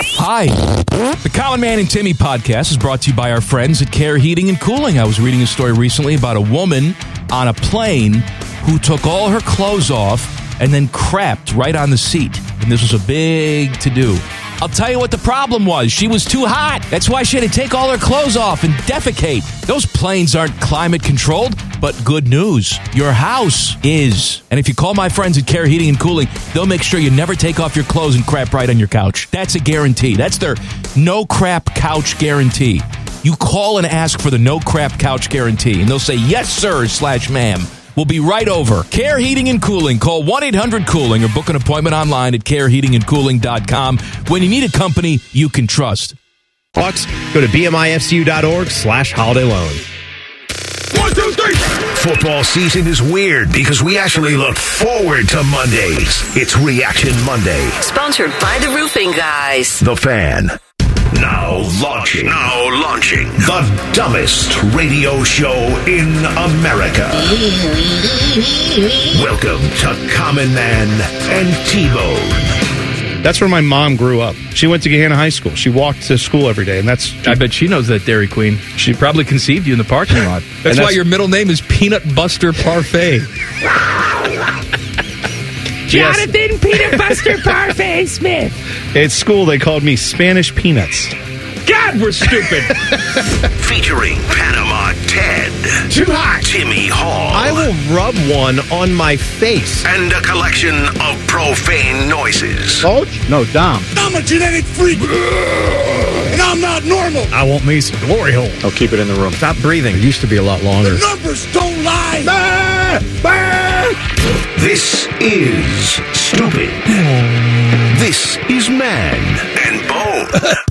Hi. The Common Man and Timmy podcast is brought to you by our friends at Care Heating and Cooling. I was reading a story recently about a woman on a plane who took all her clothes off and then crapped right on the seat. And this was a big to-do. I'll tell you what the problem was. She was too hot. That's why she had to take all her clothes off and defecate. Those planes aren't climate controlled, but good news, your house is. And if you call my friends at Care Heating and Cooling, they'll make sure you never take off your clothes and crap right on your couch. That's a guarantee. That's their no crap couch guarantee. You call and ask for the no crap couch guarantee, and they'll say, yes, sir, /ma'am. We'll be right over. Care Heating and Cooling. Call 1-800-COOLING or book an appointment online at careheatingandcooling.com when you need a company you can trust. Bucks, go to bmifcu.org/holiday loan. 1, 2, 3. Football season is weird because we actually look forward to Mondays. It's Reaction Monday. Sponsored by the Roofing Guys. The Fan. Now launching the dumbest radio show in America. Welcome to Common Man and T-Bone. That's where my mom grew up. She went to Gahanna High School. She walked to school every day, and I bet she knows that, Dairy Queen. She probably conceived you in the parking lot. That's why your middle name is Peanut Buster Parfait. Jonathan Peanut Buster Parfait Smith. At school, they called me Spanish Peanuts. God, we're stupid. Featuring Panama Ted. Too hot. Timmy Hall. I will rub one on my face. And a collection of profane noises. Coach? No, Dom. I'm a genetic freak. And I'm not normal. I want me some glory hole. I'll keep it in the room. Stop breathing. It used to be a lot longer. The numbers don't lie. This is Stupid. This is Man and Bone.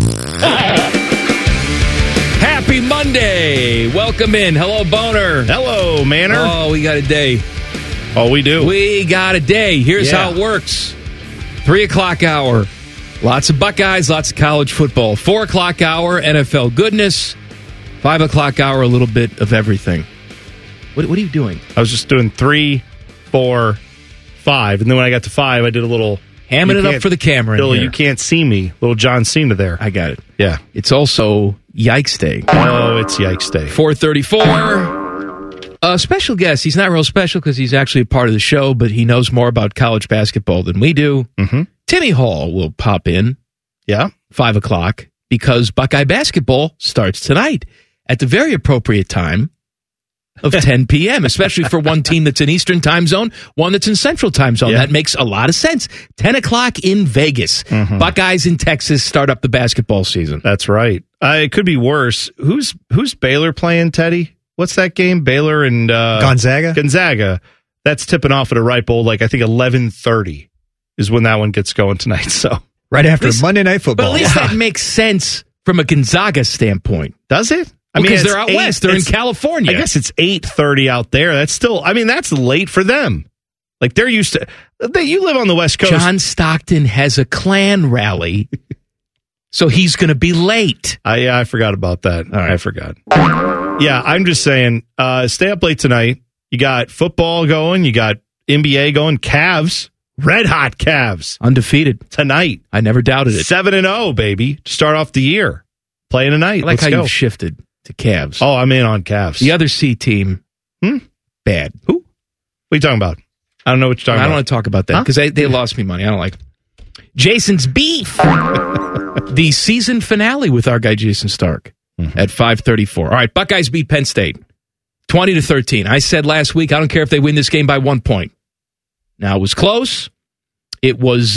Happy Monday. Welcome in. Hello, Boner. Hello, Manor. Oh, we got a day. Oh, we do. We got a day. Here's how it works. 3 o'clock hour. Lots of Buckeyes, lots of college football. 4 o'clock hour, NFL goodness. 5 o'clock hour, a little bit of everything. What are you doing? I was just doing 3, 4, 5. And then when I got to 5, I did a little... Hamming it up for the camera. Billy, you can't see me. Little John Cena there. I got it. Yeah. It's also Yikes Day. Oh, it's Yikes Day. 4:34. Special guest. He's not real special because he's actually a part of the show, but he knows more about college basketball than we do. Mm-hmm. Timmy Hall will pop in. Yeah. 5 o'clock because Buckeye basketball starts tonight at the very appropriate time of 10 p.m., especially for one team that's in Eastern time zone, one that's in Central time zone. Yeah. That makes a lot of sense. 10 o'clock in Vegas. Mm-hmm. Buckeyes in Texas start up the basketball season. That's right. It could be worse. Who's Baylor playing, Teddy? What's that game? Baylor and... Gonzaga? Gonzaga. That's tipping off at a ripe old, I think 11:30 is when that one gets going tonight. So right after Monday Night Football. But at least that makes sense from a Gonzaga standpoint. Does it? Because they're out west. They're in California. I guess it's 8:30 out there. That's still, that's late for them. Like, they're used to, you live on the West Coast. John Stockton has a Klan rally, so he's going to be late. I forgot about that. All right. I forgot. Yeah, I'm just saying, stay up late tonight. You got football going. You got NBA going. Cavs, red hot Cavs. Undefeated. Tonight. I never doubted it. 7-0, baby, to start off the year. Playing tonight. I like Let's how go. you've shifted to Cavs. Oh, I'm in on Cavs. The other C team, bad. Who? What are you talking about? I don't know what you're talking about. I don't want to talk about that because they lost me money. I don't like Jason's beef. The season finale with our guy Jason Stark at 5:34. All right, Buckeyes beat Penn State 20-13. I said last week I don't care if they win this game by 1 point. Now it was close. It was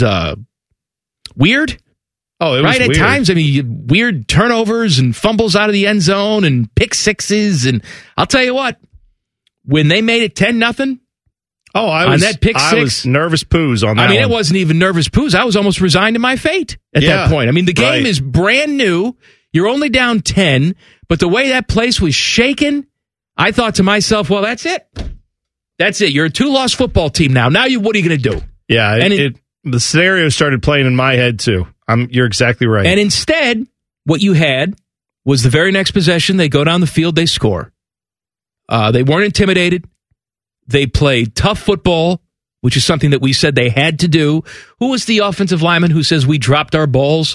weird. Oh, it was right weird. At times. I mean, weird turnovers and fumbles out of the end zone and pick sixes. And I'll tell you what, when they made it 10-0. Oh, I was nervous poos on that. I mean, one. it wasn't even nervous poos. I was almost resigned to my fate at that point. I mean, the game is brand new. You're only down 10, but the way that place was shaken, I thought to myself, well, that's it. That's it. You're a 2-loss football team now. Now what are you going to do? Yeah, the scenario started playing in my head too. You're exactly right. And instead, what you had was the very next possession. They go down the field, they score. They weren't intimidated. They played tough football which is something that we said they had to do. Who was the offensive lineman who says we dropped our balls?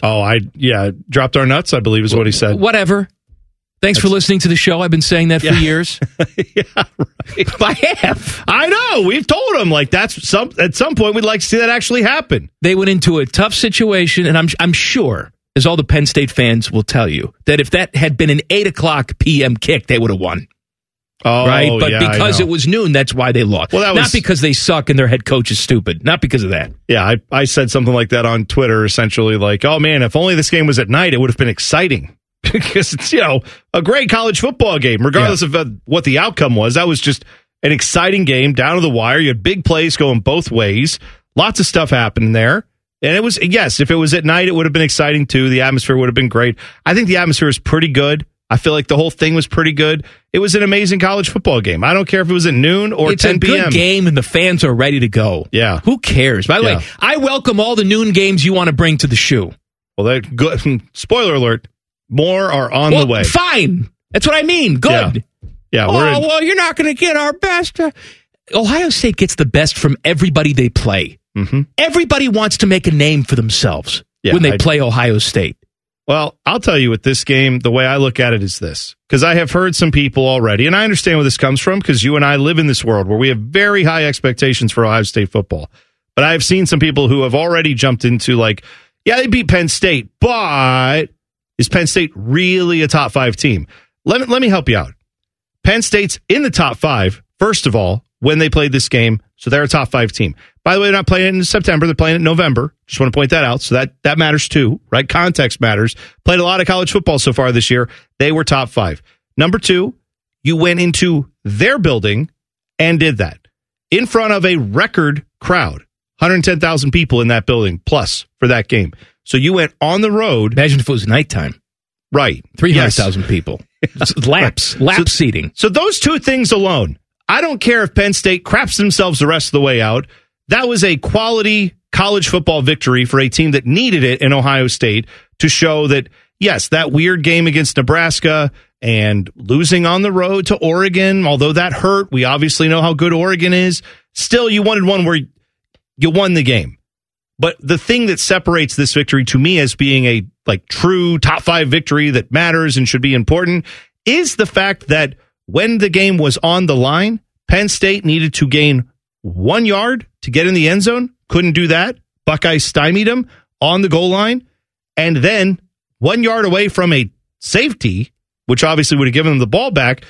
Dropped our nuts, I believe is what he said. Whatever. Thanks for listening to the show. I've been saying that for years. Yeah, right. I have. I know. We've told them at some point we'd like to see that actually happen. They went into a tough situation, and I'm sure, as all the Penn State fans will tell you, that if that had been an 8 o'clock p.m. kick, they would have won. Oh, right? But yeah, because it was noon, that's why they lost. Well, not because they suck and their head coach is stupid. Not because of that. Yeah, I said something like that on Twitter, essentially like, oh man, if only this game was at night, it would have been exciting. Because it's, a great college football game, regardless of what the outcome was. That was just an exciting game, down to the wire. You had big plays going both ways. Lots of stuff happening there. And it was, yes, if it was at night, it would have been exciting too. The atmosphere would have been great. I think the atmosphere is pretty good. I feel like the whole thing was pretty good. It was an amazing college football game. I don't care if it was at noon or 10 p.m. It's a good game, and the fans are ready to go. Yeah. Who cares? By the way, I welcome all the noon games you want to bring to the shoe. Well, they're good. Spoiler alert. More are on the way. Fine. That's what I mean. Good. Yeah. Well, you're not going to get our best. Ohio State gets the best from everybody they play. Mm-hmm. Everybody wants to make a name for themselves when they play Ohio State. Well, I'll tell you with this game, the way I look at it is this. Because I have heard some people already, and I understand where this comes from, because you and I live in this world where we have very high expectations for Ohio State football. But I've seen some people who have already jumped into they beat Penn State, but is Penn State really a top 5 team? Let me help you out. Penn State's in the top 5, first of all, when they played this game, so they're a top 5 team. By the way, they're not playing it in September, they're playing it in November. Just want to point that out, so that matters too, right? Context matters. Played a lot of college football so far this year. They were top 5. Number 2, you went into their building and did that in front of a record crowd. 110,000 people in that building plus for that game. So you went on the road. Imagine if it was nighttime. Right. 300,000 people. Lap seating. So those two things alone, I don't care if Penn State craps themselves the rest of the way out. That was a quality college football victory for a team that needed it in Ohio State to show that, yes, that weird game against Nebraska and losing on the road to Oregon, although that hurt, we obviously know how good Oregon is. Still, you wanted one where you won the game. But the thing that separates this victory to me as being a true top 5 victory that matters and should be important is the fact that when the game was on the line, Penn State needed to gain 1 yard to get in the end zone. Couldn't do that. Buckeyes stymied them on the goal line. And then 1 yard away from a safety, which obviously would have given them the ball back,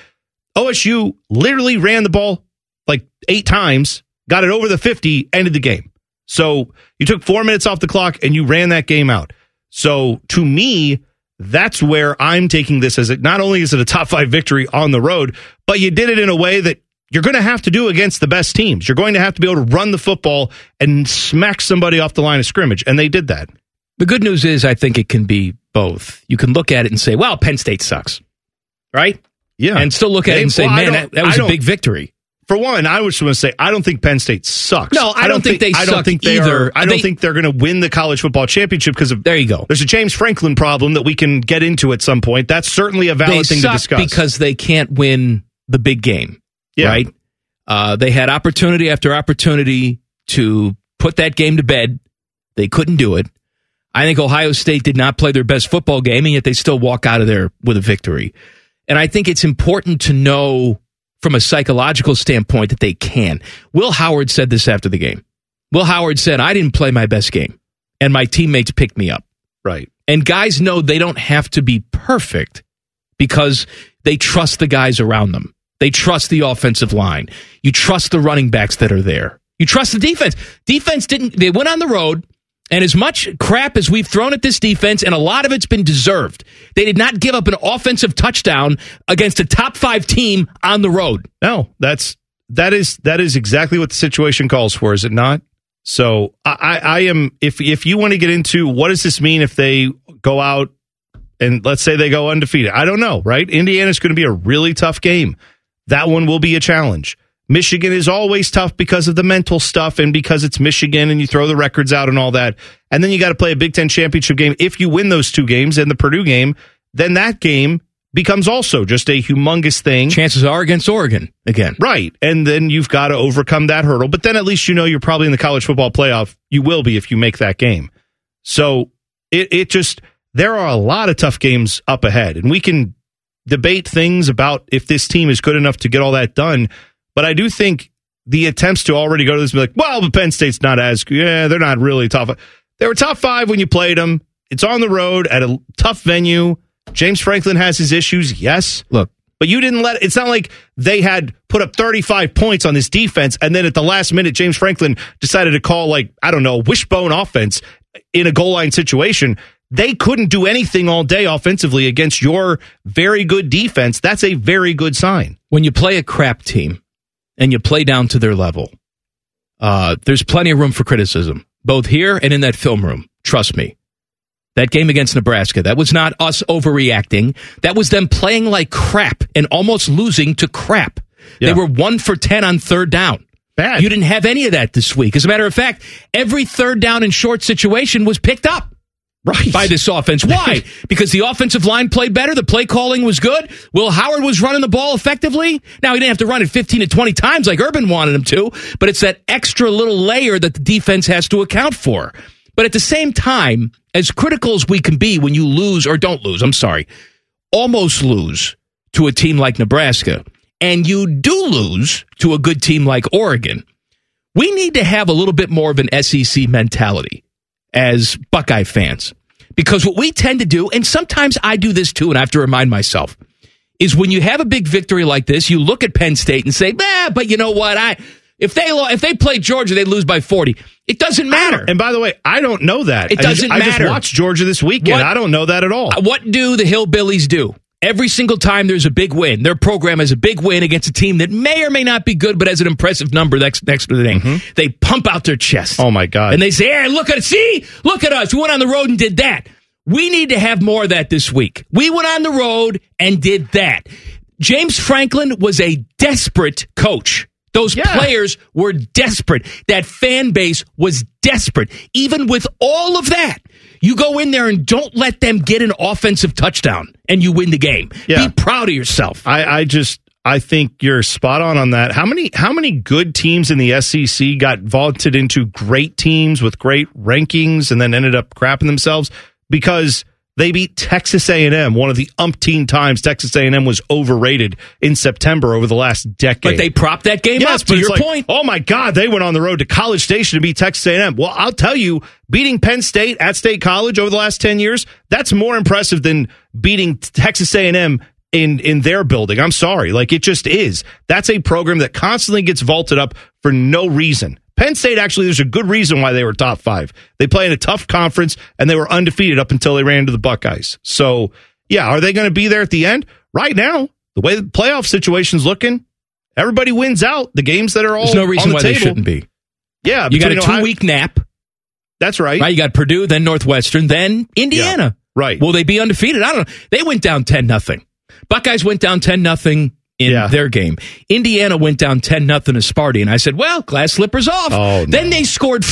OSU literally ran the ball 8 times, got it over the 50, ended the game. So you took 4 minutes off the clock and you ran that game out. So to me, that's where I'm taking this as not only is it a top 5 victory on the road, but you did it in a way that you're going to have to do against the best teams. You're going to have to be able to run the football and smack somebody off the line of scrimmage. And they did that. The good news is I think it can be both. You can look at it and say, well, Penn State sucks. Right? Yeah. And still look at it and say, man, that was a big victory. For one, I was going to say, I don't think Penn State sucks. No, I don't think they suck either. I don't think they're going to win the college football championship because of. There you go. There's a James Franklin problem that we can get into at some point. That's certainly a valid thing to discuss. Because they can't win the big game, right? They had opportunity after opportunity to put that game to bed. They couldn't do it. I think Ohio State did not play their best football game, and yet they still walk out of there with a victory. And I think it's important to know from a psychological standpoint that they can. Will Howard said this after the game. Will Howard said, I didn't play my best game, and my teammates picked me up. Right. And guys know they don't have to be perfect because they trust the guys around them. They trust the offensive line. You trust the running backs that are there. You trust the defense. They went on the road, and as much crap as we've thrown at this defense, and a lot of it's been deserved, they did not give up an offensive touchdown against a top 5 team on the road. No, that is exactly what the situation calls for, is it not? So I am, if you want to get into what does this mean if they go out and let's say they go undefeated, I don't know, right? Indiana's going to be a really tough game. That one will be a challenge. Michigan is always tough because of the mental stuff and because it's Michigan and you throw the records out and all that. And then you got to play a Big Ten championship game. If you win those 2 games and the Purdue game, then that game becomes also just a humongous thing. Chances are against Oregon again. Right. And then you've got to overcome that hurdle. But then at least you know you're probably in the college football playoff. You will be if you make that game. So it just, there are a lot of tough games up ahead. And we can debate things about if this team is good enough to get all that done. But I do think the attempts to already go to this and be like, well, but Penn State's not as good. Yeah, they're not really top. They were top 5 when you played them. It's on the road at a tough venue. James Franklin has his issues, yes. Look, but you didn't let it's not like they had put up 35 points on this defense, and then at the last minute, James Franklin decided to call, like, I don't know, wishbone offense in a goal line situation. They couldn't do anything all day offensively against your very good defense. That's a very good sign. When you play a crap team and you play down to their level, there's plenty of room for criticism, both here and in that film room. Trust me. That game against Nebraska, that was not us overreacting. That was them playing like crap and almost losing to crap. Yeah. They were 1 for 10 on third down. Bad. You didn't have any of that this week. As a matter of fact, every third down and short situation was picked up by this offense. Why? Because the offensive line played better. The play calling was good. Will Howard was running the ball effectively. Now, he didn't have to run it 15 to 20 times like Urban wanted him to, but it's that extra little layer that the defense has to account for. But at the same time, as critical as we can be when you lose, or don't lose, almost lose to a team like Nebraska, and you do lose to a good team like Oregon, we need to have a little bit more of an SEC mentality as Buckeye fans. Because what we tend to do, and sometimes I do this too, and I have to remind myself, is when you have a big victory like this, you look at Penn State and say, but you know what, if they played Georgia, they'd lose by 40. It doesn't matter. And by the way, I don't know that. It doesn't matter. I just watched Georgia this weekend. I don't know that at all. What do the Hillbillies do? Every single time there's a big win, their program has a big win against a team that may or may not be good, but has an impressive number next to the name. Mm-hmm. They pump out their chest. Oh, my God. And they say, hey, look at us. We went on the road and did that. We need to have more of that this week. We went on the road and did that. James Franklin was a desperate coach. Those players were desperate. That fan base was desperate. Even with all of that, you go in there and don't let them get an offensive touchdown, and you win the game. Yeah. Be proud of yourself. I think you're spot on that. How many good teams in the SEC got vaulted into great teams with great rankings and then ended up crapping themselves because they beat Texas A&M, one of the umpteen times Texas A&M was overrated in September over the last decade. But they propped that game up, to your point. Oh, my God, they went on the road to College Station to beat Texas A&M. Well, I'll tell you, beating Penn State at State College over the last 10 years, that's more impressive than beating Texas A&M in their building. I'm sorry. It just is. That's a program that constantly gets vaulted up for no reason. Penn State, actually, there's a good reason why they were top 5. They play in a tough conference, and they were undefeated up until they ran into the Buckeyes. So, yeah, are they going to be there at the end? Right now, the way the playoff situation's looking, everybody wins out. The games that are all on the table. There's no reason why they shouldn't be. Yeah. You got a 2-week nap. That's right. You got Purdue, then Northwestern, then Indiana. Yeah, right. Will they be undefeated? I don't know. They went down 10-0. Buckeyes went down 10-0. In their game. Indiana went down 10-0 to Sparty, and I said, well, glass slippers off. Oh, no. Then they scored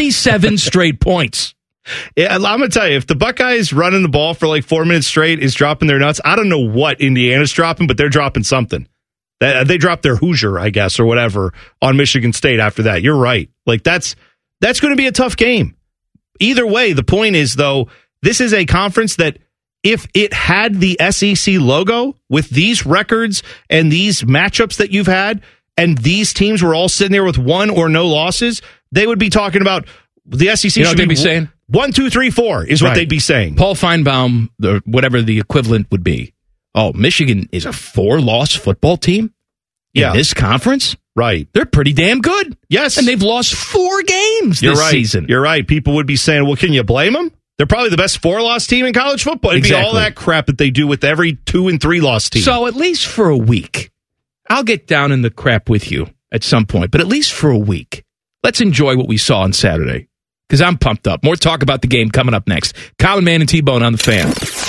47 straight points. Yeah, I'm going to tell you, if the Buckeyes running the ball for 4 minutes straight is dropping their nuts, I don't know what Indiana's dropping, but they're dropping something. They dropped their Hoosier, I guess, or whatever, on Michigan State after that. You're right. That's going to be a tough game. Either way, the point is, though, this is a conference that if it had the SEC logo with these records and these matchups that you've had, and these teams were all sitting there with 1 or no losses, they would be talking about the SEC. You know what they'd be saying? 1, 2, 3, 4 is what they'd be saying. Paul Feinbaum, whatever the equivalent would be. Oh, Michigan is a 4-loss football team in this conference? Right. They're pretty damn good. Yes. And they've lost 4 games this season. You're right. People would be saying, well, can you blame them? They're probably the best 4-loss team in college football. It'd be all that crap that they do with every 2- and 3-loss team. So at least for a week, I'll get down in the crap with you at some point, but at least for a week, let's enjoy what we saw on Saturday, because I'm pumped up. More talk about the game coming up next. Colin Mann and T-Bone on the Fan.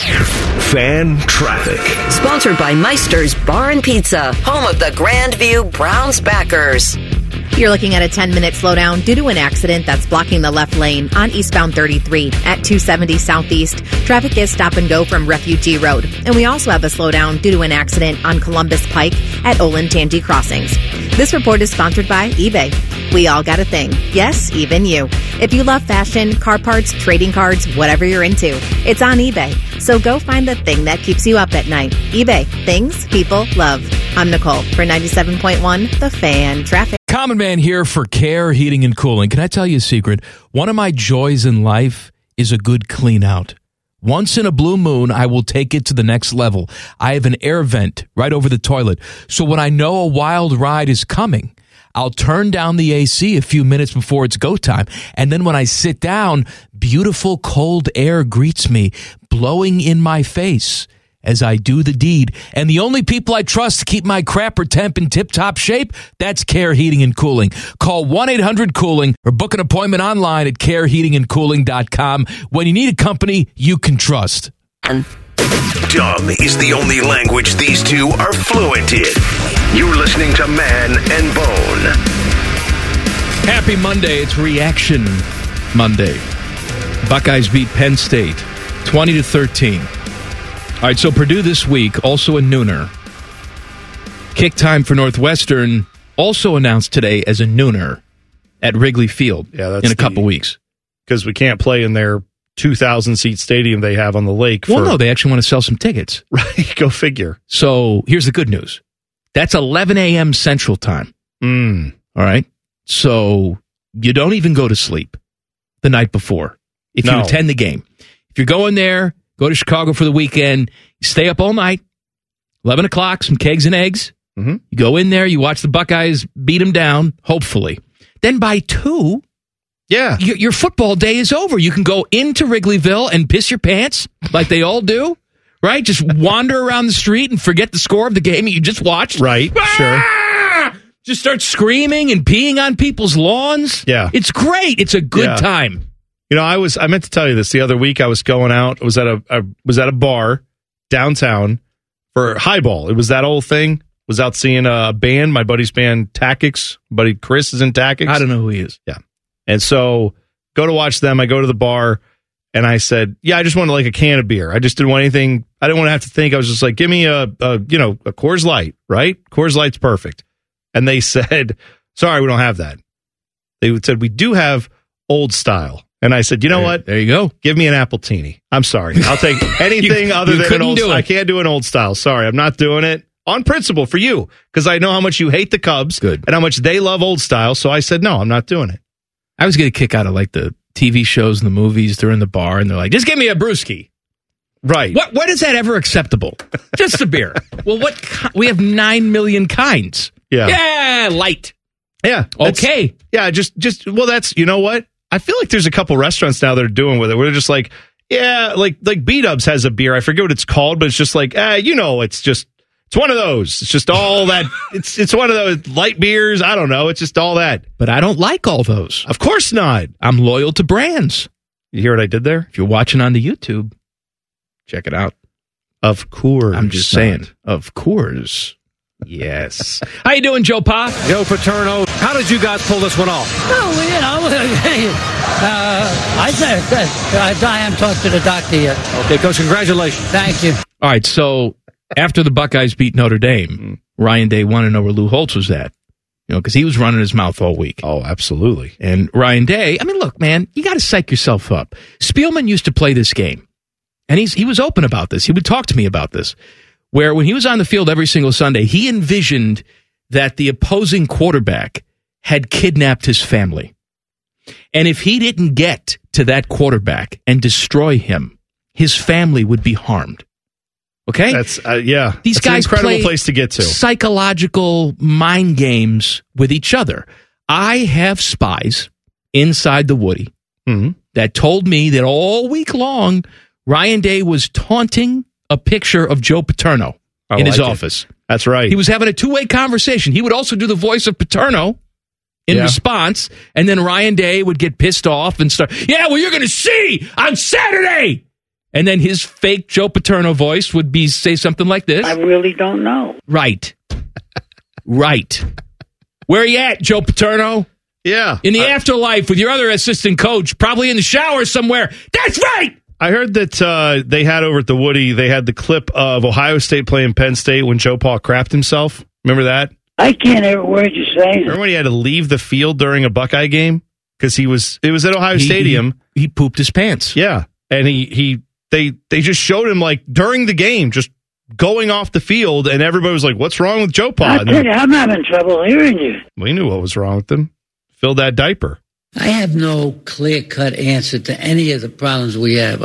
Fan Traffic. Sponsored by Meister's Bar and Pizza, home of the Grandview Browns backers. You're looking at a 10-minute slowdown due to an accident that's blocking the left lane on eastbound 33 at 270 Southeast. Traffic is stop and go from Refugee Road. And we also have a slowdown due to an accident on Columbus Pike at Olentangy Crossings. This report is sponsored by eBay. We all got a thing. Yes, even you. If you love fashion, car parts, trading cards, whatever you're into, it's on eBay. So go find the thing that keeps you up at night. eBay. Things people love. I'm Nicole for 97.1 The Fan Traffic. Common Man here for Care Heating and Cooling. Can I tell you a secret? One of my joys in life is a good clean out. Once in a blue moon, I will take it to the next level. I have an air vent right over the toilet. So when I know a wild ride is coming, I'll turn down the AC a few minutes before it's go time. And then when I sit down, beautiful cold air greets me, blowing in my face as I do the deed. And the only people I trust to keep my crapper temp in tip-top shape, that's Care Heating and Cooling. Call 1-800-COOLING or book an appointment online at careheatingandcooling.com when you need a company you can trust. Dumb is the only language these two are fluent in. You're listening to Man and Bone. Happy Monday. It's Reaction Monday. Buckeyes beat Penn State 20-13. All right, so Purdue this week, also a nooner. Kick time for Northwestern, also announced today as a nooner at Wrigley Field in a couple weeks. Because we can't play in their 2,000-seat stadium they have on the lake. Well, no, they actually want to sell some tickets. Right, go figure. So here's the good news. That's 11 a.m. Central Time. All right? So you don't even go to sleep the night before if you attend the game. If you're going there, go to Chicago for the weekend, you stay up all night, 11 o'clock, some kegs and eggs. You go in there, you watch the Buckeyes beat them down, hopefully. Then by 2, your football day is over. You can go into Wrigleyville and piss your pants like they all do, right? Just wander around the street and forget the score of the game you just watched. Right, sure. Just start screaming and peeing on people's lawns. Yeah. It's great. It's a good time. You know, I meant to tell you this the other week. I was going out. I was at a bar downtown for highball. It was that old thing. Was out seeing a band, my buddy's band, Tactics. Buddy Chris is in Tactics. I don't know who he is. Yeah. And so go to watch them. I go to the bar and I said, I just wanted like a can of beer. I just didn't want anything. I didn't want to have to think. I was just like, give me a Coors Light, right? Coors Light's perfect. And they said, sorry, we don't have that. They said, we do have Old Style. And I said, you know what? There you go. Give me an Appletini. I'm sorry. I'll take anything other than an Old Style. I can't do an Old Style. Sorry, I'm not doing it. On principle for you, because I know how much you hate the Cubs and how much they love Old Style. So I said, no, I'm not doing it. I was getting a kick out of like the TV shows and the movies. They're in the bar and they're like, just give me a brewski. Right. What is that ever acceptable? Just a beer. Well, we have 9 million kinds. Yeah, light. Yeah. Okay. Yeah, well, that's, you know what? I feel like there's a couple restaurants now that are doing with it where they're just like, like B-Dubs has a beer. I forget what it's called, but it's just like, it's one of those. It's just all that. It's one of those light beers. I don't know. It's just all that. But I don't like all those. Of course not. I'm loyal to brands. You hear what I did there? If you're watching on the YouTube, check it out. Of course. I'm just saying. Of course. Yes. How you doing, Joe Pa? Joe Paterno. How did you guys pull this one off? I haven't talked to the doctor yet. Okay, Coach, congratulations. Thank you. All right, so after the Buckeyes beat Notre Dame, Ryan Day wanted to know where Lou Holtz was at. Because he was running his mouth all week. Oh, absolutely. And Ryan Day, look, man, you got to psych yourself up. Spielman used to play this game, and he was open about this. He would talk to me about this, where when he was on the field every single Sunday, he envisioned that the opposing quarterback had kidnapped his family. And if he didn't get to that quarterback and destroy him, his family would be harmed. Okay? These guys an incredible play place to get to. Psychological mind games with each other. I have spies inside the Woody that told me that all week long, Ryan Day was taunting a picture of Joe Paterno in his office. That's right. He was having a two-way conversation. He would also do the voice of Paterno in response, and then Ryan Day would get pissed off and start, you're going to see on Saturday. And then his fake Joe Paterno voice would say something like this. I really don't know. Right. Right. Where are you at, Joe Paterno? Yeah. In the afterlife with your other assistant coach, probably in the shower somewhere. That's right! I heard that they had over at the Woody, they had the clip of Ohio State playing Penn State when Joe Pa crapped himself. Remember that? I can't hear a word you're saying. Remember when he had to leave the field during a Buckeye game? Because it was at Ohio Stadium. He pooped his pants. Yeah. And they just showed him like during the game, just going off the field, and everybody was like, what's wrong with Joe Pa? I tell you, I'm having trouble hearing you. We knew what was wrong with him. Fill that diaper. I have no clear-cut answer to any of the problems we have.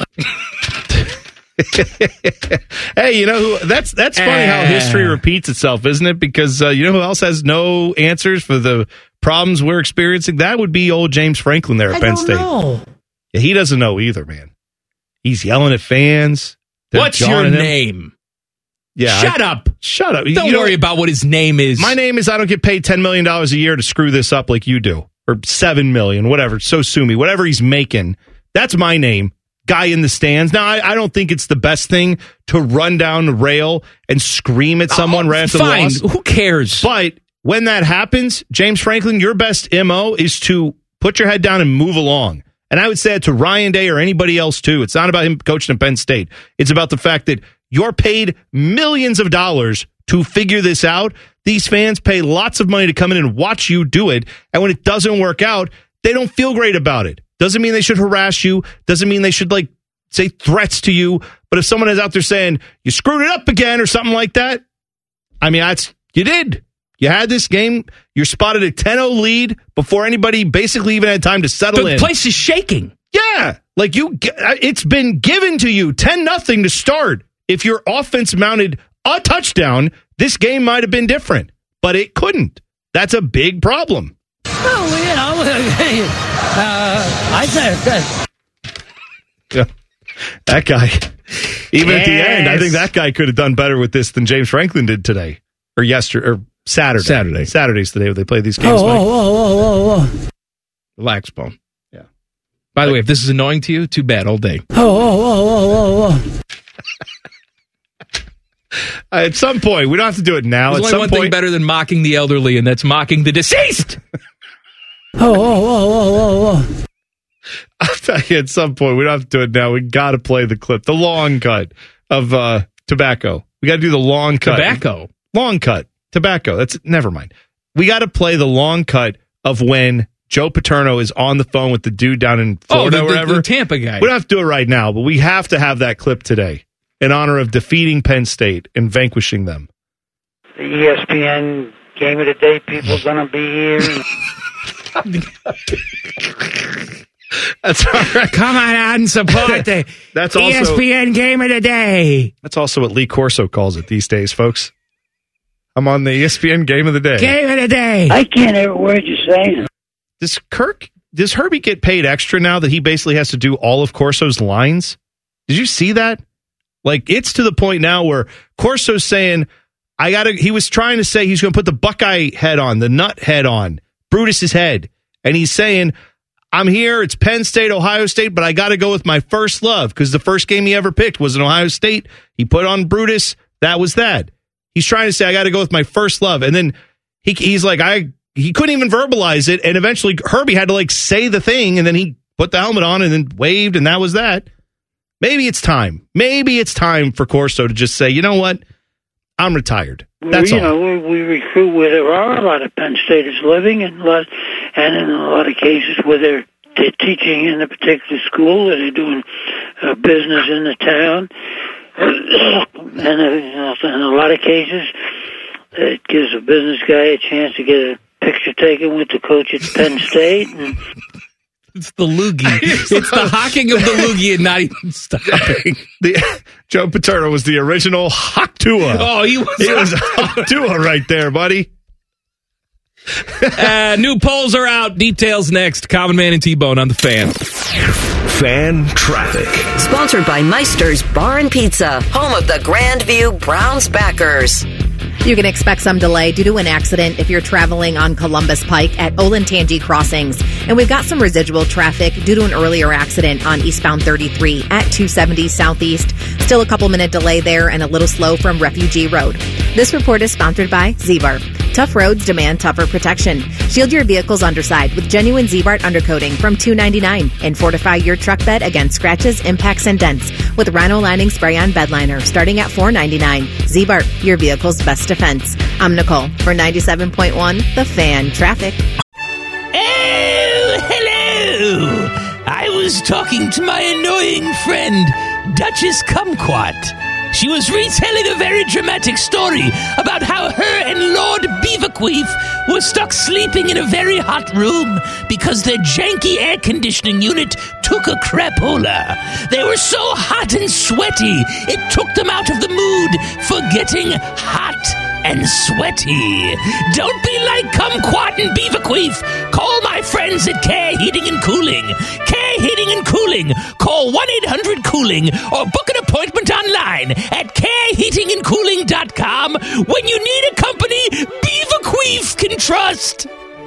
Hey, you know, that's funny how history repeats itself, isn't it? Because you know who else has no answers for the problems we're experiencing? That would be old James Franklin there at Penn State. Know. Yeah, he doesn't know either, man. He's yelling at fans. What's your name? Yeah, Shut up. Don't worry about what his name is. My name is I don't get paid $10 million a year to screw this up like you do. Or $7 million, whatever. So sue me. Whatever he's making. That's my name. Guy in the stands. Now, I don't think it's the best thing to run down the rail and scream at someone right after the loss. Who cares? But when that happens, James Franklin, your best MO is to put your head down and move along. And I would say it to Ryan Day or anybody else, too. It's not about him coaching at Penn State. It's about the fact that you're paid millions of dollars to figure this out. These fans pay lots of money to come in and watch you do it. And when it doesn't work out, they don't feel great about it. Doesn't mean they should harass you. Doesn't mean they should, like, say threats to you. But if someone is out there saying, you screwed it up again or something like that, I mean, you did. You had this game. You're spotted a 10-0 lead before anybody basically even had time to settle in. The place is shaking. Yeah. Like, it's been given to you 10-0 to start. If your offense mounted a touchdown, this game might have been different, but it couldn't. That's a big problem. Oh, you know, I said yeah, that guy. Even at the end, I think that guy could have done better with this than James Franklin did today, or yesterday, or Saturday. Saturday's the day they play these games. Relax, Bone. Yeah. By the way, if this is annoying to you, too bad. All day. At some point, we don't have to do it now. There's at only some one point, thing better than mocking the elderly, and that's mocking the deceased. I'll tell you, at some point, we don't have to do it now. We got to play the clip, the long cut of tobacco. We got to do the long cut. Long cut. Tobacco. That's never mind. We got to play the long cut of when Joe Paterno is on the phone with the dude down in Florida or wherever. The Tampa guy. We don't have to do it right now, but we have to have that clip today in honor of defeating Penn State and vanquishing them. the ESPN Game of the Day people going to be here. That's all right. Come on out and support the that's also, ESPN Game of the Day. That's also what Lee Corso calls it these days, folks. I'm on the ESPN Game of the Day. Game of the Day. I can't hear a word you're saying. Does Herbie get paid extra now that he basically has to do all of Corso's lines? Did you see that? Like, it's to the point now where Corso's saying, he was trying to say he's going to put the Buckeye head on, the nut head on, Brutus's head. And he's saying, I'm here, it's Penn State, Ohio State, but I got to go with my first love because the first game he ever picked was in Ohio State. He put on Brutus. That was that. He's trying to say, I got to go with my first love. And then he's like, he couldn't even verbalize it. And eventually Herbie had to like say the thing. And then he put the helmet on and then waved. And that was that. Maybe it's time. Maybe it's time for Corso to just say, you know what? I'm retired. That's all. We recruit where there are a lot of Penn Staters living, and in a lot of cases where they're teaching in a particular school, or they're doing business in the town. And in a lot of cases, it gives a business guy a chance to get a picture taken with the coach at Penn State. And it's the loogie. It's the hocking of the loogie and not even stopping. Joe Paterno was the original Hock-Tua. Oh, he was Hock-Tua right there, buddy. New polls are out. Details next. Common Man and T-Bone on the Fan. Fan Traffic. Sponsored by Meister's Bar and Pizza, home of the Grandview Browns backers. You can expect some delay due to an accident if you're traveling on Columbus Pike at Olentangy Crossings. And we've got some residual traffic due to an earlier accident on eastbound 33 at 270 Southeast. Still a couple minute delay there and a little slow from Refugee Road. This report is sponsored by Z-Bar. Tough roads demand tougher protection. Shield your vehicle's underside with genuine Z-Bart undercoating from $2.99 and fortify your truck bed against scratches, impacts, and dents with Rhino Lining Spray-On Bed Liner starting at $4.99. Z-Bart, your vehicle's best defense. I'm Nicole for 97.1 The Fan Traffic. Oh, hello! I was talking to my annoying friend, Duchess Kumquat. She was retelling a very dramatic story about how her and Lord Beaverqueef were stuck sleeping in a very hot room because their janky air conditioning unit took a crapola. They were so hot and sweaty, it took them out of the mood for getting hot and sweaty. Don't be like Kumquat and Beaverqueef. Call my friends at Care Heating and Cooling. Care Heating and Cooling. Call 1-800-COOLING or book an appointment online at careheatingandcooling.com when you need a company Beaverqueef can trust.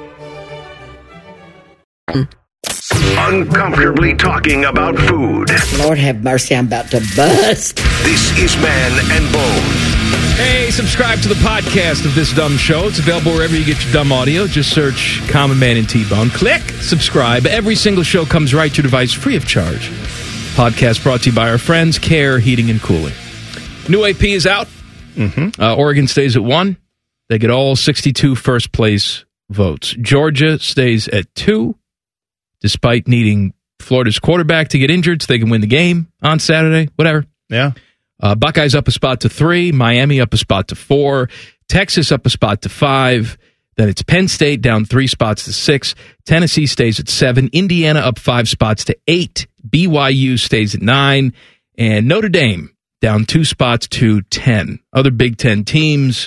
Uncomfortably talking about food. Lord have mercy, I'm about to bust. This is Man and Bone. Hey, subscribe to the podcast of This Dumb Show. It's available wherever you get your dumb audio. Just search Common Man and T-Bone. Click subscribe. Every single show comes right to your device free of charge. Podcast brought to you by our friends, Care Heating and Cooling. New AP is out. Oregon stays at 1. They get all 62 first place votes. Georgia stays at 2, despite needing Florida's quarterback to get injured so they can win the game on Saturday. Whatever. Yeah. Buckeyes up a spot to 3. Miami up a spot to 4. Texas up a spot to 5. Then it's Penn State down 3 spots to 6. Tennessee stays at 7. Indiana up 5 spots to 8. BYU stays at 9. And Notre Dame down 2 spots to 10. Other Big Ten teams,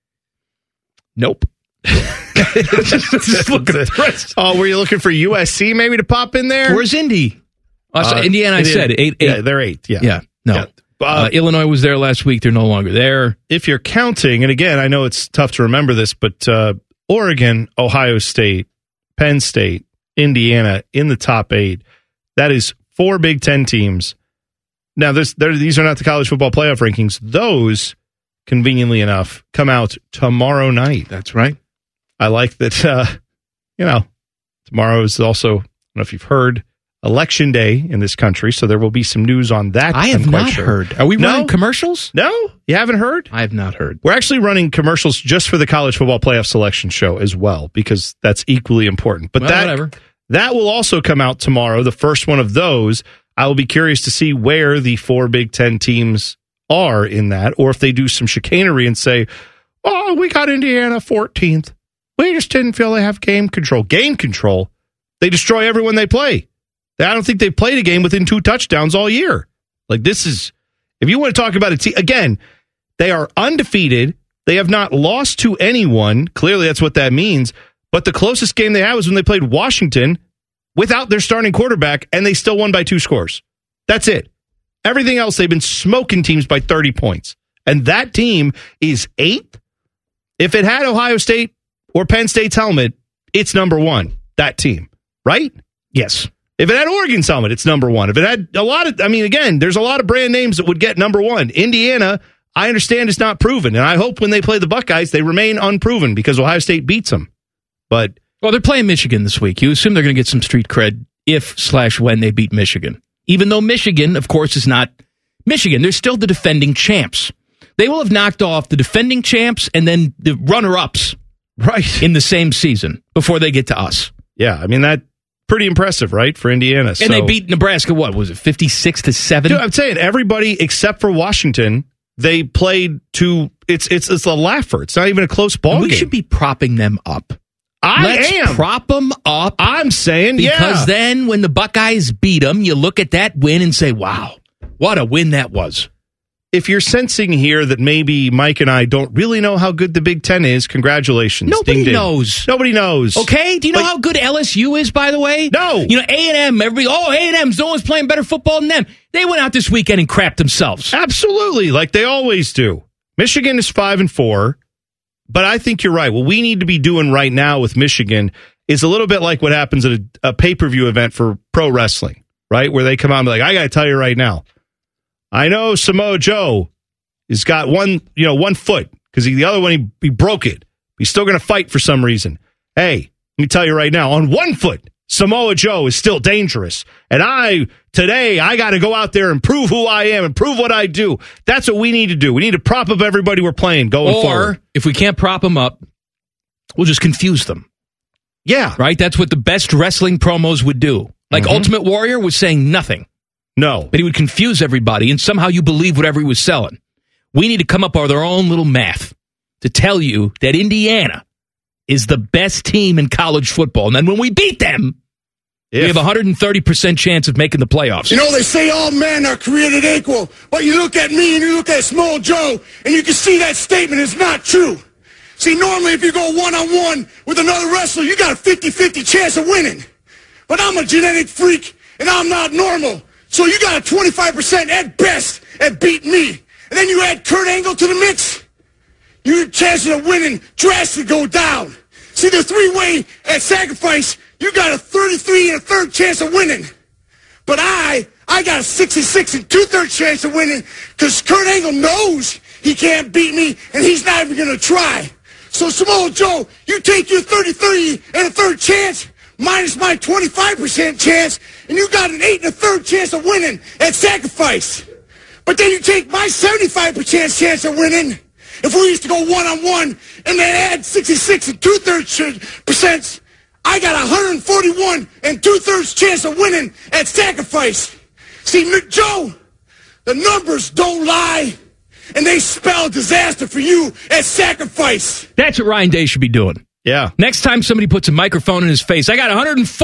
nope. Just look at the rest. Oh, were you looking for USC maybe to pop in there? Where's Indy? Indiana, I said 8. Yeah, they're 8. Yeah. No. Yeah. Illinois was there last week. They're no longer there. If you're counting, and again, I know it's tough to remember this, but Oregon, Ohio State, Penn State, Indiana in the top 8. That is 4 Big Ten teams. Now, these are not the college football playoff rankings. Those, conveniently enough, come out tomorrow night. That's right. I like that, tomorrow is also, I don't know if you've heard, Election Day in this country, so there will be some news on that. I have not heard. Are we running commercials? No? You haven't heard? I have not heard. We're actually running commercials just for the college football playoff selection show as well, because that's equally important. But whatever. That will also come out tomorrow, the first one of those. I will be curious to see where the 4 Big Ten teams are in that, or if they do some chicanery and say, oh, we got Indiana 14th. We just didn't feel they have game control. Game control? They destroy everyone they play. I don't think they've played a game within 2 touchdowns all year. Like, this is, if you want to talk about a team, again, they are undefeated. They have not lost to anyone. Clearly, that's what that means. But the closest game they had was when they played Washington without their starting quarterback, and they still won by 2 scores. That's it. Everything else, they've been smoking teams by 30 points. And that team is 8th. If it had Ohio State or Penn State's helmet, it's number 1, that team. Right? Yes. If it had Oregon's helmet, it's number 1. If it had there's a lot of brand names that would get number 1. Indiana, I understand, is not proven. And I hope when they play the Buckeyes, they remain unproven because Ohio State beats them. But well, they're playing Michigan this week. You assume they're going to get some street cred if/when they beat Michigan. Even though Michigan, of course, is not Michigan. They're still the defending champs. They will have knocked off the defending champs and then the runner-ups right in the same season before they get to us. Yeah, I mean, that's pretty impressive, right, for Indiana. And they beat Nebraska, what was it, 56-7? Dude, I'm saying everybody except for Washington, they played to, it's a laugher. It's not even a close ball game. We should be propping them up. Let's prop them up. I'm saying, because then when the Buckeyes beat them, you look at that win and say, wow, what a win that was. If you're sensing here that maybe Mike and I don't really know how good the Big Ten is, congratulations. Nobody knows. Nobody knows. Okay? Do you know how good LSU is, by the way? No. You know, A&M, everybody, A&M's no one's playing better football than them. They went out this weekend and crapped themselves. Absolutely, like they always do. Michigan is 5-4, but I think you're right. What we need to be doing right now with Michigan is a little bit like what happens at a pay-per-view event for pro wrestling, right? Where they come out and be like, I got to tell you right now, I know Samoa Joe has got one foot because the other one he broke it He's still going to fight for some reason. Hey, let me tell you right now, on one foot, Samoa Joe is still dangerous. And today, I got to go out there and prove who I am and prove what I do. That's what we need to do. We need to prop up everybody we're playing going forward. Or, if we can't prop them up, we'll just confuse them. Yeah. Right? That's what the best wrestling promos would do. Like Ultimate Warrior was saying nothing. No. But he would confuse everybody, and somehow you believe whatever he was selling. We need to come up with our own little math to tell you that Indiana is the best team in college football. And then when we beat them, we have a 130% chance of making the playoffs. You know, they say all men are created equal, but you look at me and you look at Small Joe, and you can see that statement is not true. See, normally if you go one-on-one with another wrestler, you got a 50-50 chance of winning. But I'm a genetic freak, and I'm not normal. So you got a 25% at best at beating me. And then you add Kurt Angle to the mix, your chances of winning drastically go down. See, the three-way at Sacrifice, you got a 33 1/3 chance of winning. But I got a 66 2/3 chance of winning because Kurt Angle knows he can't beat me, and he's not even going to try. So, Samoa Joe, you take your 33 1/3 chance minus my 25% chance, and you got an 8 1/3 chance of winning at Sacrifice. But then you take my 75% chance of winning. If we used to go one-on-one and then add 66 2/3%, I got a 141 2/3 chance of winning at Sacrifice. See, Joe, the numbers don't lie, and they spell disaster for you at Sacrifice. That's what Ryan Day should be doing. Yeah. Next time somebody puts a microphone in his face, I got a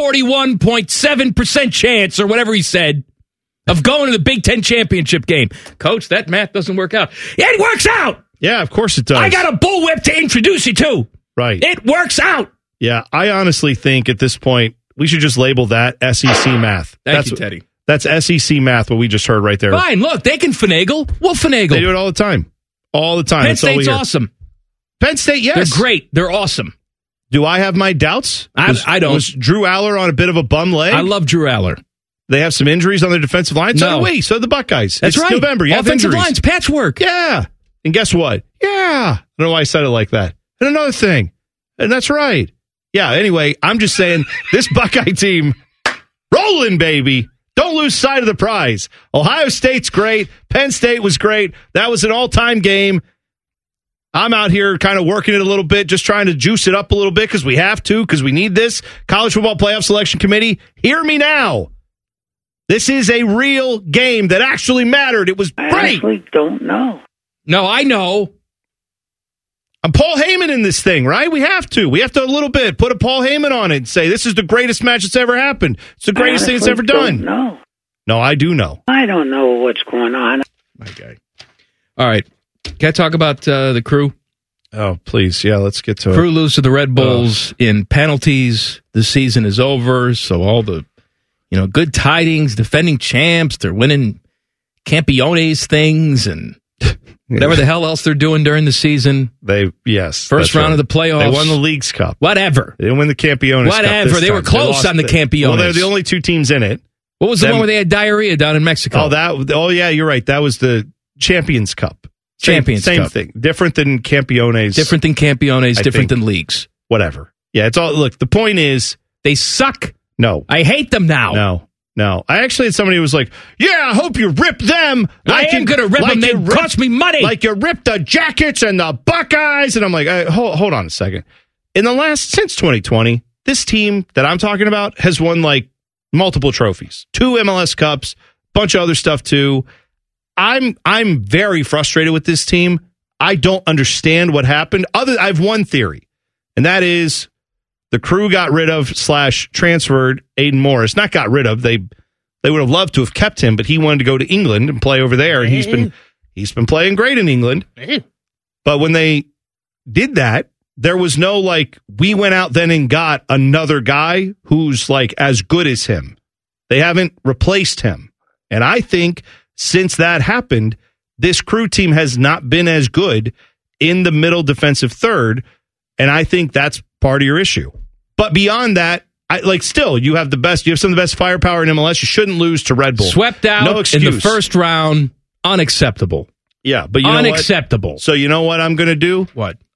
141.7% chance, or whatever he said, of going to the Big Ten championship game. Coach, that math doesn't work out. It works out! Yeah, of course it does. I got a bullwhip to introduce you to. Right. It works out. Yeah, I honestly think at this point, we should just label that SEC math. Thank you, Teddy. That's SEC math, what we just heard right there. Fine, look, they can finagle. We'll finagle. They do it all the time. All the time. Penn State's awesome. Penn State, yes. They're great. They're awesome. Do I have my doubts? I don't. Was Drew Aller on a bit of a bum leg? I love Drew Aller. They have some injuries on their defensive line. So No. do we. So do the Buckeyes. That's it's right. November. You have Offensive injuries. line's patchwork. Yeah. And guess what? Yeah. I don't know why I said it like that. And another thing. And that's right. Yeah, anyway, I'm just saying this Buckeye team, rolling, baby. Don't lose sight of the prize. Ohio State's great. Penn State was great. That was an all-time game. I'm out here kind of working it a little bit, just trying to juice it up a little bit because we have to, because we need this. College Football Playoff Selection Committee, hear me now. This is a real game that actually mattered. It was great. I actually don't know. No, I know. I'm Paul Heyman in this thing, right? We have to a little bit put a Paul Heyman on it and say this is the greatest match that's ever happened. It's the greatest thing that's ever done. No, I do know. I don't know what's going on. My guy. All right. Can I talk about the Crew? Oh, please. Yeah, let's get to it. Crew lose to the Red Bulls in penalties. The season is over, so all the good tidings, defending champs, they're winning Campiones things and whatever the hell else they're doing during the season. First round of the playoffs. They won the League's Cup. Whatever. They didn't win the Campiones Cup. Whatever. They were close on the Campiones. Well, they're the only two teams in it. What was the one where they had diarrhea down in Mexico? Oh, yeah, you're right. That was the Champions Cup. Same thing. Different than Campiones. Different than Campiones. Different than leagues. Whatever. Yeah, it's all. Look, the point is, they suck. No. I hate them now. No. I actually had somebody who was like, yeah, I hope you rip them. I am going to rip them. They cost me money. Like you ripped the Jackets and the Buckeyes. And I'm like, hold on a second. Since 2020, this team that I'm talking about has won like multiple trophies. 2 MLS Cups, bunch of other stuff too. I'm very frustrated with this team. I don't understand what happened. I have one theory, and that is the Crew got rid of / transferred Aiden Morris. Not got rid of. They would have loved to have kept him, but he wanted to go to England and play over there, and he's been playing great in England. But when they did that, there was no we went out then and got another guy who's as good as him. They haven't replaced him. And I think since that happened, this Crew team has not been as good in the middle defensive third. And I think that's part of your issue. But beyond that, you have some of the best firepower in MLS. You shouldn't lose to Red Bull. Swept out no excuse. In the first round. Unacceptable. Yeah, but you unacceptable. So you know what I'm going to do? What?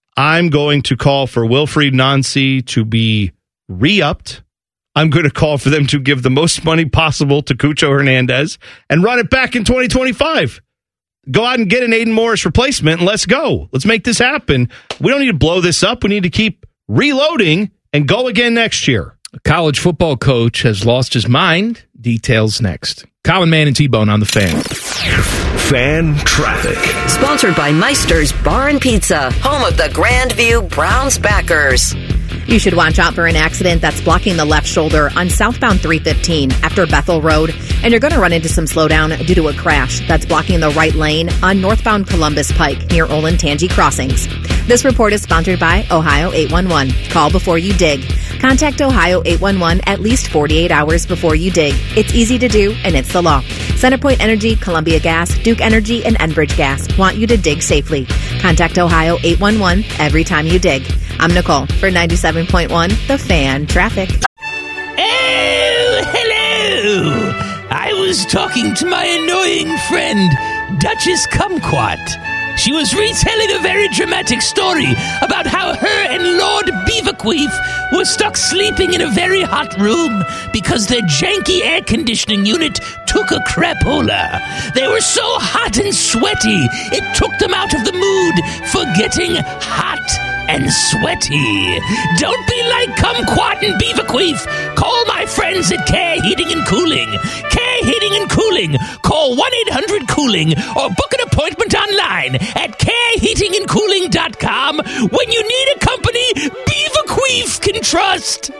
I'm going to call for Wilfried Nancy to be re-upped. I'm going to call for them to give the most money possible to Cucho Hernandez and run it back in 2025. Go out and get an Aiden Morris replacement and let's go. Let's make this happen. We don't need to blow this up. We need to keep reloading and go again next year. A college football coach has lost his mind. Details next. Common Man and T-Bone on the Fan. Fan Traffic. Sponsored by Meister's Bar and Pizza, home of the Grandview Browns backers. You should watch out for an accident that's blocking the left shoulder on southbound 315 after Bethel Road. And you're going to run into some slowdown due to a crash that's blocking the right lane on northbound Columbus Pike near Olentangy Crossings. This report is sponsored by Ohio 811. Call before you dig. Contact Ohio 811 at least 48 hours before you dig. It's easy to do, and it's the law. Centerpoint Energy, Columbia Gas, Duke Energy, and Enbridge Gas want you to dig safely. Contact Ohio 811 every time you dig. I'm Nicole for 97.1 The Fan Traffic. Oh, hello! I was talking to my annoying friend, Duchess Kumquat. She was retelling a very dramatic story about how her and Lord Beaverqueef were stuck sleeping in a very hot room because their janky air conditioning unit took a crapola. They were so hot and sweaty, it took them out of the mood for getting hot and sweaty. Don't be like Kumquat and Beaverqueef. Call my friends at Care Heating and Cooling. Care Heating and Cooling. Call 1-800-COOLING or book an appointment online at careheatingandcooling.com when you need a company Beaverqueef can trust.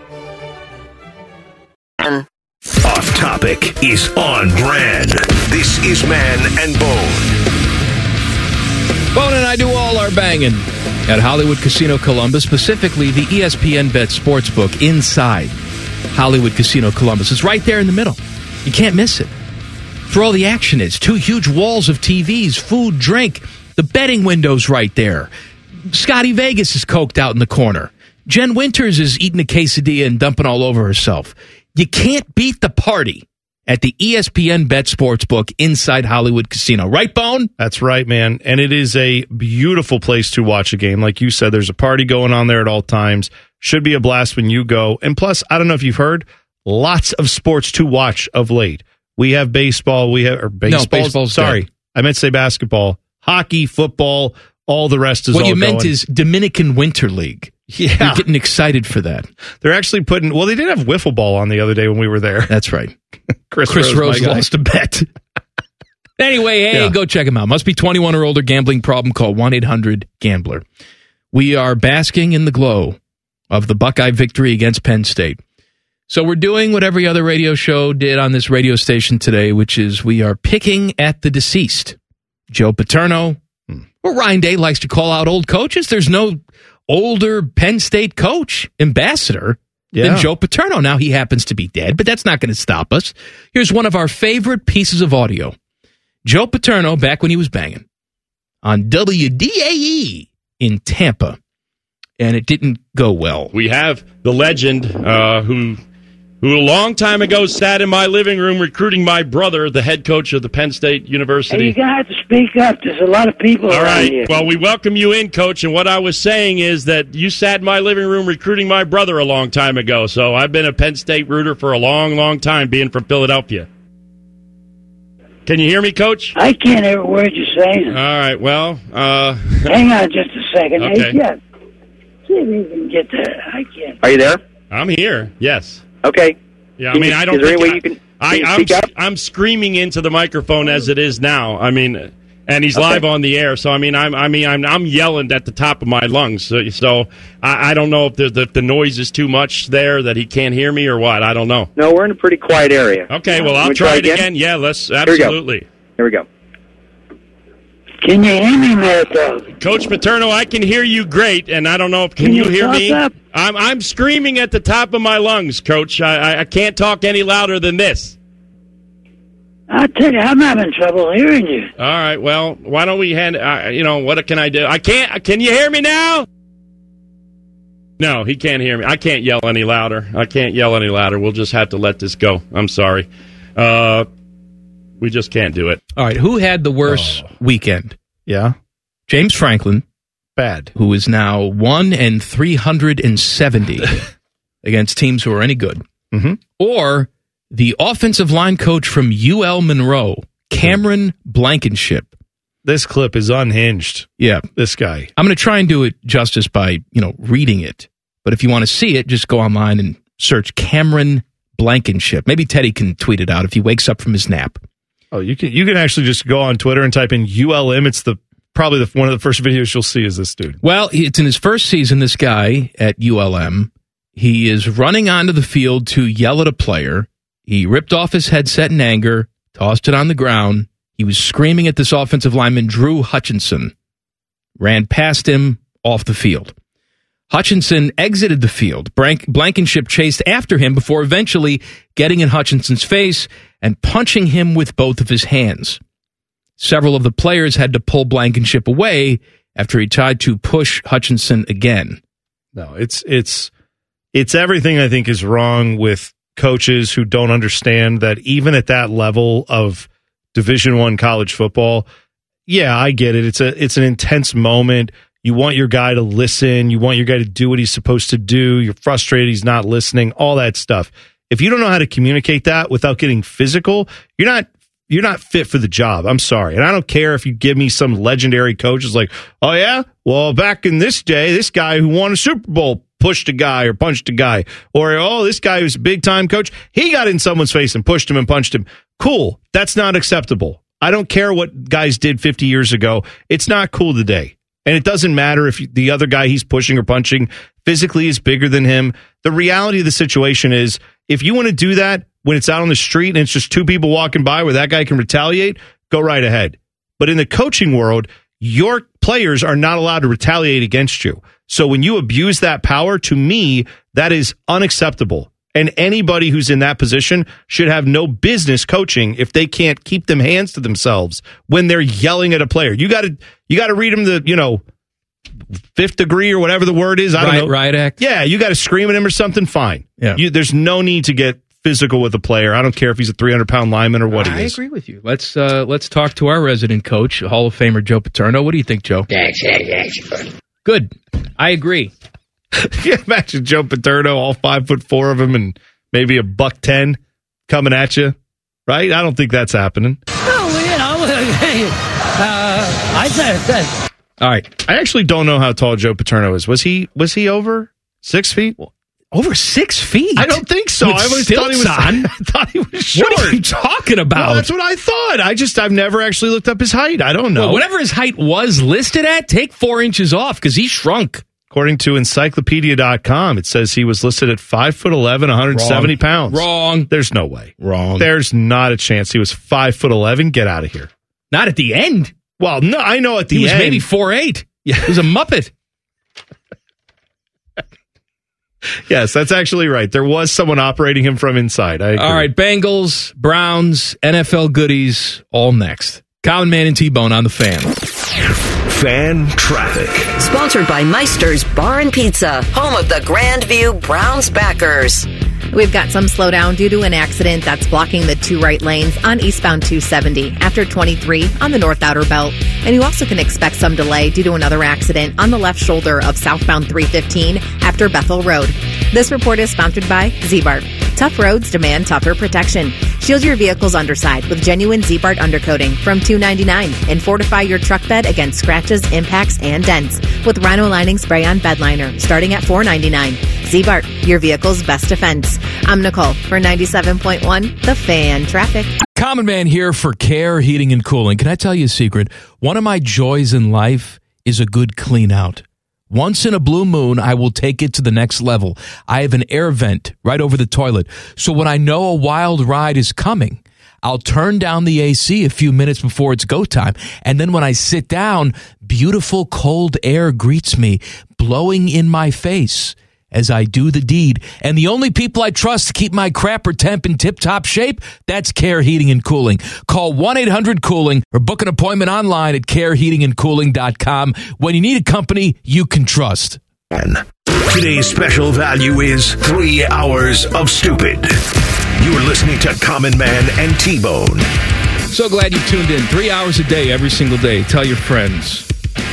Off Topic is on brand. This is Man and Bone. Bone and I do all our banging at Hollywood Casino Columbus, specifically the ESPN Bet Sportsbook inside Hollywood Casino Columbus. It's right there in the middle. You can't miss it. It's where all the action is. 2 huge walls of TVs, food, drink. The betting window's right there. Scotty Vegas is coked out in the corner. Jen Winters is eating a quesadilla and dumping all over herself. You can't beat the party at the ESPN Bet Sportsbook inside Hollywood Casino. Right, Bone? That's right, man. And it is a beautiful place to watch a game. Like you said, there's a party going on there at all times. Should be a blast when you go. And plus, I don't know if you've heard, lots of sports to watch of late. We have baseball. Or baseball. No, baseball's sorry. dead. I meant to say basketball. Hockey, football, all the rest is all going. What you meant is Dominican Winter League. Yeah. You're getting excited for that. They're actually putting, well, they did have wiffle ball on the other day when we were there. That's right. Chris Rose lost a bet. Anyway, hey, go check them out. Must be 21 or older. Gambling problem, call 1-800-GAMBLER. We are basking in the glow of the Buckeye victory against Penn State. So we're doing what every other radio show did on this radio station today, which is we are picking at the deceased. Joe Paterno, or Ryan Day likes to call out old coaches. There's no older Penn State coach, ambassador, than Joe Paterno. Now, he happens to be dead, but that's not going to stop us. Here's one of our favorite pieces of audio. Joe Paterno, back when he was banging, on WDAE in Tampa, and it didn't go well. We have the legend who a long time ago sat in my living room recruiting my brother, the head coach of the Penn State University. Hey, you got to speak up. There's a lot of people All around right. here. Well, we welcome you in, Coach, and what I was saying is that you sat in my living room recruiting my brother a long time ago, so I've been a Penn State rooter for a long, long time, being from Philadelphia. Can you hear me, Coach? I can't hear a word you're saying. All right, well... Hang on just a second. Okay. Hey, Jeff, see if you can get that. I can't. Are you there? I'm here, yes. Okay. Yeah, I mean, I don't is there think... any way you can speak up? I'm screaming into the microphone as it is now. I mean... And he's live on the air, so I mean, I'm yelling at the top of my lungs. So I don't know if the noise is too much there that he can't hear me or what. I don't know. No, we're in a pretty quiet area. Okay, well I'll try it again. Yeah, let's absolutely. Here we go. Can you hear me, Mad Dog? Coach Paterno, I can hear you great, and I don't know if can you hear talk me? up? I'm screaming at the top of my lungs, Coach. I can't talk any louder than this. I'll tell you, I'm having trouble hearing you. All right, well, why don't we what can I do? I can't. Can you hear me now? No, he can't hear me. I can't yell any louder. We'll just have to let this go. I'm sorry. We just can't do it. All right, who had the worst weekend? Yeah. James Franklin Bad. Who is now 1-370 against teams who are any good. Mm-hmm. Or the offensive line coach from UL Monroe, Cameron Blankenship. This clip is unhinged. Yeah. This guy. I'm going to try and do it justice by, reading it. But if you want to see it, just go online and search Cameron Blankenship. Maybe Teddy can tweet it out if he wakes up from his nap. Oh, you can actually just go on Twitter and type in ULM. It's probably one of the first videos you'll see is this dude. Well, it's in his first season, this guy at ULM. He is running onto the field to yell at a player. He ripped off his headset in anger, tossed it on the ground. He was screaming at this offensive lineman, Drew Hutchinson. Ran past him off the field. Hutchinson exited the field. Blankenship chased after him before eventually getting in Hutchinson's face and punching him with both of his hands. Several of the players had to pull Blankenship away after he tried to push Hutchinson again. No, it's everything I think is wrong with coaches who don't understand that even at that level of Division I college football, yeah, I get it. It's an intense moment. You want your guy to listen. You want your guy to do what he's supposed to do. You're frustrated he's not listening, all that stuff. If you don't know how to communicate that without getting physical, you're not fit for the job. I'm sorry. And I don't care if you give me some legendary coach who's like, oh, yeah? Well, back in this day, this guy who won a Super Bowl pushed a guy or punched a guy. Or, oh, this guy who's a big-time coach, he got in someone's face and pushed him and punched him. Cool. That's not acceptable. I don't care what guys did 50 years ago. It's not cool today. And it doesn't matter if the other guy he's pushing or punching physically is bigger than him. The reality of the situation is if you want to do that when it's out on the street and it's just two people walking by where that guy can retaliate, go right ahead. But in the coaching world, your players are not allowed to retaliate against you. So when you abuse that power, to me, that is unacceptable. And anybody who's in that position should have no business coaching if they can't keep them hands to themselves when they're yelling at a player. You got to read them the, fifth degree or whatever the word is. I don't know. Riot act. Yeah, you got to scream at him or something. Fine. Yeah. There's no need to get physical with a player. I don't care if he's a 300-pound lineman or what he is. I agree with you. Let's talk to our resident coach, Hall of Famer Joe Paterno. What do you think, Joe? Good. I agree. Can you imagine Joe Paterno, all 5'4" of him, and maybe a $110 coming at you? Right? I don't think that's happening. I said. All right. I actually don't know how tall Joe Paterno is. Was he over 6 feet? Over 6 feet? I don't think so. I always thought he was short. What are you talking about? Well, that's what I thought. I've never actually looked up his height. I don't know. Well, whatever his height was listed at, take 4 inches off because he shrunk. According to encyclopedia.com, it says he was listed at 5'11", 170 pounds. Wrong. There's no way. Wrong. There's not a chance he was 5'11". Get out of here. Not at the end. Well, no, I know at the end. He was maybe 4'8". Yeah. He was a Muppet. Yes, that's actually right. There was someone operating him from inside. I agree. All right, Bengals, Browns, NFL goodies, all next. Common Man and T-Bone on the Fan. Fan Traffic. Sponsored by Meister's Bar and Pizza, home of the Grandview Browns backers. We've got some slowdown due to an accident that's blocking the 2 right lanes on eastbound 270 after 23 on the North Outer Belt. And you also can expect some delay due to another accident on the left shoulder of southbound 315 after Bethel Road. This report is sponsored by Z-Bart. Tough roads demand tougher protection. Shield your vehicle's underside with genuine Z-Bart undercoating from $2.99 and fortify your truck bed against scratches, impacts, and dents with Rhino Lining Spray-On Bed Liner starting at $4.99. Z-Bart, your vehicle's best defense. I'm Nicole for 97.1 The Fan Traffic. Common Man here for Care Heating and Cooling. Can I tell you a secret? One of my joys in life is a good clean out. Once in a blue moon, I will take it to the next level. I have an air vent right over the toilet. So when I know a wild ride is coming, I'll turn down the AC a few minutes before it's go time. And then when I sit down, beautiful cold air greets me, blowing in my face as I do the deed. And the only people I trust to keep my crapper temp in tip-top shape, that's Care Heating and Cooling. Call 1-800-COOLING or book an appointment online at careheatingandcooling.com when you need a company you can trust. Today's special value is 3 hours of stupid. You're listening to Common Man and T-Bone. So glad you tuned in. 3 hours a day, every single day. Tell your friends.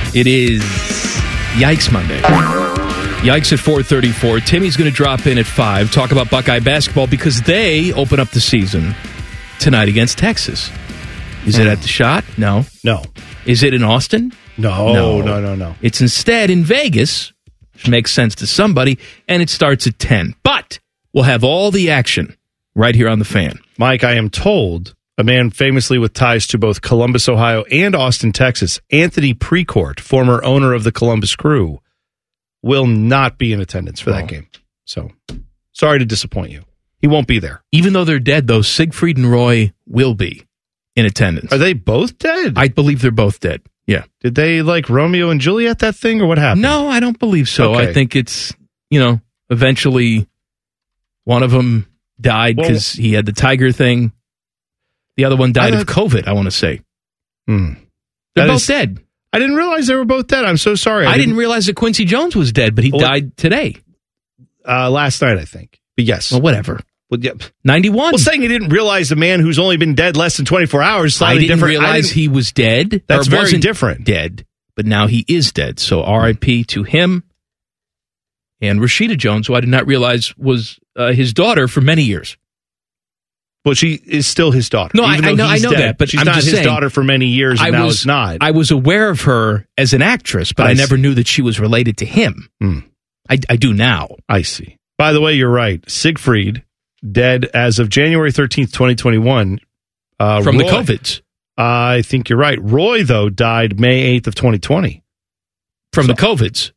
It is Yikes Monday. Yikes at 4:34. Timmy's going to drop in at 5, talk about Buckeye basketball because they open up the season tonight against Texas. Is it at the Shot? No. No. Is it in Austin? No. It's instead in Vegas, which makes sense to somebody, and it starts at 10. But we'll have all the action right here on the Fan. Mike, I am told a man famously with ties to both Columbus, Ohio and Austin, Texas, Anthony Precourt, former owner of the Columbus Crew, will not be in attendance for that game. So, sorry to disappoint you. He won't be there. Even though they're dead, though, Siegfried and Roy will be in attendance. Are they both dead? I believe they're both dead. Yeah. Did they like Romeo and Juliet that thing, or what happened? No, I don't believe so. Okay. I think it's, eventually one of them died because he had the tiger thing. The other one died of COVID, I want to say. They're both dead. I didn't realize they were both dead. I'm so sorry. I didn't realize that Quincy Jones was dead, but he died today. Last night, I think. But yes. Well, whatever. Well, yeah. 91. Well, saying you didn't realize a man who's only been dead less than 24 hours is slightly different. Realize he was dead. That's or very wasn't different. Dead, but now he is dead. So R.I.P. to him and Rashida Jones, who I did not realize was his daughter for many years. Well, she is still his daughter. No, I know that, but she's I'm not just his saying, daughter for many years, and now is not. I was aware of her as an actress, but I never knew that she was related to him. I do now. I see. By the way, you're right. Siegfried, dead as of January 13th, 2021. From the COVIDs. I think you're right. Roy, though, died May 8th of 2020. From the COVIDs.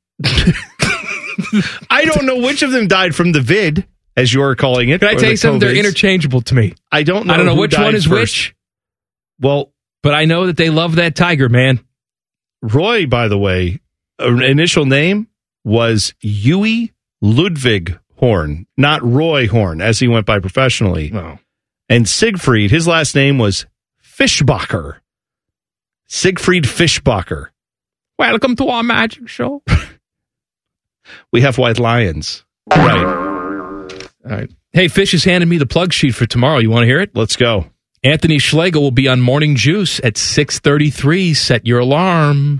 I don't know which of them died from the vid, as you're calling it. Can I tell you something? They're interchangeable to me. I don't know which one is first. which. Well, but I know that they love that tiger, man. Roy, by the way, initial name was Huey Ludwig Horn, not Roy Horn, as he went by professionally. Oh. And Siegfried, his last name was Fischbacher. Siegfried Fischbacher. Welcome to our magic show. We have white lions. Right. All right. Hey, Fish has handed me the plug sheet for tomorrow. You want to hear it? Let's go. Anthony Schlegel will be on Morning Juice at 6:33. Set your alarm.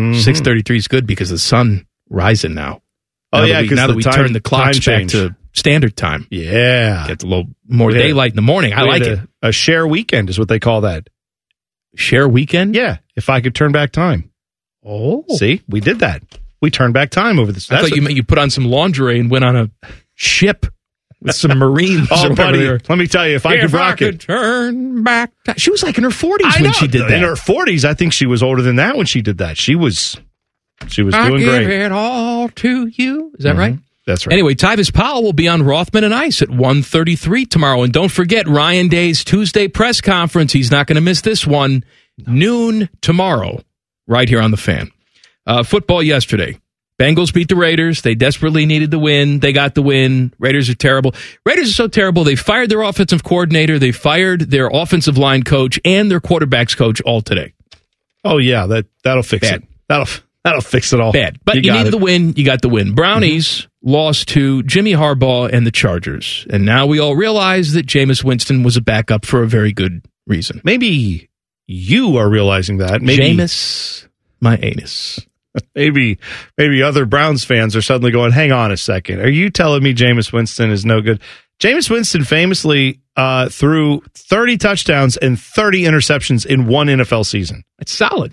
6:33 is good because the sun rising now. Oh, yeah, because now that we turn the clocks back to standard time. Yeah. Gets a little more daylight in the morning. I like it. A share weekend is what they call that. Share weekend? Yeah, if I could turn back time. Oh. See, we did that. We turned back time over this. I thought you put on some lingerie and went on a ship with some Marines. Oh, buddy, let me tell you, if I could rock it. Turn back. She was like in her 40s when she did that. In her 40s, I think she was older than that when she did that. She was doing great. I give it all to you. Is that right? That's right. Anyway, Tyvis Powell will be on Rothman and Ice at 1:33 tomorrow. And don't forget Ryan Day's Tuesday press conference. He's not going to miss this one. Noon tomorrow, right here on The Fan. Football yesterday. Bengals beat the Raiders. They desperately needed the win. They got the win. Raiders are terrible. Raiders are so terrible, they fired their offensive coordinator, they fired their offensive line coach, and their quarterback's coach all today. Oh, yeah, that'll fix it. That'll fix it all. Bad. But you needed the win. You got the win. Brownies lost to Jimmy Harbaugh and the Chargers. And now we all realize that Jameis Winston was a backup for a very good reason. Maybe you are realizing that. Maybe Jameis, my anus. Maybe other Browns fans are suddenly going, hang on a second. Are you telling me Jameis Winston is no good? Jameis Winston famously threw 30 touchdowns and 30 interceptions in one NFL season. That's solid.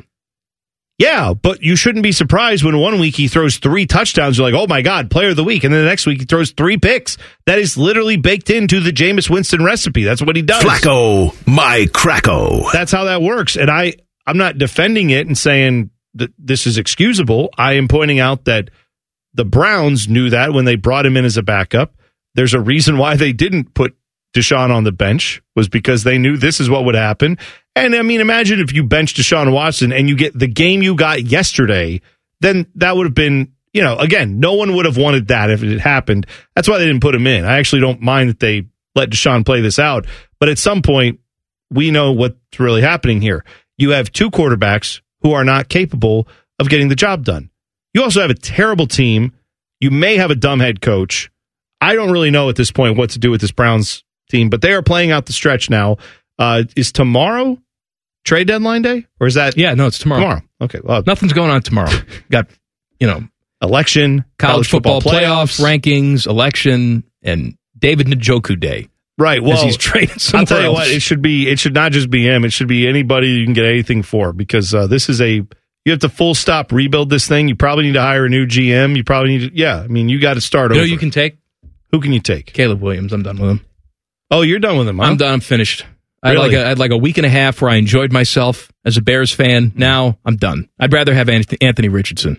Yeah, but you shouldn't be surprised when 1 week he throws 3 touchdowns. You're like, oh my God, player of the week. And then the next week he throws 3 picks. That is literally baked into the Jameis Winston recipe. That's what he does. Flacco, my Cracko. That's how that works. And I'm not defending it and saying that this is excusable. I am pointing out that the Browns knew that when they brought him in as a backup. There's a reason why they didn't put Deshaun on the bench, was because they knew this is what would happen. And I mean, imagine if you bench Deshaun Watson and you get the game you got yesterday, then that would have been, again, no one would have wanted that if it had happened. That's why they didn't put him in. I actually don't mind that they let Deshaun play this out. But at some point, we know what's really happening here. You have 2 quarterbacks who are not capable of getting the job done. You also have a terrible team. You may have a dumb head coach. I don't really know at this point what to do with this Browns team, but they are playing out the stretch now. Is tomorrow trade deadline day? Or is that? Yeah, no, it's tomorrow. Tomorrow. Okay. Well, nothing's going on tomorrow. Got, election, college football playoffs, rankings, election, and David Njoku Day. Right. Well, he's traded somewhere I'll tell you else. what, it should not just be him. It should be anybody you can get anything for, because this is you have to full stop rebuild this thing. You probably need to hire a new GM. You probably need to, you got to start over. You can take? Who can you take? Caleb Williams. I'm done with him. Oh, you're done with him, huh? I'm done. I'm finished. Really? I had like a week and a half where I enjoyed myself as a Bears fan. Now I'm done. I'd rather have Anthony Richardson.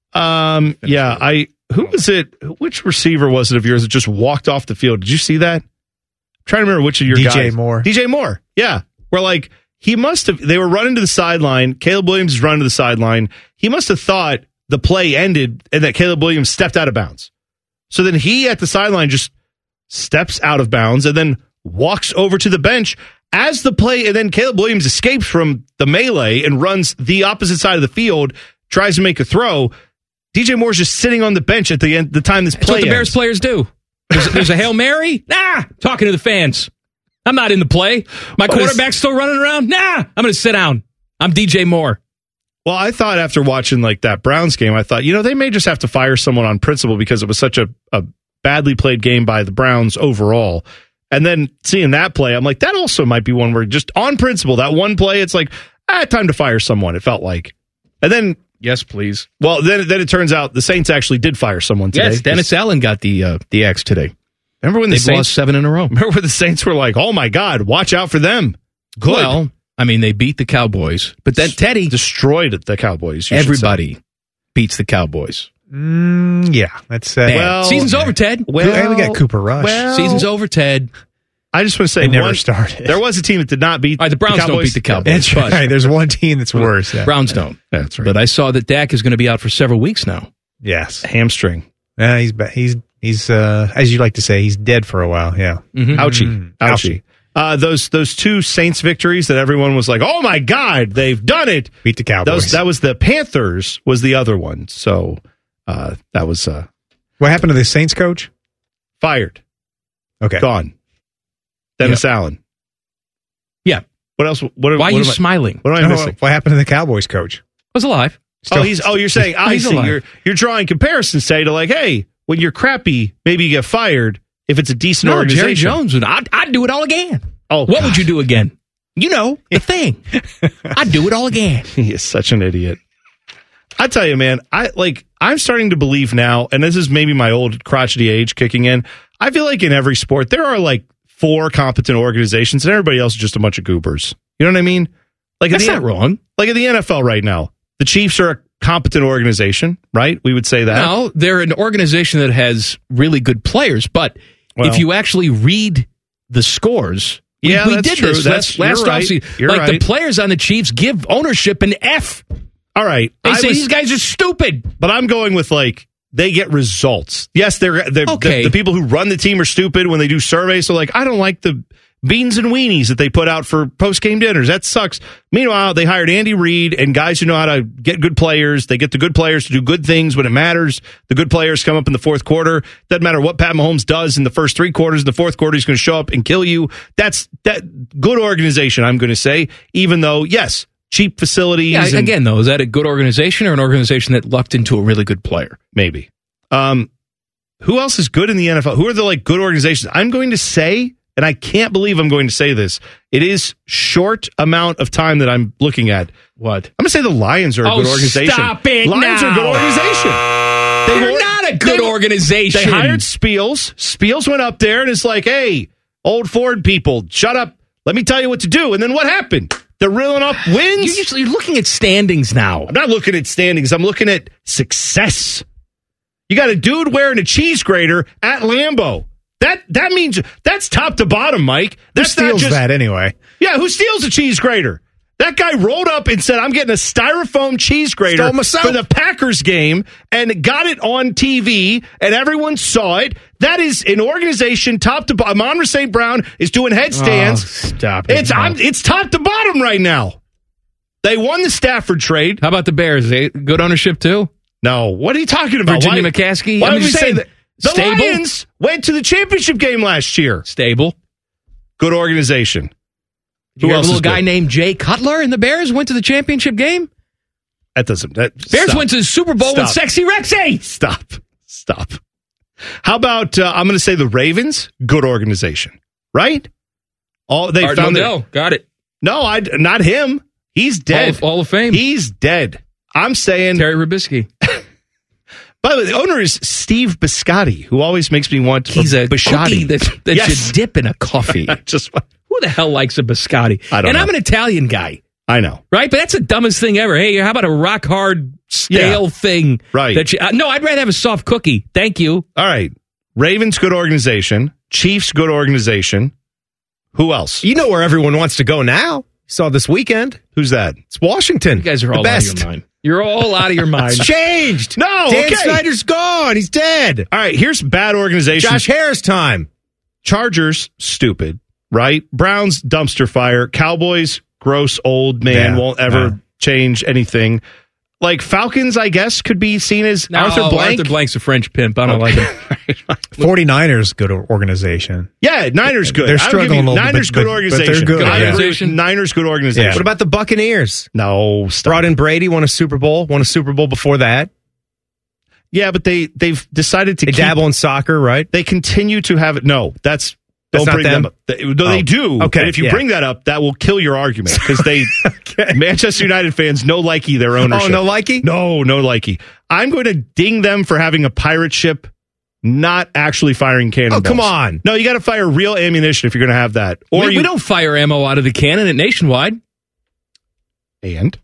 Yeah. Who was it? Which receiver was it of yours that just walked off the field? Did you see that? I'm trying to remember which of your guys. DJ Moore. Yeah. Where he must have, they were running to the sideline. Caleb Williams is running to the sideline. He must have thought the play ended and that Caleb Williams stepped out of bounds. So then he at the sideline just steps out of bounds and then walks over to the bench as the play. And then Caleb Williams escapes from the melee and runs the opposite side of the field, tries to make a throw. DJ Moore's just sitting on the bench at the end, the time this play That's what the ends. Bears players do. There's a Hail Mary. Talking to the fans. I'm not in the play. My quarterback's still running around. I'm going to sit down. I'm DJ Moore. Well, I thought after watching that Browns game, I thought, they may just have to fire someone on principle because it was such a badly played game by the Browns overall. And then seeing that play, I'm like, that also might be one where just on principle, that one play, it's like, time to fire someone, it felt like. And then, yes, please. Well, then it turns out the Saints actually did fire someone today. Yes, Dennis Allen got the axe today. Remember when They've lost 7 in a row? Remember when the Saints were like, oh my God, watch out for them. Good. Well, they beat the Cowboys, but then Teddy destroyed the Cowboys. Everybody beats the Cowboys. Yeah, that's season's over, Ted. We got Cooper Rush. Season's over, Ted. I just want to say, they never started. There was a team that did not beat the Browns. Don't beat the Cowboys. That's right. There's one team that's worse. Yeah. Browns don't. That's right. But I saw that Dak is going to be out for several weeks now. Yes, hamstring. Yeah, he's as you like to say, he's dead for a while. Yeah. Mm-hmm. Ouchie. Those two Saints victories that everyone was like, oh my God, they've done it. Beat the Cowboys. That was the Panthers was the other one. So that was what happened to the Saints coach? Fired. Okay. Gone. Dennis Allen. Yeah. What else? Why are you smiling? What am I missing? What happened to the Cowboys coach? Was alive. You're saying I he's see. alive. You're drawing comparisons, say, to hey, when you're crappy, maybe you get fired. If it's a decent organization, Jerry Jones would. I'd do it all again. Oh, what would you do again? The thing. I'd do it all again. He is such an idiot. I tell you, man, I'm starting to believe now, and this is maybe my old crotchety age kicking in. I feel like in every sport there are 4 competent organizations, and everybody else is just a bunch of goobers. You know what I mean? That's not wrong. Like in the NFL right now, the Chiefs are a competent organization, right? We would say that. No, they're an organization that has really good players, but if you actually read the scores, we did true. this last offseason. The players on the Chiefs give ownership an F. All right. They say these guys are stupid. But I'm going with they get results. Yes, they're okay. The people who run the team are stupid when they do surveys. So I don't like the beans and weenies that they put out for post-game dinners. That sucks. Meanwhile, they hired Andy Reid and guys who know how to get good players. They get the good players to do good things when it matters. The good players come up in the fourth quarter. Doesn't matter what Pat Mahomes does in the first 3 quarters. In the fourth quarter, he's going to show up and kill you. That's good organization, I'm going to say, even though, yes, cheap facilities. Yeah, again, though, is that a good organization or an organization that lucked into a really good player? Maybe. Who else is good in the NFL? Who are the good organizations? I'm going to say, and I can't believe I'm going to say this, it is short amount of time that I'm looking at. What? I'm going to say the Lions are a good organization. Stop it Lions are a good organization. They're not a good organization. They hired Spiels. Spiels went up there and it's hey, old Ford people, shut up. Let me tell you what to do. And then what happened? They're reeling up wins. You're looking at standings now. I'm not looking at standings. I'm looking at success. You got a dude wearing a cheese grater at Lambeau. That means that's top to bottom, Mike. Who steals that anyway? Yeah, who steals a cheese grater? That guy rolled up and said, I'm getting a styrofoam cheese grater for the Packers game and got it on TV and everyone saw it. That is an organization top to bottom. Amon-Ra St. Brown is doing headstands. Stop it. It's top to bottom right now. They won the Stafford trade. How about the Bears? Good ownership too? No. What are you talking about? Virginia McCaskey? Why would we say that? The Stable? Lions went to the championship game last year. Stable. Good organization. Who else? A little guy named Jay Cutler and the Bears went to the championship game? That doesn't. Bears went to the Super Bowl with Sexy Rexy. Stop. How about I'm going to say the Ravens? Good organization, right? They Art found Modell. Got it. No, not him. He's dead. Hall of Fame. He's dead. I'm saying Terry Rubisky. By the way, the owner is Steve Biscotti, who always makes me want He's a biscotti cookie that you dip in a coffee. Who the hell likes a biscotti? I don't know. I'm an Italian guy. I know. Right? But that's the dumbest thing ever. Hey, how about a rock hard, stale thing? Right. No, I'd rather have a soft cookie. Thank you. All right. Ravens, good organization. Chiefs, good organization. Who else? You know where everyone wants to go now. Saw this weekend. Who's that? It's Washington. You guys are all out of your mind. You're all out of your mind. It's changed. No, Dan Snyder's gone. He's dead. All right, here's bad organization. Josh Harris time. Chargers, stupid, right? Browns, dumpster fire. Cowboys, gross old man, won't ever change anything. Like Falcons, I guess, could be seen as Arthur Blank. Arthur Blank's a French pimp. I don't like him. 49ers, good organization. Yeah, Niners good. They're struggling a little bit. Niners good organization. But they're good. I agree. Niners good organization. Yeah. What about the Buccaneers? No, brought in Brady, won a Super Bowl before that. Yeah, but they've decided to dabble in soccer, right? They continue to have it. No, don't bring them up. They do. Okay. But if you bring that up, that will kill your argument because they Manchester United fans no likey their ownership. Oh, no likey? No likey. I'm going to ding them for having a pirate ship, not actually firing cannonballs. Oh, come on. No, you got to fire real ammunition if you're going to have that. Or we don't fire ammo out of the cannon at Nationwide. And?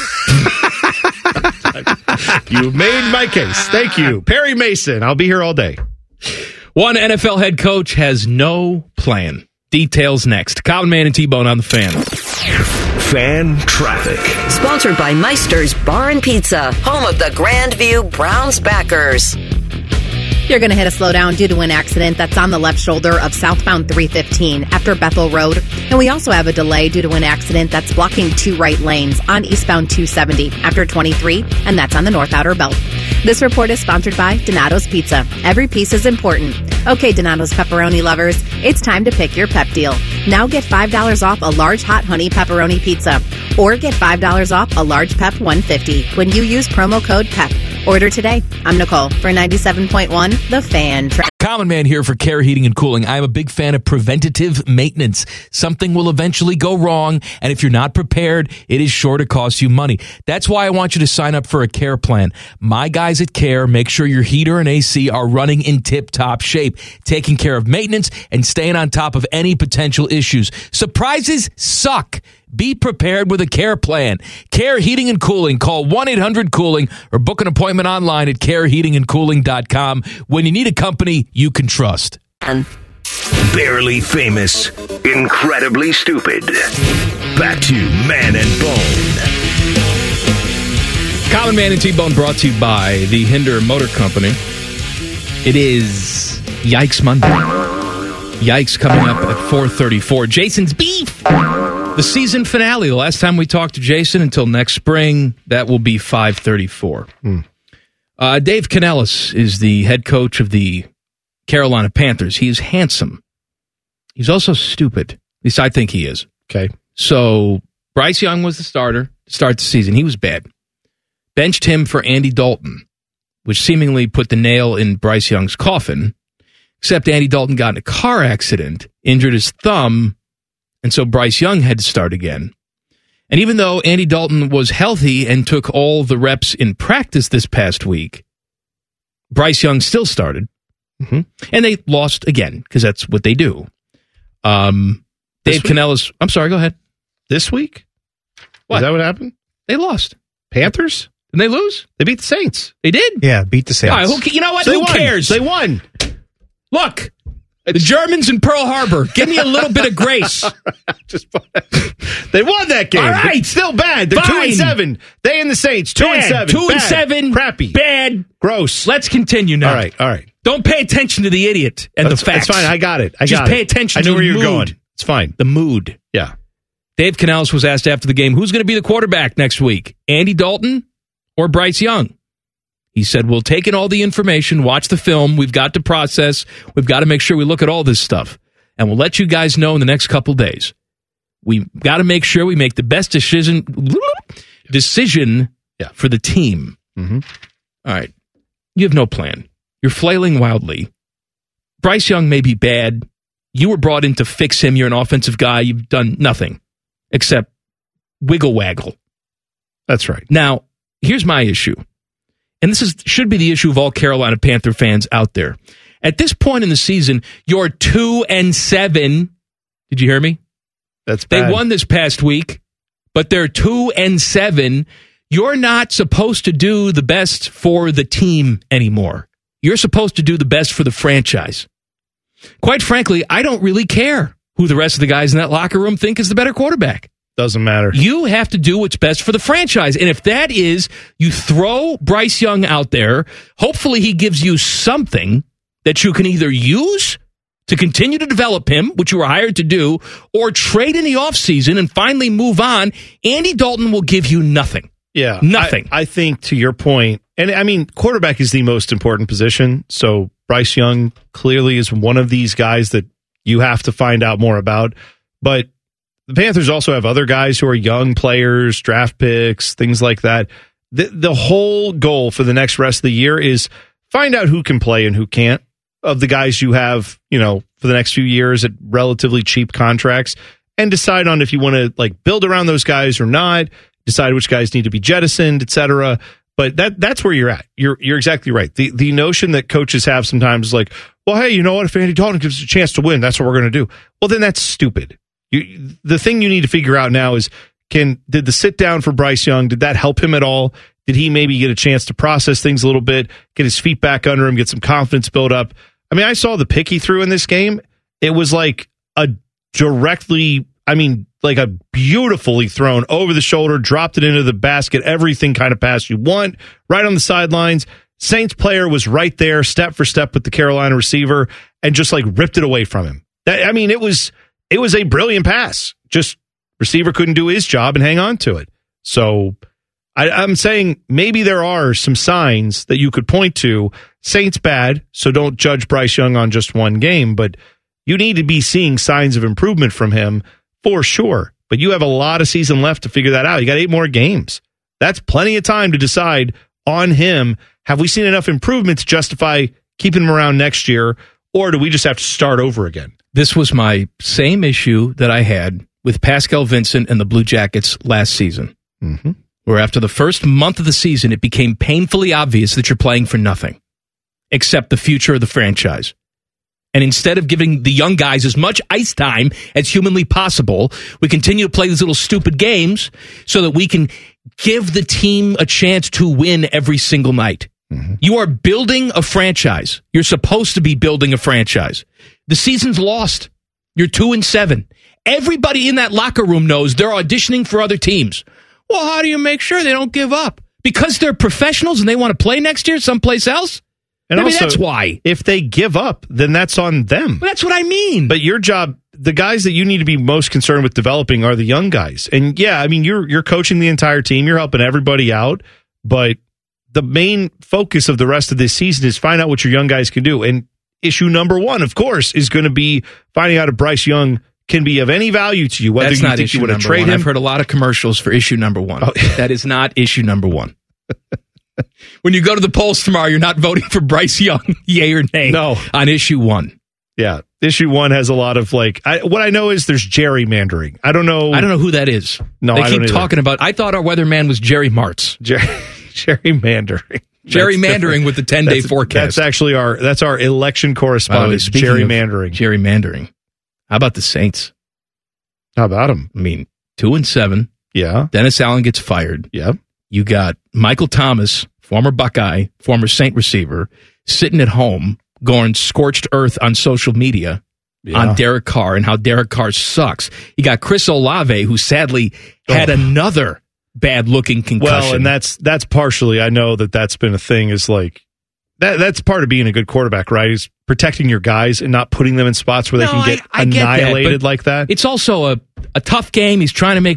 You made my case. Thank you. Perry Mason. I'll be here all day. One NFL head coach has no plan. Details next. Common Man and T-Bone on the Fan. Fan traffic. Sponsored by Meister's Bar and Pizza, home of the Grandview Browns backers. You're going to hit a slowdown due to an accident that's on the left shoulder of southbound 315 after Bethel Road. And we also have a delay due to an accident that's blocking two right lanes on eastbound 270 after 23, and that's on the North Outer Belt. This report is sponsored by Donato's Pizza. Every piece is important. Okay, Donato's pepperoni lovers, it's time to pick your pep deal. Now get $5 off a large hot honey pepperoni pizza, or get $5 off a large pep 150 when you use promo code PEP. Order today. I'm Nicole for 97.1 The Fan. Common Man here for Care Heating and Cooling. I'm a big fan of preventative maintenance. Something will eventually go wrong, and if you're not prepared, it is sure to cost you money. That's why I want you to sign up for a Care plan. My guys at Care make sure your heater and AC are running in tip-top shape, taking care of maintenance and staying on top of any potential issues. Surprises suck. Be prepared with a Care plan. Care Heating and Cooling. Call 1-800-COOLING or book an appointment online at careheatingandcooling.com when you need a company you can trust. Barely famous, incredibly stupid. Back to Man and Bone. Common Man and T-Bone brought to you by the Hinder Motor Company. It is Yikes Monday. Yikes coming up at 4:34. Jason's Beef. The season finale. The last time we talked to Jason until next spring, that will be 5:34. Dave Canellis is the head coach of the Carolina Panthers. He is handsome. He's also stupid. At least I think he is. Okay. So Bryce Young was the starter to start the season. He was bad. Benched him for Andy Dalton, which seemingly put the nail in Bryce Young's coffin, except Andy Dalton got in a car accident, injured his thumb, and so Bryce Young had to start again. And even though Andy Dalton was healthy and took all the reps in practice this past week, Bryce Young still started. Mm-hmm. And they lost again, because that's what they do. Dave Canellis, I'm sorry, go ahead. This week? What? Is that what happened? They lost. Panthers? Did they lose? They beat the Saints. They did? Yeah, beat the Saints. All right, you know what? So Who cares? They won. Look, the Germans in Pearl Harbor. Give me a little bit of grace. They won that game. All right. It's still bad. They're Fine. 2-7. They and the Saints, 2-7. 2-7. Crappy. Bad. Gross. Let's continue now. All right. Don't pay attention to the idiot and the facts. It's fine. I got it. Just pay attention I to know where the you're mood. going. It's fine. The mood. Yeah. Dave Canellis was asked after the game, who's going to be the quarterback next week? Andy Dalton or Bryce Young? He said, we'll take in all the information, watch the film. We've got to process. We've got to make sure we look at all this stuff. And we'll let you guys know in the next couple days. We got to make sure we make the best decision for the team. Mm-hmm. All right. You have no plan. You're flailing wildly. Bryce Young may be bad. You were brought in to fix him. You're an offensive guy. You've done nothing except wiggle waggle. That's right. Now, here's my issue. And this should be the issue of all Carolina Panther fans out there. At this point in the season, you're 2-7. Did you hear me? That's bad. They won this past week, but they're 2-7. You're not supposed to do the best for the team anymore. You're supposed to do the best for the franchise. Quite frankly, I don't really care who the rest of the guys in that locker room think is the better quarterback. Doesn't matter. You have to do what's best for the franchise. And if that is, you throw Bryce Young out there, hopefully he gives you something that you can either use to continue to develop him, which you were hired to do, or trade in the offseason and finally move on. Andy Dalton will give you nothing. Yeah. Nothing. I think to your point, and I mean, quarterback is the most important position. So Bryce Young clearly is one of these guys that you have to find out more about. But the Panthers also have other guys who are young players, draft picks, things like that. The whole goal for the next rest of the year is find out who can play and who can't of the guys you have, for the next few years at relatively cheap contracts, and decide on if you want to build around those guys or not, decide which guys need to be jettisoned, etc. But that's where you're at. You're exactly right. The notion that coaches have sometimes is like, well, hey, you know what? If Andy Dalton gives us a chance to win, that's what we're going to do. Well, then that's stupid. The thing you need to figure out now is, did the sit down for Bryce Young, did that help him at all? Did he maybe get a chance to process things a little bit, get his feet back under him, get some confidence built up? I mean, I saw the pick he threw in this game. It was like a beautifully thrown over the shoulder, dropped it into the basket, everything kind of pass you want, right on the sidelines. Saints player was right there, step for step with the Carolina receiver, and just ripped it away from him. It was a brilliant pass. Just receiver couldn't do his job and hang on to it. So I'm saying maybe there are some signs that you could point to. Saints bad, so don't judge Bryce Young on just one game, but you need to be seeing signs of improvement from him for sure. But you have a lot of season left to figure that out. You got 8 more games. That's plenty of time to decide on him. Have we seen enough improvement to justify keeping him around next year, or do we just have to start over again? This was my same issue that I had with Pascal Vincent and the Blue Jackets last season, where after the first month of the season, it became painfully obvious that you're playing for nothing except the future of the franchise. And instead of giving the young guys as much ice time as humanly possible, we continue to play these little stupid games so that we can give the team a chance to win every single night. You are building a franchise. You're supposed to be building a franchise. The season's lost. You're 2-7. Everybody in that locker room knows they're auditioning for other teams. Well, how do you make sure they don't give up? Because they're professionals and they want to play next year someplace else? And Maybe also, that's why. If they give up, then that's on them. Well, that's what I mean. But your job, the guys that you need to be most concerned with developing are the young guys. And yeah, I mean, you're coaching the entire team. You're helping everybody out. But the main focus of the rest of this season is find out what your young guys can do. And issue number 1, of course, is going to be finding out if Bryce Young can be of any value to you, whether That's you not think you issue want to number trade one. him. I've heard a lot of commercials for issue number 1. Oh. That is not issue number 1. When you go to the polls tomorrow, you're not voting for Bryce Young, yay or nay, on issue 1. Yeah, issue 1 has a lot of what I know is there's gerrymandering. I don't know who that is. No, they keep talking about. I thought our weatherman was Jerry Martz. Gerrymandering. Gerrymandering with the 10-day forecast. That's actually our election correspondent. Gerrymandering. Gerrymandering. How about the Saints? How about them? I mean, 2-7. Yeah. Dennis Allen gets fired. Yeah. You got Michael Thomas, former Buckeye, former Saint receiver, sitting at home going scorched earth on social media on Derek Carr and how Derek Carr sucks. You got Chris Olave, who sadly had another bad-looking concussion. Well, and that's partially, I know that's been a thing, is that's part of being a good quarterback, right? Is protecting your guys and not putting them in spots where they can get annihilated like that. It's also a tough game. He's trying to make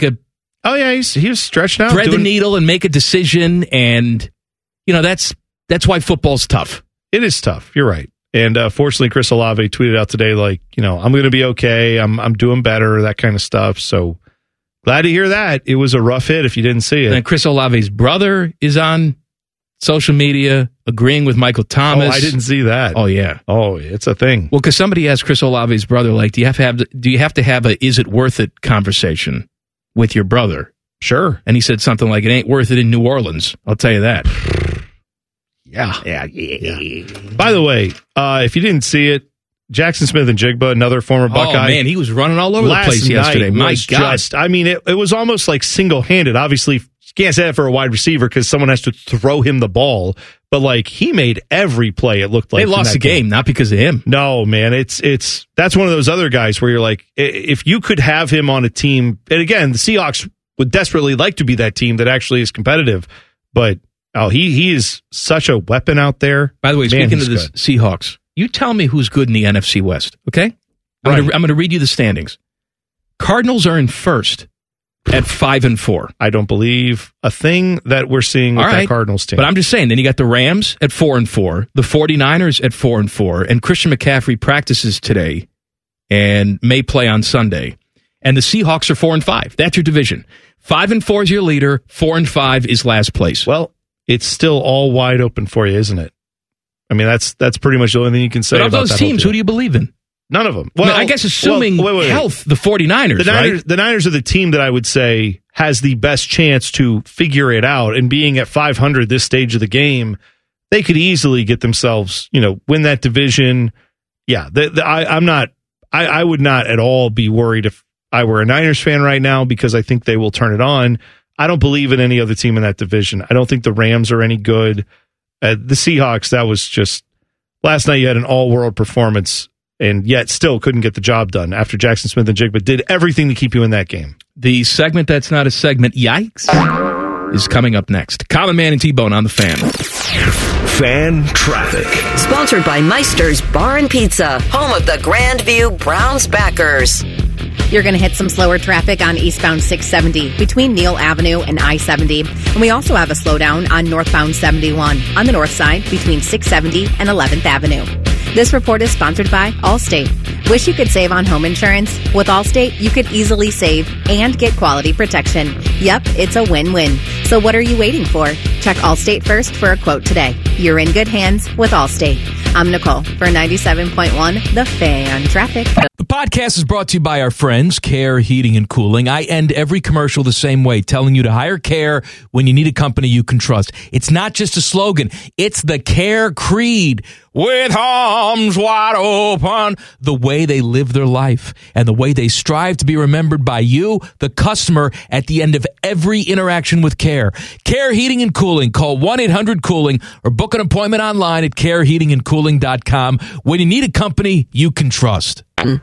he was stretched out. Thread the needle and make a decision, and that's why football's tough. It is tough. You're right. And fortunately, Chris Olave tweeted out today, like, I'm going to be okay. I'm doing better, that kind of stuff. So glad to hear that. It was a rough hit if you didn't see it. And Chris Olave's brother is on social media agreeing with Michael Thomas. Oh, I didn't see that. Oh, yeah. Oh, it's a thing. Well, because somebody asked Chris Olave's brother, like, do you have to have a is it worth it conversation with your brother? Sure. And he said something like, it ain't worth it in New Orleans. I'll tell you that. Yeah. By the way, if you didn't see it, Jackson Smith-Njigba, another former Buckeye. Oh, man, he was running all over the place yesterday. My God. It was almost like single-handed. Obviously, you can't say that for a wide receiver because someone has to throw him the ball. But, like, he made every play, it looked like. They lost the game, not because of him. No, man. That's one of those other guys where you're like, if you could have him on a team, and again, the Seahawks would desperately like to be that team that actually is competitive. But, he is such a weapon out there. By the way, speaking of the Seahawks, you tell me who's good in the NFC West, okay? I'm going to read you the standings. Cardinals are in first at 5-4. I don't believe a thing that we're seeing with that Cardinals team. But I'm just saying, then you got the Rams at 4-4, the 49ers at 4-4, and Christian McCaffrey practices today and may play on Sunday. And the Seahawks are 4-5. That's your division. 5-4 is your leader. 4-5 is last place. Well, it's still all wide open for you, isn't it? I mean, that's pretty much the only thing you can say about that. But of those teams, who do you believe in? None of them. Well, I guess assuming health, the 49ers, right? The Niners are the team that I would say has the best chance to figure it out. And being at 500 this stage of the game, they could easily get themselves, win that division. Yeah, I would not at all be worried if I were a Niners fan right now because I think they will turn it on. I don't believe in any other team in that division. I don't think the Rams are any good. The Seahawks, that was just last night. You had an all-world performance, and yet still couldn't get the job done after Jackson Smith-Njigba did everything to keep you in that game. The segment that's not a segment, yikes, is coming up next. Common Man and T-Bone on the Fan. Fan Traffic. Sponsored by Meister's Bar and Pizza, home of the Grandview Browns backers. You're going to hit some slower traffic on eastbound 670 between Neal Avenue and I-70. And we also have a slowdown on northbound 71 on the north side between 670 and 11th Avenue. This report is sponsored by Allstate. Wish you could save on home insurance? With Allstate, you could easily save and get quality protection. Yep, it's a win-win. So what are you waiting for? Check Allstate first for a quote today. You're in good hands with Allstate. I'm Nicole for 97.1 The Fan Traffic. The podcast is brought to you by our friends, Care Heating and Cooling. I end every commercial the same way, telling you to hire Care when you need a company you can trust. It's not just a slogan. It's the Care creed. With arms wide open, the way they live their life and the way they strive to be remembered by you, the customer, at the end of every interaction with Care. Care Heating and Cooling. Call 1-800-COOLING or book an appointment online at careheatingandcooling.com when you need a company you can trust.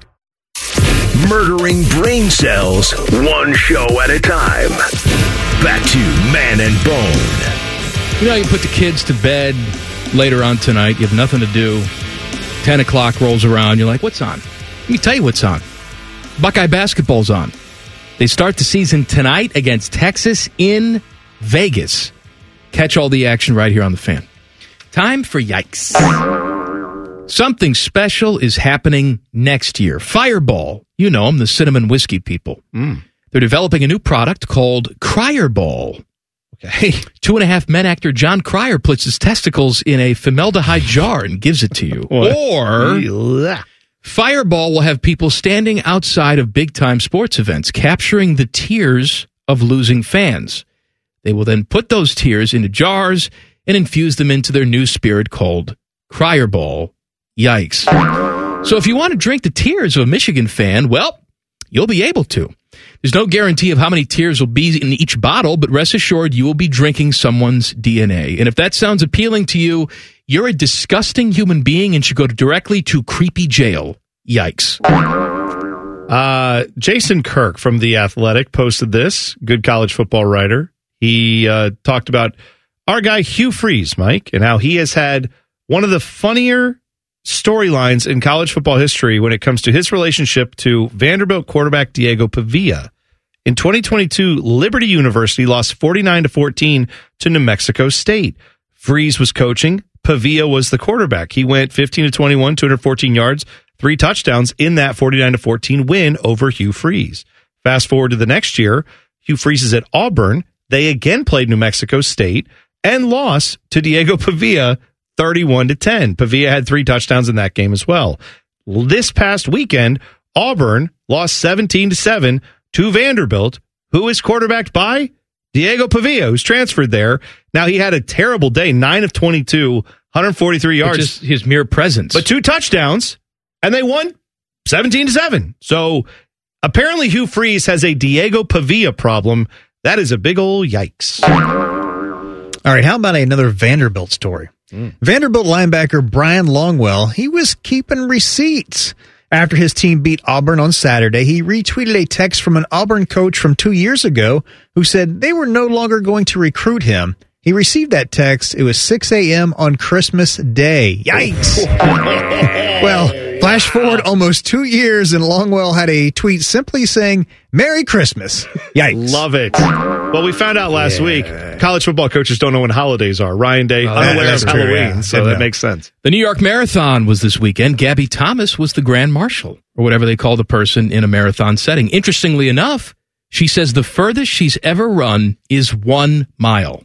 Murdering brain cells, one show at a time. Back to Man and Bone. You know, you put the kids to bed later on tonight, you have nothing to do. 10 o'clock rolls around, you're like, what's on? Let me tell you what's on. Buckeye basketball's on. They start the season tonight against Texas in Vegas. Catch all the action right here on The Fan. Time for Yikes. Something special is happening next year. Fireball, you know them, the cinnamon whiskey people. They're developing a new product called Cryerball. Okay. 2.5 Men actor John Cryer puts his testicles in a formaldehyde jar and gives it to you. Or Fireball will have people standing outside of big-time sports events, capturing the tears of losing fans. They will then put those tears into jars and infuse them into their new spirit called Cryerball. Yikes. So if you want to drink the tears of a Michigan fan, well, you'll be able to. There's no guarantee of how many tears will be in each bottle, but rest assured you will be drinking someone's DNA. And if that sounds appealing to you, you're a disgusting human being and should go directly to creepy jail. Yikes. Jason Kirk from The Athletic posted this, good college football writer. He talked about our guy Hugh Freeze, Mike, and how he has had one of the funnier storylines in college football history when it comes to his relationship to Vanderbilt quarterback Diego Pavia. In 2022, Liberty University lost 49-14 to New Mexico State. Freeze was coaching. Pavia was the quarterback. He went 15 to 21, 214 yards, 3 touchdowns in that 49-14 win over Hugh Freeze. Fast forward to the next year, Hugh Freeze is at Auburn. They again played New Mexico State and lost to Diego Pavia 31-10. Pavia had 3 touchdowns in that game as well. This past weekend, Auburn lost 17-7 to Vanderbilt, who is quarterbacked by Diego Pavia, who's transferred there. Now, he had a terrible day, 9 of 22, 143 yards. Just his mere presence. But 2 touchdowns, and they won 17-7. So, apparently Hugh Freeze has a Diego Pavia problem. That is a big old yikes. All right, how about another Vanderbilt story? Vanderbilt linebacker Brian Longwell, he was keeping receipts. After his team beat Auburn on Saturday, he retweeted a text from an Auburn coach from 2 years ago who said they were no longer going to recruit him. He received that text. It was 6 a.m. on Christmas Day. Yikes. Well, flash forward almost 2 years, and Longwell had a tweet simply saying, Merry Christmas. Yikes. Love it. Well, we found out last week, college football coaches don't know when holidays are. Ryan Day, unaware of Halloween, so that makes sense. The New York Marathon was this weekend. Gabby Thomas was the Grand Marshal, or whatever they call the person in a marathon setting. Interestingly enough, she says the furthest she's ever run is 1 mile.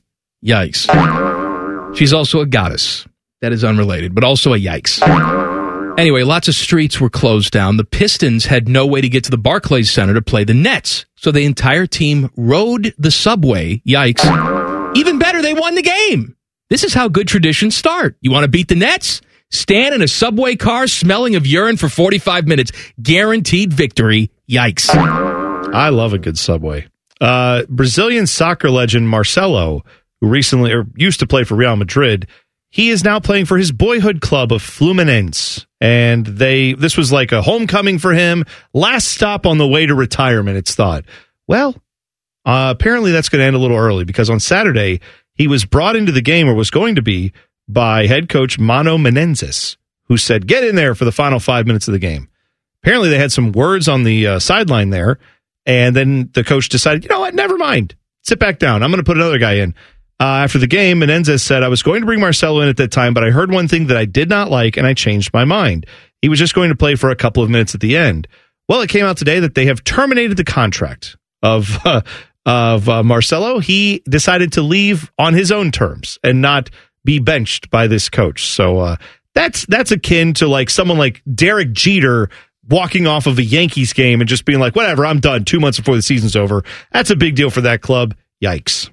Yikes. She's also a goddess. That is unrelated, but also a yikes. Anyway, lots of streets were closed down. The Pistons had no way to get to the Barclays Center to play the Nets, so the entire team rode the subway. Yikes. Even better, they won the game. This is how good traditions start. You want to beat the Nets? Stand in a subway car smelling of urine for 45 minutes. Guaranteed victory. Yikes. I love a good subway. Brazilian soccer legend Marcelo, who recently used to play for Real Madrid, he is now playing for his boyhood club of Fluminense. And this was like a homecoming for him. Last stop on the way to retirement, it's thought. Well, apparently that's going to end a little early because on Saturday, he was brought into the game, or was going to be, by head coach Mano Menezes, who said, get in there for the final 5 minutes of the game. Apparently they had some words on the sideline there, and then the coach decided, you know what, never mind. Sit back down. I'm going to put another guy in. After the game, Menezes said, I was going to bring Marcelo in at that time, but I heard one thing that I did not like, and I changed my mind. He was just going to play for a couple of minutes at the end. Well, it came out today that they have terminated the contract of Marcelo. He decided to leave on his own terms and not be benched by this coach. So that's akin to like someone like Derek Jeter walking off of a Yankees game and just being like, whatever, I'm done 2 months before the season's over. That's a big deal for that club. Yikes.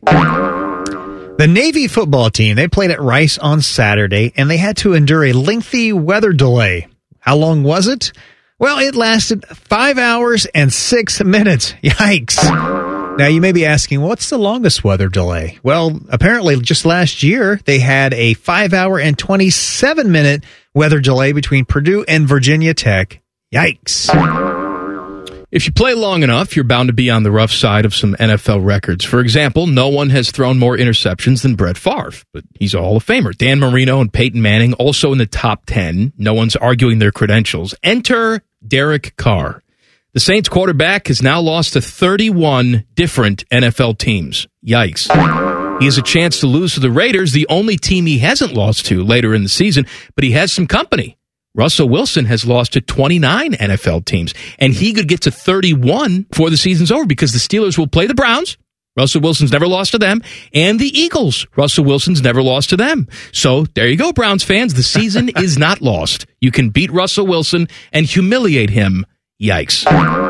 The Navy football team, they played at Rice on Saturday, and they had to endure a lengthy weather delay. How long was it? Well, it lasted 5 hours and 6 minutes. Yikes. Now, you may be asking, what's the longest weather delay? Well, apparently, just last year, they had a 5 hour and 27 minute weather delay between Purdue and Virginia Tech. Yikes. If you play long enough, you're bound to be on the rough side of some NFL records. For example, no one has thrown more interceptions than Brett Favre, but he's a Hall of Famer. Dan Marino and Peyton Manning also in the top 10. No one's arguing their credentials. Enter Derek Carr. The Saints quarterback has now lost to 31 different NFL teams. Yikes. He has a chance to lose to the Raiders, the only team he hasn't lost to later in the season, but he has some company. Russell Wilson has lost to 29 NFL teams, and he could get to 31 before the season's over because the Steelers will play the Browns. Russell Wilson's never lost to them, and the Eagles. Russell Wilson's never lost to them. So there you go, Browns fans. The season is not lost. You can beat Russell Wilson and humiliate him. Yikes.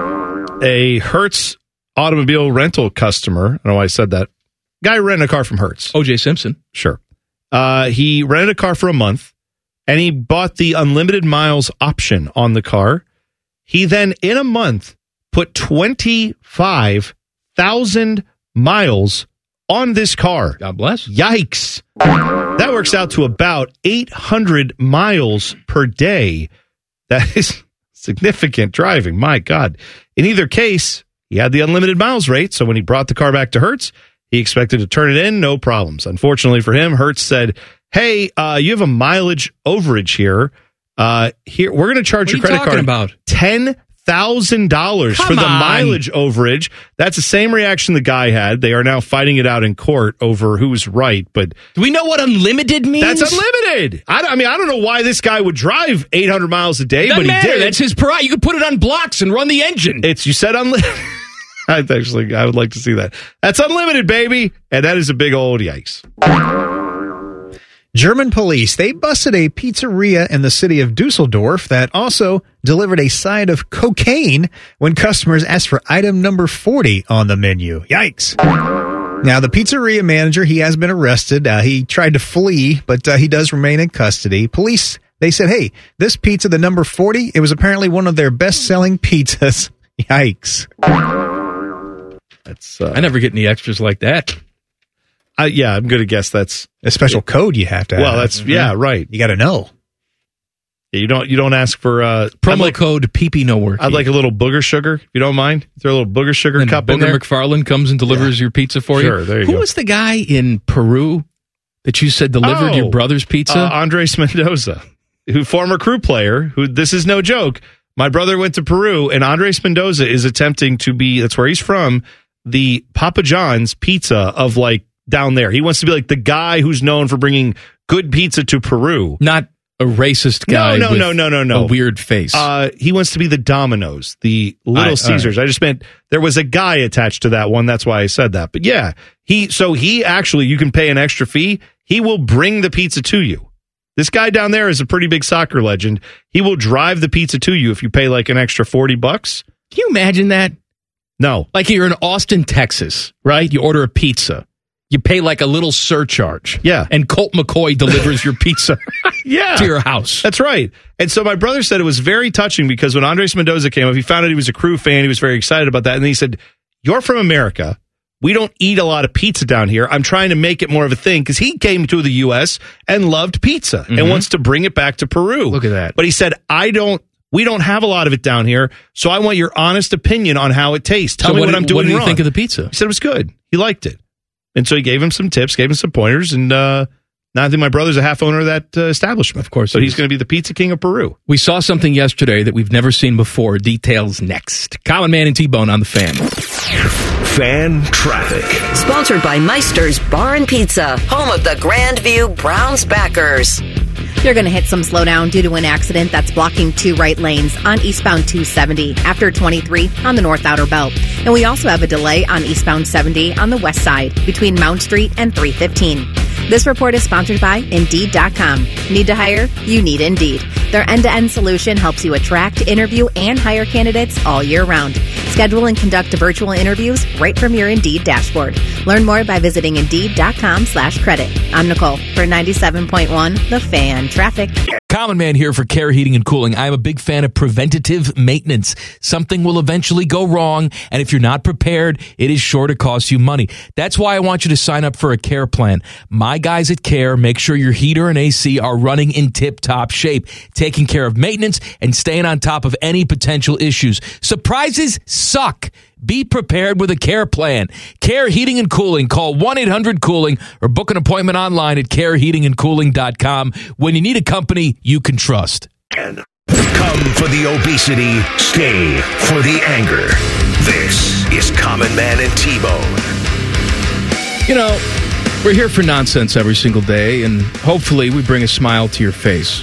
A Hertz automobile rental customer, I don't know why I said that, guy rented a car from Hertz. O.J. Simpson. Sure. He rented a car for a month. And he bought the unlimited miles option on the car. He then, in a month, put 25,000 miles on this car. God bless. Yikes. That works out to about 800 miles per day. That is significant driving. My God. In either case, he had the unlimited miles rate. So when he brought the car back to Hertz, he expected to turn it in. No problems. Unfortunately for him, Hertz said, hey, you have a mileage overage here. Here we're going to charge your credit card about? $1,000 for the mileage overage. That's the same reaction the guy had. They are now fighting it out in court over who's right. But do we know what unlimited means? That's unlimited. I mean, I don't know why this guy would drive 800 miles a day, Doesn't but matter. he did. That's his prerogative. You could put it on blocks and run the engine. You said unlimited. I would like to see that. That's unlimited, baby. And that is a big old yikes. German police, they busted a pizzeria in the city of Dusseldorf that also delivered a side of cocaine when customers asked for item number 40 on the menu. Yikes. Now, the pizzeria manager, he has been arrested. He tried to flee, but he does remain in custody. Police, they said, hey, this pizza, the number 40, it was apparently one of their best-selling pizzas. Yikes. That's I never get any extras like that. Yeah, I'm going to guess that's a special code you have to have. Well, that's right. You got to know. Yeah, you don't ask for promo code PP No Work. I'd like a little booger sugar, if you don't mind. Throw a little booger sugar and cup in there. Booger McFarland comes and delivers your pizza for you. Sure, there you go. go. Who was the guy in Peru that you said delivered your brother's pizza? Andres Mendoza, former crew player. Who this is no joke. My brother went to Peru, and Andres Mendoza is attempting to be. That's where he's from. The Papa John's pizza of down there. He wants to be like the guy who's known for bringing good pizza to Peru. Not a racist guy. No. A weird face. He wants to be the Domino's, the Little Caesars. I just meant there was a guy attached to that one. That's why I said that. But yeah, he actually, you can pay an extra fee. He will bring the pizza to you. This guy down there is a pretty big soccer legend. He will drive the pizza to you if you pay an extra $40. Can you imagine that? No. Like you're in Austin, Texas, right? You order a pizza. You pay a little surcharge. Yeah. And Colt McCoy delivers your pizza to your house. That's right. And so my brother said it was very touching because when Andres Mendoza came up, he found out he was a crew fan. He was very excited about that. And he said, you're from America. We don't eat a lot of pizza down here. I'm trying to make it more of a thing because he came to the U.S. and loved pizza and wants to bring it back to Peru. Look at that. But he said, we don't have a lot of it down here, so I want your honest opinion on how it tastes. Tell me what I'm doing wrong. What did you think of the pizza? He said it was good. He liked it. And so he gave him some tips, gave him some pointers, and now I think my brother's a half owner of that establishment. Of course. So he's going to be the pizza king of Peru. We saw something yesterday that we've never seen before. Details next. Common Man and T-Bone on the Fan. Fan Traffic. Sponsored by Meister's Bar and Pizza, home of the Grandview Browns backers. You're going to hit some slowdown due to an accident that's blocking 2 right lanes on eastbound 270 after 23 on the North Outer Belt. And we also have a delay on eastbound 70 on the west side between Mount Street and 315. This report is sponsored by Indeed.com. Need to hire? You need Indeed. Their end-to-end solution helps you attract, interview, and hire candidates all year round. Schedule and conduct virtual interviews right from your Indeed dashboard. Learn more by visiting Indeed.com/credit. I'm Nicole for 97.1 The Fan Traffic. Common Man here for Care Heating and Cooling. I'm a big fan of preventative maintenance. Something will eventually go wrong, and if you're not prepared, it is sure to cost you money. That's why I want you to sign up for a Care plan. My guys at Care make sure your heater and AC are running in tip-top shape, taking care of maintenance and staying on top of any potential issues. Surprises suck. Be prepared with a Care plan. Care Heating and Cooling. Call 1-800-COOLING or book an appointment online at careheatingandcooling.com when you need a company you can trust. Come for the obesity, stay for the anger. This is Common Man and T-Bone. You know, we're here for nonsense every single day, and hopefully we bring a smile to your face.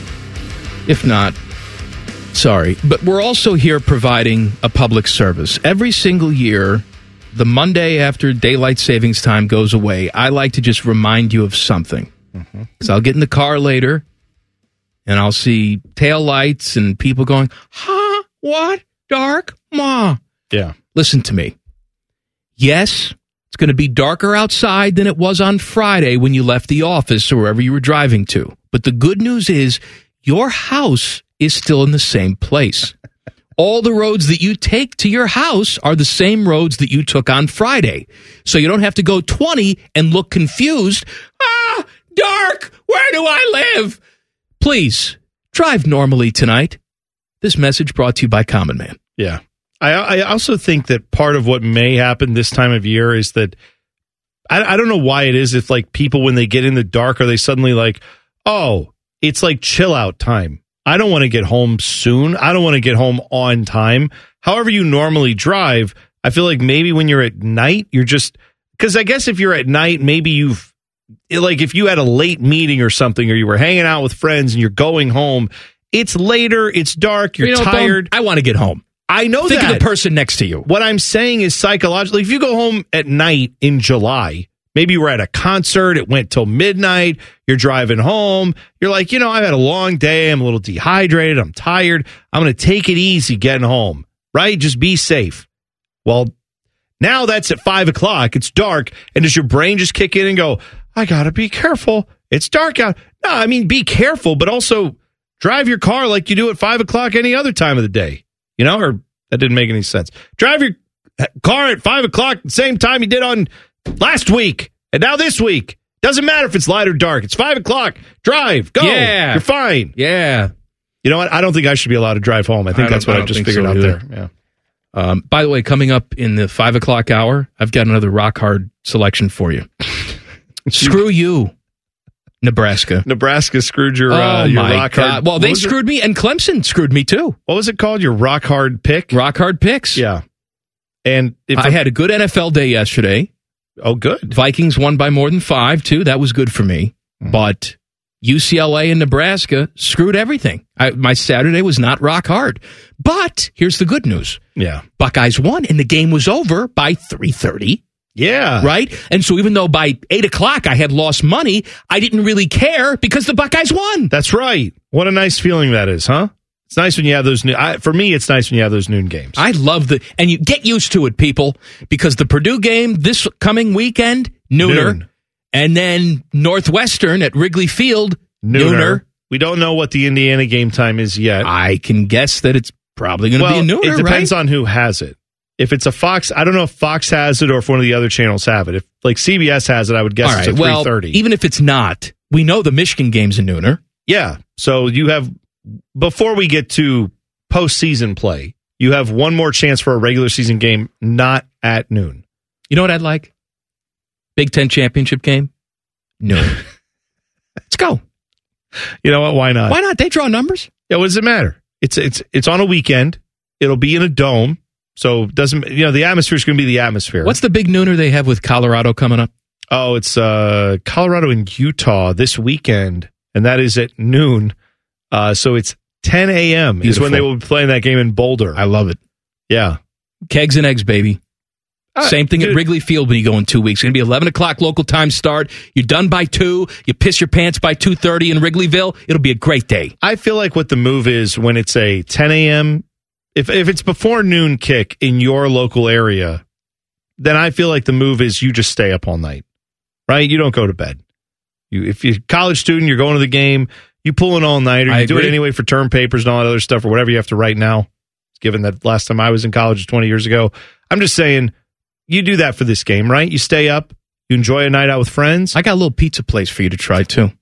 If not, sorry. But we're also here providing a public service. Every single year, the Monday after daylight savings time goes away, I like to just remind you of something. Because I'll get in the car later, and I'll see taillights and people going, huh? What? Dark? Ma. Yeah. Listen to me. Yes, it's going to be darker outside than it was on Friday when you left the office or wherever you were driving to. But the good news is your house is still in the same place. All the roads that you take to your house are the same roads that you took on Friday. So you don't have to go 20 and look confused. Ah, dark! Where do I live? Please, drive normally tonight. This message brought to you by Common Man. Yeah. I also think that part of what may happen this time of year is that I don't know why it is if people when they get in the dark are they suddenly oh, it's chill out time. I don't want to get home soon. I don't want to get home on time. However you normally drive, I feel like maybe when you're at night, you're just, because I guess if you're at night, maybe if you had a late meeting or something, or you were hanging out with friends and you're going home, it's later, it's dark, you're tired. I want to get home. I know Think that. of the person next to you. What I'm saying is psychologically, if you go home at night in July, maybe you were at a concert, it went till midnight, you're driving home, you're like, I've had a long day, I'm a little dehydrated, I'm tired, I'm going to take it easy getting home, right? Just be safe. Well, now that's at 5 o'clock, it's dark, and does your brain just kick in and go, I got to be careful, it's dark out? No, I mean, be careful, but also drive your car like you do at 5 o'clock any other time of the day, or that didn't make any sense. Drive your car at 5 o'clock the same time you did on last week and now this week. Doesn't matter if it's light or dark. It's 5 o'clock. Drive. Go. Yeah. You're fine. Yeah. You know what? I don't think I should be allowed to drive home. I think that's what I just figured out there. Yeah. By the way, coming up in the 5 o'clock hour, I've got another rock hard selection for you. Screw you, Nebraska. Nebraska screwed your my rock God. hard. Well, they screwed me, and Clemson screwed me too. What was it called? Your rock hard pick? Rock hard picks. Yeah. And I had a good NFL day yesterday. Oh, good. Vikings won by more than 5, too. That was good for me. But UCLA and Nebraska screwed everything. My Saturday was not rock hard. But here's the good news. Yeah. Buckeyes won, and the game was over by 3:30. Yeah. Right? And so even though by 8 o'clock I had lost money, I didn't really care because the Buckeyes won. That's right. What a nice feeling that is, huh? It's nice when you have those for me, it's nice when you have those noon games. I love and you get used to it, people, because the Purdue game this coming weekend, nooner. And then Northwestern at Wrigley Field, nooner. We don't know what the Indiana game time is yet. I can guess that it's probably going to be a nooner, it depends right? on who has it. If it's a Fox, I don't know if Fox has it or if one of the other channels have it. If like CBS has it, I would guess it's at 3:30. Even if it's not, we know the Michigan game's a nooner. Yeah. So you have, before we get to postseason play, you have one more chance for a regular season game not at noon. You know what I'd like? Big Ten championship game? Noon. Let's go. You know what? Why not? Why not? They draw numbers. Yeah, what does it matter? It's on a weekend. It'll be in a dome. So doesn't the atmosphere is going to be the atmosphere. What's the big nooner they have with Colorado coming up? Oh, it's Colorado and Utah this weekend, and that is at noon. So it's 10 a.m. is when they will be playing that game in Boulder. I love it. Yeah. Kegs and eggs, baby. Same thing at Wrigley Field when you go in 2 weeks. It's going to be 11 o'clock local time start. You're done by 2. You piss your pants by 2:30 in Wrigleyville. It'll be a great day. I feel like what the move is when it's a 10 a.m., if it's before noon kick in your local area, then I feel like the move is you just stay up all night, right? You don't go to bed. If you're a college student, you're going to the game, you pull an all-nighter. You do it anyway for term papers and all that other stuff or whatever you have to write now, given that last time I was in college 20 years ago. I'm just saying, you do that for this game, right? You stay up, you enjoy a night out with friends. I got a little pizza place for you to try, too.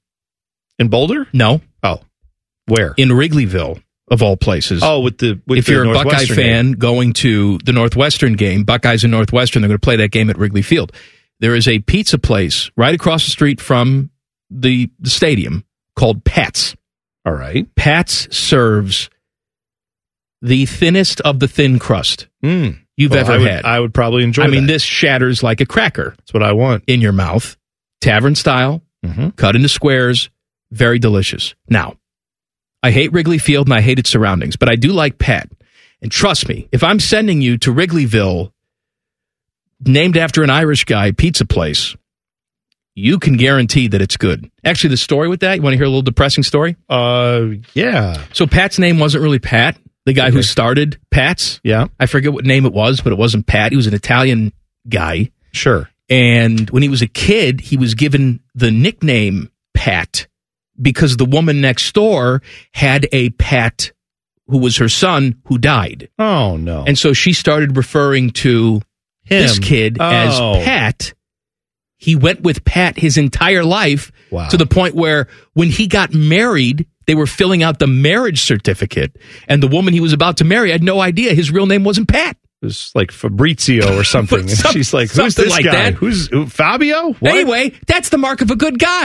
In Boulder? No. Oh. Where? In Wrigleyville, of all places. Oh, if you're a Buckeye fan going to the Northwestern game, Buckeyes and Northwestern, they're going to play that game at Wrigley Field. There is a pizza place right across the street from the stadium called Pat's. All right. Pat's serves the thinnest of the thin crust you've ever had. I would probably enjoy that. I mean, this shatters like a cracker. That's what I want. In your mouth. Tavern style, cut into squares, very delicious. Now, I hate Wrigley Field and I hate its surroundings, but I do like Pat. And trust me, if I'm sending you to Wrigleyville, named after an Irish guy pizza place, you can guarantee that it's good. Actually, the story with that, you want to hear a little depressing story? Yeah. So Pat's name wasn't really Pat, the guy who started Pat's. Yeah. I forget what name it was, but it wasn't Pat. He was an Italian guy. Sure. And when he was a kid, he was given the nickname Pat because the woman next door had a Pat who was her son who died. Oh, no. And so she started referring to this kid as Pat. He went with Pat his entire life to the point where when he got married, they were filling out the marriage certificate. And the woman he was about to marry had no idea his real name wasn't Pat. It was like Fabrizio or something. And she's like, who's this like guy? That. Who, Fabio? What? Anyway, that's the mark of a good guy.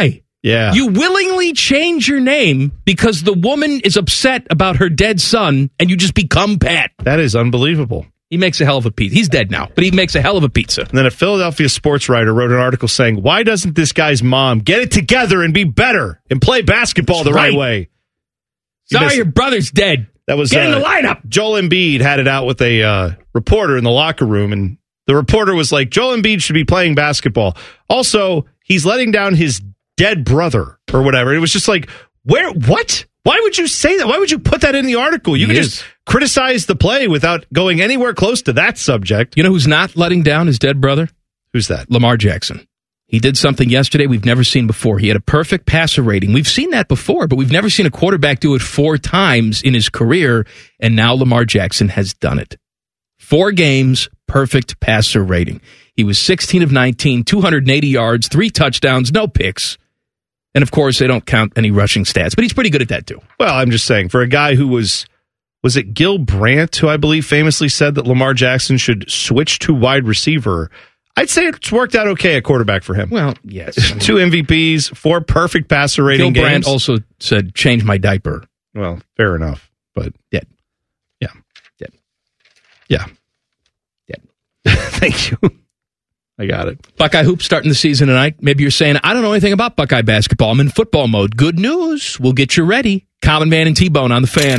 Yeah. You willingly change your name because the woman is upset about her dead son, and you just become Pat. That is unbelievable. He makes a hell of a pizza. He's dead now, but he makes a hell of a pizza. And then a Philadelphia sports writer wrote an article saying, why doesn't this guy's mom get it together and be better and play basketball the right way? Sorry, your brother's dead. That was Get in the lineup. Joel Embiid had it out with a reporter in the locker room, and the reporter was like, Joel Embiid should be playing basketball. Also, he's letting down his dead brother or whatever. It was just like, what? Why would you say that? Why would you put that in the article? You could just criticize the play without going anywhere close to that subject. You know who's not letting down his dead brother? Who's that? Lamar Jackson. He did something yesterday we've never seen before. He had a perfect passer rating. We've seen that before, but we've never seen a quarterback do it 4 times in his career, and now Lamar Jackson has done it. 4 games, perfect passer rating. He was 16 of 19, 280 yards, 3 touchdowns, no picks. And, of course, they don't count any rushing stats, but he's pretty good at that, too. Well, I'm just saying, for a guy who was it Gil Brandt, who I believe famously said that Lamar Jackson should switch to wide receiver, I'd say it's worked out okay at quarterback for him. Well, yes. 2 MVPs, 4 perfect passer rating Gil games. Brandt also said, change my diaper. Well, fair enough, but... Dead. Yeah. Dead. Yeah. Dead. Thank you. I got it. Buckeye Hoops starting the season tonight. Maybe you're saying, I don't know anything about Buckeye basketball. I'm in football mode. Good news. We'll get you ready. Common Man and T-Bone on the Fan.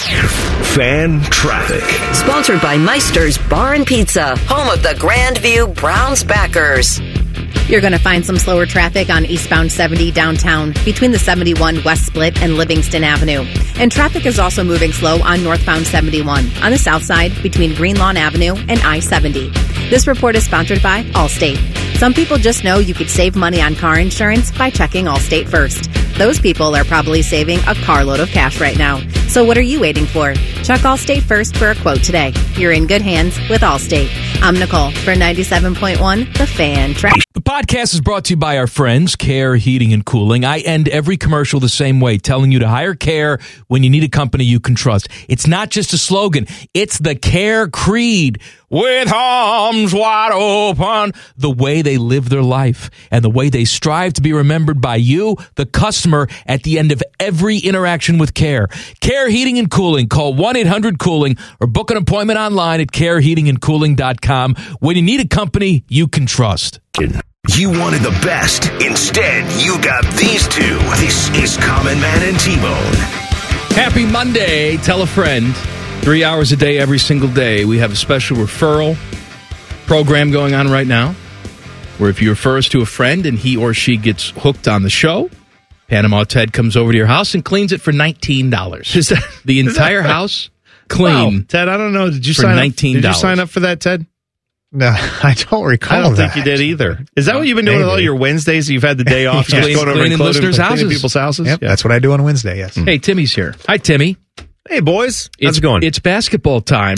Fan traffic. Sponsored by Meister's Bar and Pizza, home of the Grandview Browns backers. You're going to find some slower traffic on eastbound 70 downtown between the 71 West Split and Livingston Avenue. And traffic is also moving slow on northbound 71 on the south side between Greenlawn Avenue and I-70. This report is sponsored by Allstate. Some people just know you could save money on car insurance by checking Allstate first. Those people are probably saving a carload of cash right now. So what are you waiting for? Check Allstate first for a quote today. You're in good hands with Allstate. I'm Nicole for 97.1 The Fan Traffic. The podcast is brought to you by our friends, Care Heating and Cooling. I end every commercial the same way, telling you to hire Care when you need a company you can trust. It's not just a slogan. It's the Care creed. With arms wide open, the way they live their life and the way they strive to be remembered by you, the customer, at the end of every interaction with Care. Care Heating and Cooling. Call 1-800-COOLING or book an appointment online at careheatingandcooling.com when you need a company you can trust. You wanted the best. Instead, you got these two. This is Common Man and T-Bone. Happy Monday. Tell a friend. 3 hours a day, every single day. We have a special referral program going on right now where if you refer us to a friend and he or she gets hooked on the show, Panama Ted comes over to your house and cleans it for $19. Is that the entire house clean? Wow. Ted, I don't know. Did you for sign $19? up? Did you sign up for that, Ted? No, I don't recall I don't that. think you did either. Is that what you've been doing with all your Wednesdays? You've had the day off, just going over and listeners' houses, people's houses. Yep, that's what I do on Wednesday. Yes. Hey, Timmy's here. Hi, Timmy. Hey, boys. How's it going? It's basketball time.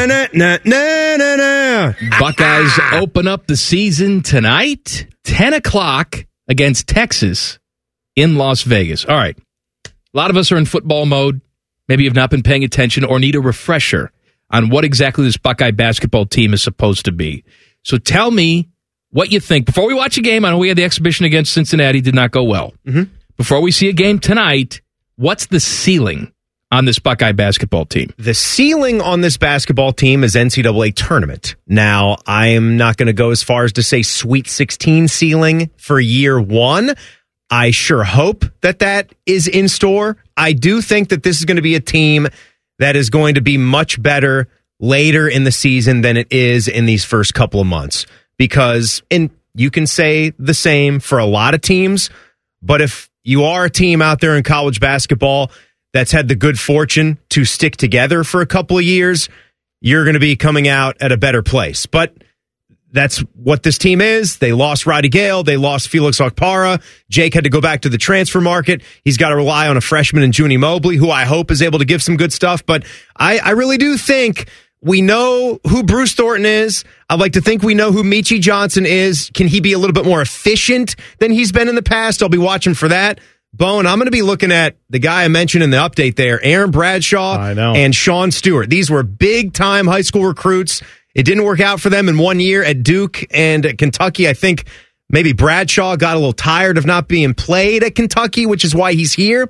Buckeyes open up the season tonight, 10 o'clock against Texas in Las Vegas. All right. A lot of us are in football mode. Maybe you've not been paying attention or need a refresher on what exactly this Buckeye basketball team is supposed to be. So tell me what you think. Before we watch a game, I know we had the exhibition against Cincinnati, did not go well. Mm-hmm. Before we see a game tonight, what's the ceiling on this Buckeye basketball team? The ceiling on this basketball team is NCAA tournament. Now, I am not going to go as far as to say Sweet 16 ceiling for year one. I sure hope that is in store. I do think that this is going to be a team that is going to be much better later in the season than it is in these first couple of months. Because, and you can say the same for a lot of teams, but if you are a team out there in college basketball that's had the good fortune to stick together for a couple of years, you're going to be coming out at a better place. But that's what this team is. They lost Roddy Gale. They lost Felix Okpara. Jake had to go back to the transfer market. He's got to rely on a freshman in Junie Mobley, who I hope is able to give some good stuff. But I really do think we know who Bruce Thornton is. I'd like to think we know who Michi Johnson is. Can he be a little bit more efficient than he's been in the past? I'll be watching for that. Bone, I'm going to be looking at the guy I mentioned in the update there, Aaron Bradshaw and Sean Stewart. These were big-time high school recruits. It didn't work out for them in 1 year at Duke and at Kentucky. I think Maybe Bradshaw got a little tired of not being played at Kentucky, which is why he's here.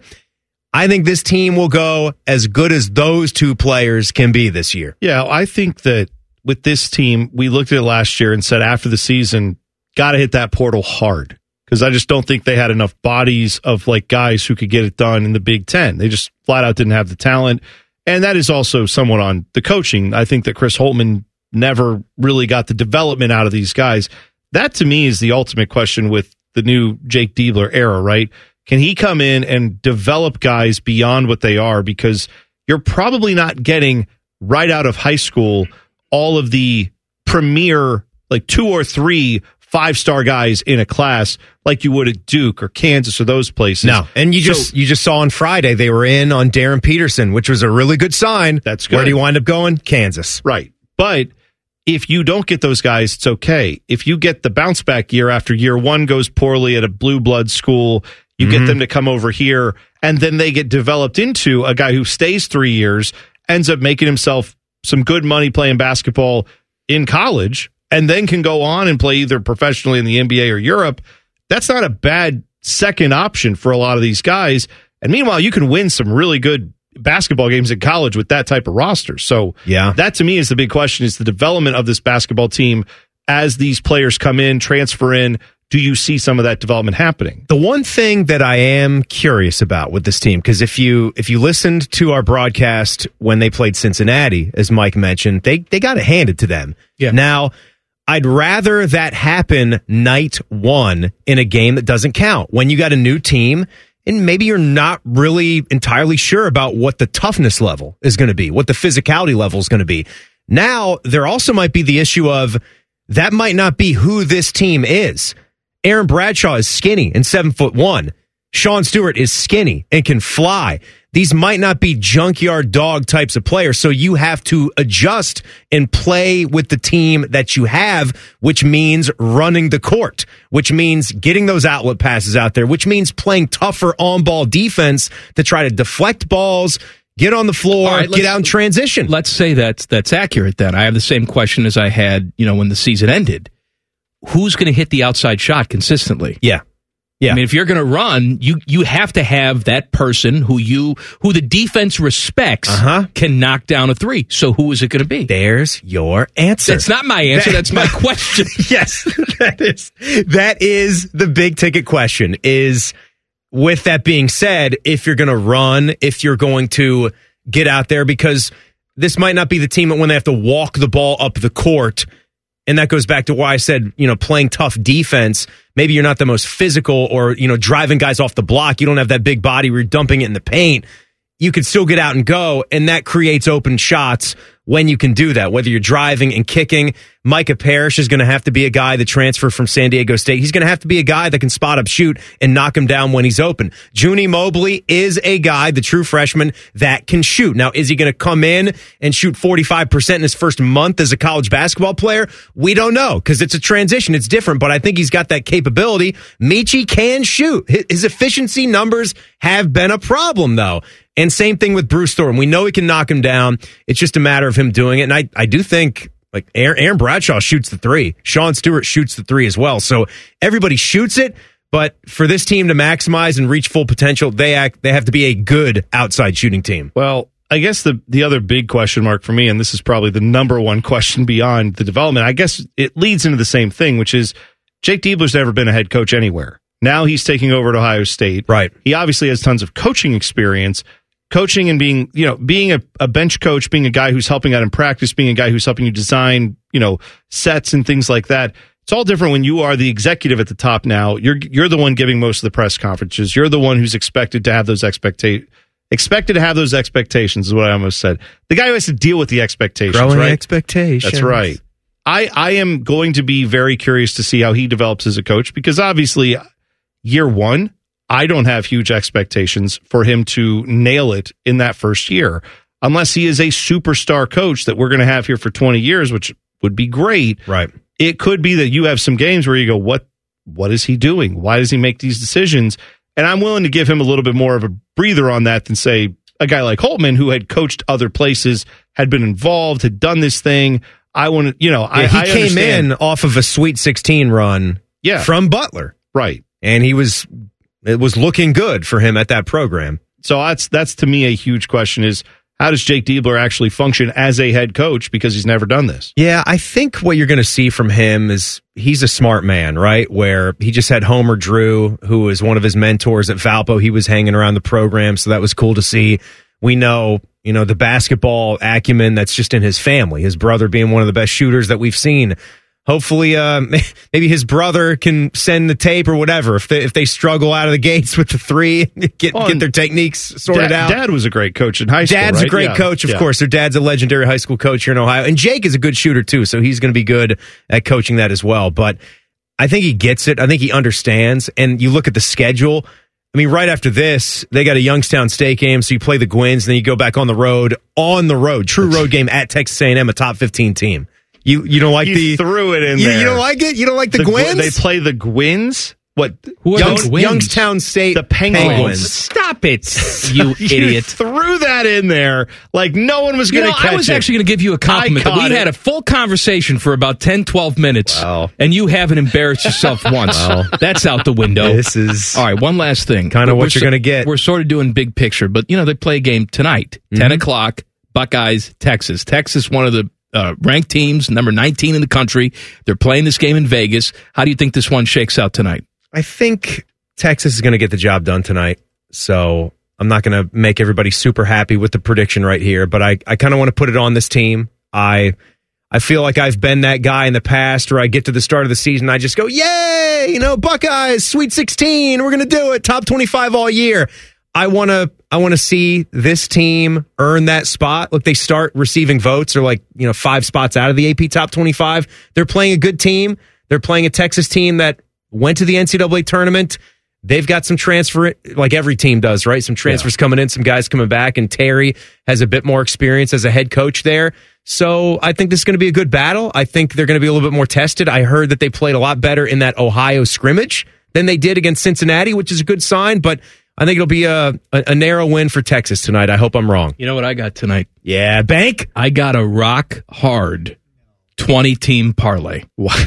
I think this team will go as good as those two players can be this year. Yeah, I think that with this team, we looked at it last year and said after the season, got to hit that portal hard. Because I just don't think they had enough bodies of like guys who could get it done in the Big Ten. They just flat out didn't have the talent. And that is also somewhat on the coaching. I think that Chris Holtmann never really got the development out of these guys. That to me is the ultimate question with the new Jake Diebler era, right? Can he come in and develop guys beyond what they are? Because you're probably not getting right out of high school all of the premier, like 2 or 3 5-star guys in a class like you would at Duke or Kansas or those places. No, and you just saw on Friday they were in on Darren Peterson, which was a really good sign. That's good. Where do you wind up going? Kansas. Right. But if you don't get those guys, it's okay. If you get the bounce back year after year one goes poorly at a blue blood school, you get them to come over here, and then they get developed into a guy who stays 3 years, ends up making himself some good money playing basketball in college, and then can go on and play either professionally in the NBA or Europe. That's not a bad second option for a lot of these guys. And meanwhile, you can win some really good basketball games in college with that type of roster. So yeah, that to me is the big question, is the development of this basketball team as these players come in, transfer in. Do you see some of that development happening? The one thing that I am curious about with this team, because if you listened to our broadcast when they played Cincinnati, as Mike mentioned, they got it handed to them. Yeah. Now, I'd rather that happen night one in a game that doesn't count. When you got a new team, and maybe you're not really entirely sure about what the toughness level is going to be, what the physicality level is going to be. Now, there also might be the issue of that might not be who this team is. Aaron Bradshaw is skinny and 7'1". Sean Stewart is skinny and can fly. These might not be junkyard dog types of players, so you have to adjust and play with the team that you have, which means running the court, which means getting those outlet passes out there, which means playing tougher on-ball defense to try to deflect balls, get on the floor, get out in transition. Let's say that's accurate then. I have the same question as I had, when the season ended. Who's going to hit the outside shot consistently? Yeah. I mean, if you're going to run, you have to have that person who the defense respects can knock down a three. So who is it going to be? There's your answer. That's not my answer. That's my question. Yes, that is the big ticket question. Is, with that being said, if you're going to run, if you're going to get out there, because this might not be the team when they have to walk the ball up the court. And that goes back to why I said, playing tough defense. Maybe you're not the most physical or, driving guys off the block. You don't have that big body where you're dumping it in the paint. You can still get out and go, and that creates open shots when you can do that, whether you're driving and kicking. Micah Parrish is going to have to be a guy that transferred from San Diego State. He's going to have to be a guy that can spot up, shoot, and knock him down when he's open. Junie Mobley is a guy, the true freshman, that can shoot. Now, is he going to come in and shoot 45% in his first month as a college basketball player? We don't know, because it's a transition. It's different, but I think he's got that capability. Michi can shoot. His efficiency numbers have been a problem, though. And same thing with Bruce Thornton. We know he can knock him down. It's just a matter of him doing it. And I do think, like, Aaron Bradshaw shoots the three. Sean Stewart shoots the three as well. So everybody shoots it. But for this team to maximize and reach full potential, they have to be a good outside shooting team. Well, I guess the other big question mark for me, and this is probably the number one question beyond the development, I guess it leads into the same thing, which is Jake Diebler's never been a head coach anywhere. Now he's taking over at Ohio State. Right. He obviously has tons of coaching experience. Coaching and being a bench coach, being a guy who's helping out in practice, being a guy who's helping you design, sets and things like that. It's all different when you are the executive at the top now. You're the one giving most of the press conferences. You're the one who's expected to have those expectations is what I almost said. The guy who has to deal with the expectations, growing right? expectations. That's right. I am going to be very curious to see how he develops as a coach, because obviously year one, I don't have huge expectations for him to nail it in that first year, unless he is a superstar coach that we're going to have here for 20 years, which would be great. Right. It could be that you have some games where you go, what is he doing? Why does he make these decisions? And I'm willing to give him a little bit more of a breather on that than, say, a guy like Holtmann, who had coached other places, had been involved, had done this thing. I want to, he came in off of a Sweet 16 run from Butler. Right. And it was looking good for him at that program. So that's to me a huge question is, how does Jake Diebler actually function as a head coach because he's never done this? Yeah, I think what you're going to see from him is he's a smart man, right? Where he just had Homer Drew, who was one of his mentors at Valpo. He was hanging around the program, so that was cool to see. We know, the basketball acumen that's just in his family, his brother being one of the best shooters that we've seen. Hopefully, maybe his brother can send the tape or whatever. If they struggle out of the gates with the three, get their techniques sorted out. Dad was a great coach in high school. Dad's right? a great coach, of course. Their dad's a legendary high school coach here in Ohio. And Jake is a good shooter, too, so he's going to be good at coaching that as well. But I think he gets it. I think he understands. And you look at the schedule. I mean, right after this, they got a Youngstown State game, so you play the Gwins, then you go back on the road, true road game at Texas A&M, a top 15 team. You don't like he threw it in there. You don't like it? You don't like the Gwins? They play the Gwins? What? Youngstown State the Penguins. Stop it, you idiot. You threw that in there like no one was going to catch it. I was actually going to give you a compliment. We had a full conversation for about 10, 12 minutes, and you haven't embarrassed yourself once. That's out the window. This is... All right, one last thing. Kind of what you're going to get. We're sort of doing big picture, but, they play a game tonight, 10 o'clock, Buckeyes, Texas. Texas, one of the ranked teams, number 19 in the country. They're playing this game in Vegas. How do you think this one shakes out tonight? I think Texas is going to get the job done tonight. So I'm not going to make everybody super happy with the prediction right here, but I kind of want to put it on this team. I feel like I've been that guy in the past where I get to the start of the season, I just go, yay, Buckeyes, Sweet 16, we're going to do it, top 25 all year. I want to see this team earn that spot. Look, they start receiving votes. They're 5 spots out of the AP top 25. They're playing a good team. They're playing a Texas team that went to the NCAA tournament. They've got some transfer, like every team does, right? Some transfers coming in, some guys coming back, and Terry has a bit more experience as a head coach there. So I think this is going to be a good battle. I think they're going to be a little bit more tested. I heard that they played a lot better in that Ohio scrimmage than they did against Cincinnati, which is a good sign, but I think it'll be a narrow win for Texas tonight. I hope I'm wrong. You know what I got tonight? Yeah, bank? I got a rock hard 20-team parlay.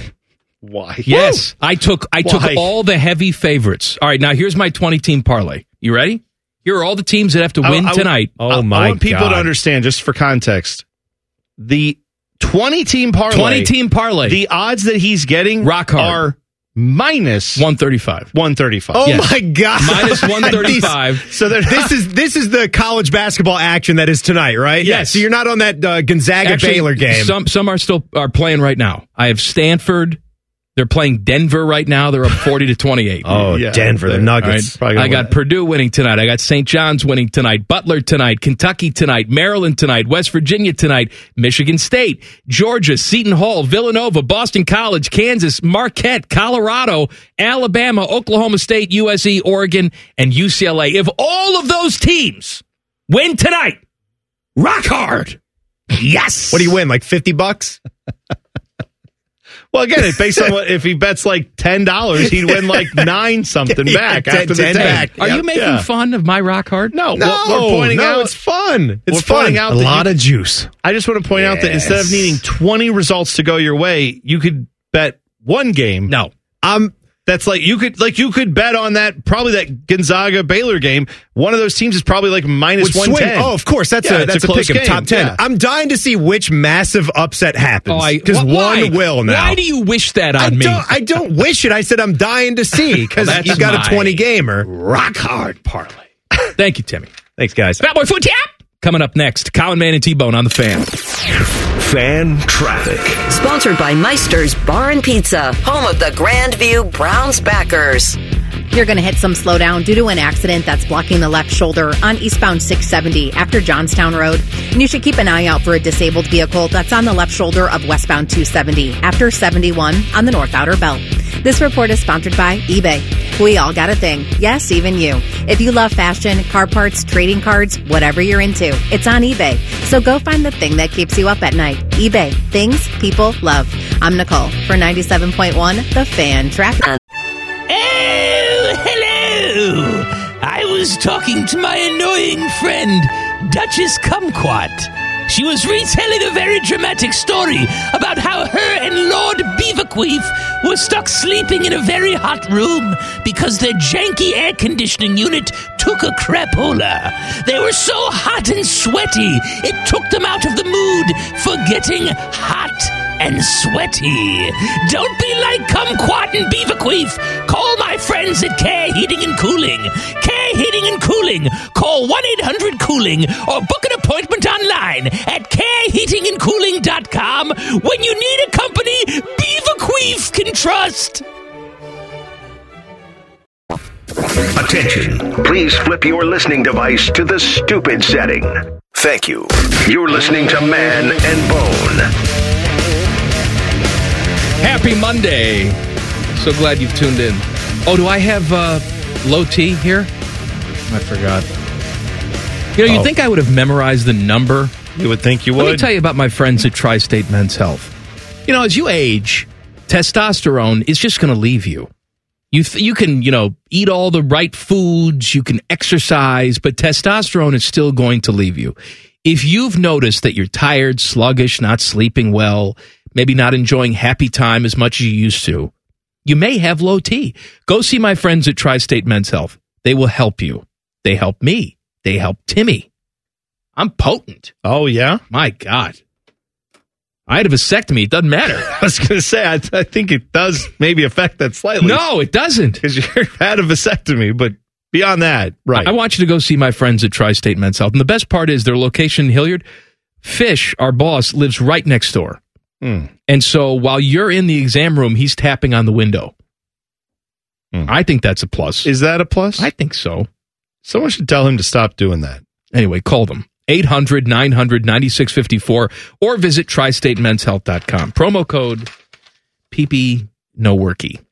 Why? Yes, I took all the heavy favorites. All right, now here's my 20-team parlay. You ready? Here are all the teams that have to win tonight. I want people to understand, just for context, the 20-team parlay. 20-team parlay. The odds that he's getting rock hard are minus 135. 135. Oh my God! Minus 135. So this is the college basketball action that is tonight, right? Yes. So you're not on that Gonzaga Baylor game. Some are playing right now. I have Stanford. They're playing Denver right now. They're up 40-28. Oh, yeah, Denver, the Nuggets. Right. I got Purdue winning tonight. I got St. John's winning tonight. Butler tonight. Kentucky tonight. Maryland tonight. West Virginia tonight. Michigan State. Georgia. Seton Hall. Villanova. Boston College. Kansas. Marquette. Colorado. Alabama. Oklahoma State. USC. Oregon. And UCLA. If all of those teams win tonight, rock hard. Yes. What do you win? Like $50? Well, again, it's based on what if he bets like $10, he'd win like 9 something back after the 10 back. Are you making fun of my rock hard? No, we're pointing out it's fun. We're pointing out a lot of juice. I just want to point out that instead of needing 20 results to go your way, you could bet one game. No, that's like you could bet on that that Gonzaga Baylor game. One of those teams is probably like minus 110. Oh, of course, that's a pick 'em, top 10. Yeah. I'm dying to see which massive upset happens because one will now. Why do you wish that on me? I don't wish it. I said I'm dying to see because you got a 20 gamer. Rock hard parlay. Thank you, Timmy. Thanks, guys. Fat Boy Food Tap coming up next. Colin Man and T-Bone on the Fan. Fan traffic. Sponsored by Meister's Bar and Pizza, home of the Grandview Browns backers. You're going to hit some slowdown due to an accident that's blocking the left shoulder on eastbound 670 after Johnstown Road. And you should keep an eye out for a disabled vehicle that's on the left shoulder of westbound 270 after 71 on the North Outer Belt. This report is sponsored by eBay. We all got a thing. Yes, even you. If you love fashion, car parts, trading cards, whatever you're into, it's on eBay. So go find the thing that keeps you up at night. eBay. Things people love. I'm Nicole for 97.1 The Fan Traffic. Oh, hello. I was talking to my annoying friend, Duchess Kumquat. She was retelling a very dramatic story about how her and Lord Beaverqueef were stuck sleeping in a very hot room because their janky air conditioning unit took a crapola. They were so hot and sweaty, it took them out of the mood for getting hot and sweaty. Don't be like Kumquat and Beaverqueef. Call my friends at Care Heating and Cooling. Care Heating and Cooling. Call 1-800-COOLING or book an appointment online at careheatingandcooling.com when you need a company Beaverqueef can trust. Attention. Please flip your listening device to the stupid setting. Thank you. You're listening to Man and Bone. Happy Monday. So glad you've tuned in. Oh, do I have low T here? I forgot. You know, you'd think I would have memorized the number. You would think you would. Let me tell you about my friends at Tri-State Men's Health. You know, as you age, testosterone is just going to leave you. You can, eat all the right foods, you can exercise, but testosterone is still going to leave you. If you've noticed that you're tired, sluggish, not sleeping well, maybe not enjoying happy time as much as you used to, you may have low T. Go see my friends at Tri-State Men's Health. They will help you. They help me. They help Timmy. I'm potent. Oh, yeah? My God. I had a vasectomy. It doesn't matter. I was going to say, I think it does maybe affect that slightly. No, it doesn't. Because you had a vasectomy, but beyond that, right. I want you to go see my friends at Tri-State Men's Health. And the best part is their location in Hilliard. Fish, our boss, lives right next door. And so while you're in the exam room, he's tapping on the window. I think that's a plus. Is that a plus? I think so. Someone should tell him to stop doing that. Anyway, call them. 800-900-9654 or visit tristatemenshealth.com. Promo code PP No Worky.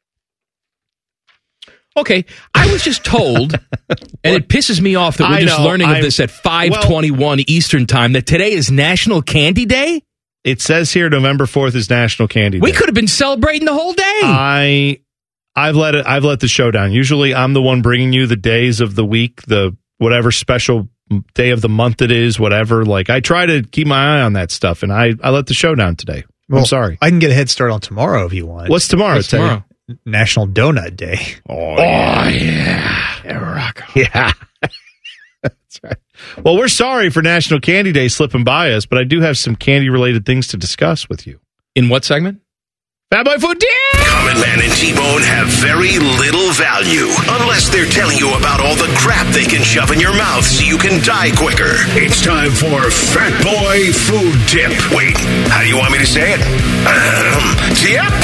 Okay, I was just told, and it pisses me off that we're just learning of this at 5:21 Eastern Time, that today is National Candy Day? It says here November 4th is National Candy Day. We could have been celebrating the whole day. I've let the show down. Usually I'm the one bringing you the days of the week, the whatever special day of the month it is, whatever. Like, I try to keep my eye on that stuff, and I let the show down today. I'm sorry. I can get a head start on tomorrow if you want. What's tomorrow? What's tomorrow? National Donut Day. Oh, yeah. Yeah. That's right. Well, we're sorry for National Candy Day slipping by us, but I do have some candy-related things to discuss with you. In what segment? Fat Boy Food Deal! Common Man and T-Bone have very little value unless they're telling you about all the crap they can shove in your mouth so you can die quicker. It's time for Fat Boy Food Tip. Wait, how do you want me to say it? Tip?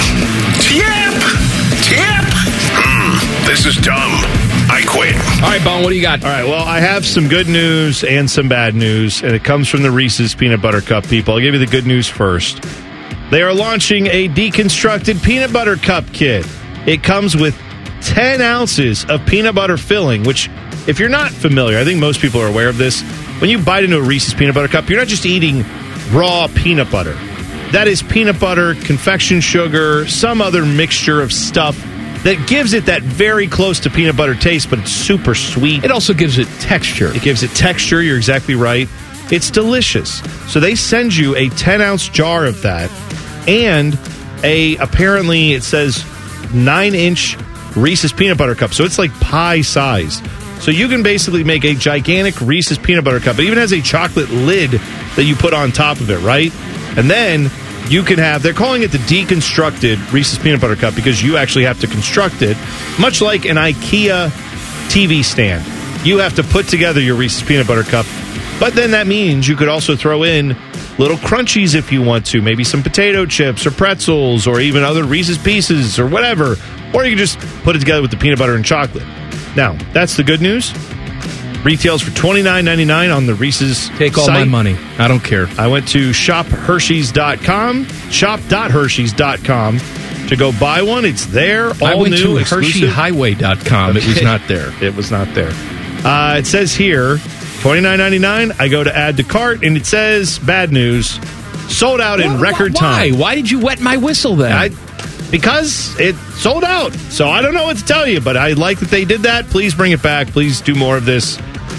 This is dumb. I quit. All right, Bone, what do you got? All right, well, I have some good news and some bad news, and it comes from the Reese's Peanut Butter Cup people. I'll give you the good news first. They are launching a deconstructed peanut butter cup kit. It comes with 10 ounces of peanut butter filling, which, if you're not familiar, I think most people are aware of this. When you bite into a Reese's Peanut Butter Cup, you're not just eating raw peanut butter. That is peanut butter, confection sugar, some other mixture of stuff that gives it that very close to peanut butter taste, but it's super sweet. It also gives it texture. It gives it texture. You're exactly right. It's delicious. So they send you a 10-ounce jar of that and apparently it says 9-inch Reese's Peanut Butter Cup. So it's like pie size. So you can basically make a gigantic Reese's Peanut Butter Cup. It even has a chocolate lid that you put on top of it, right? And then you can have, they're calling it the deconstructed Reese's Peanut Butter Cup because you actually have to construct it, much like an IKEA TV stand. You have to put together your Reese's Peanut Butter Cup, but then that means you could also throw in little crunchies if you want to, maybe some potato chips or pretzels or even other Reese's Pieces or whatever, or you can just put it together with the peanut butter and chocolate. Now, that's the good news. Retails for $29.99 on the Reese's Take all site. my money. I don't care. I went to shophershey's.com, shop.hershey's.com to go buy one. It's there. All I went new, to exclusive. hersheyhighway.com. It was not there. It was not there. It says here, $29.99. I go to add to cart, and it says, bad news, sold out in record time. Why did you wet my whistle then? Because it sold out. So I don't know what to tell you, but I like that they did that. Please bring it back. Please do more of this.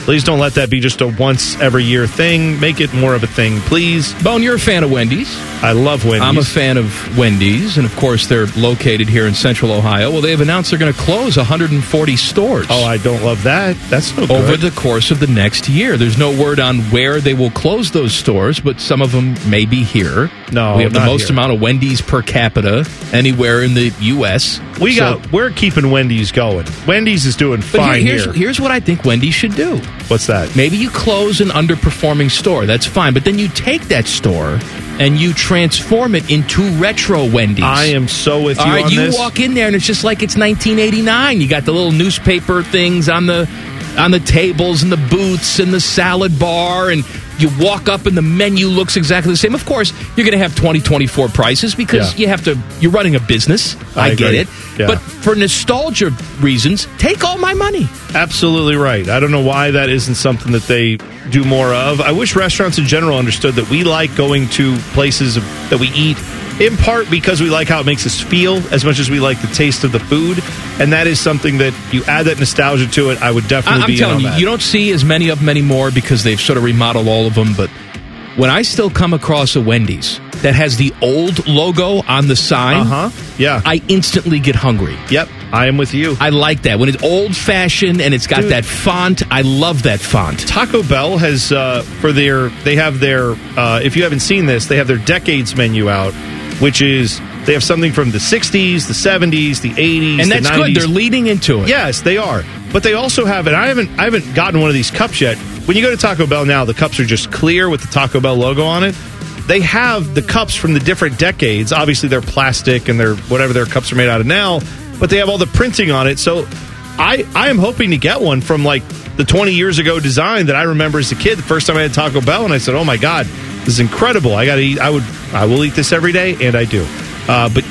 Please don't let that be just a once every year thing. Make it more of a thing, please. Bone, you're a fan of Wendy's. I love Wendy's. I'm a fan of Wendy's, and of course they're located here in Central Ohio. Well, they've announced they're going to close 140 stores. Oh, I don't love that. That's no good. Over the course of the next year. There's no word on where they will close those stores, but some of them may be here. No, we have the not most here. amount of Wendy's per capita anywhere in the U.S. We're keeping Wendy's going. Wendy's is doing fine here. Here's what I think Wendy's should do. What's that? Maybe you close an underperforming store. That's fine. But then you take that store and you transform it into retro Wendy's. I am so with you on this. You walk in there and it's just like it's 1989. You got the little newspaper things on the tables and the booths and the salad bar, and you walk up and the menu looks exactly the same. Of course, you're going to have 2024 prices because you're running a business. I get it. Yeah. But for nostalgia reasons, take all my money. Absolutely right. I don't know why that isn't something that they do more of. I wish restaurants in general understood that we like going to places that we eat in part because we like how it makes us feel as much as we like the taste of the food. And that is something that you add that nostalgia to it, I would definitely be in on that. I'm telling you, you don't see as many of them anymore because they've sort of remodeled all of them. But when I still come across a Wendy's that has the old logo on the sign, I instantly get hungry. Yep, I am with you. I like that. When it's old-fashioned and it's got that font, I love that font. Taco Bell has, they have their, if you haven't seen this, they have their decades menu out, which is, they have something from the 60s, the 70s, the 80s, and that's the 90s. good. They're leading into it. Yes, they are. But they also have, and I haven't gotten one of these cups yet. When you go to Taco Bell now, the cups are just clear with the Taco Bell logo on it. They have the cups from the different decades. Obviously, they're plastic and they're whatever their cups are made out of now, but they have all the printing on it. So I am hoping to get one from like the 20 years ago design that I remember as a kid. The first time I had Taco Bell, and I said, "Oh my God, this is incredible! I got to eat. I will eat this every day," and I do. But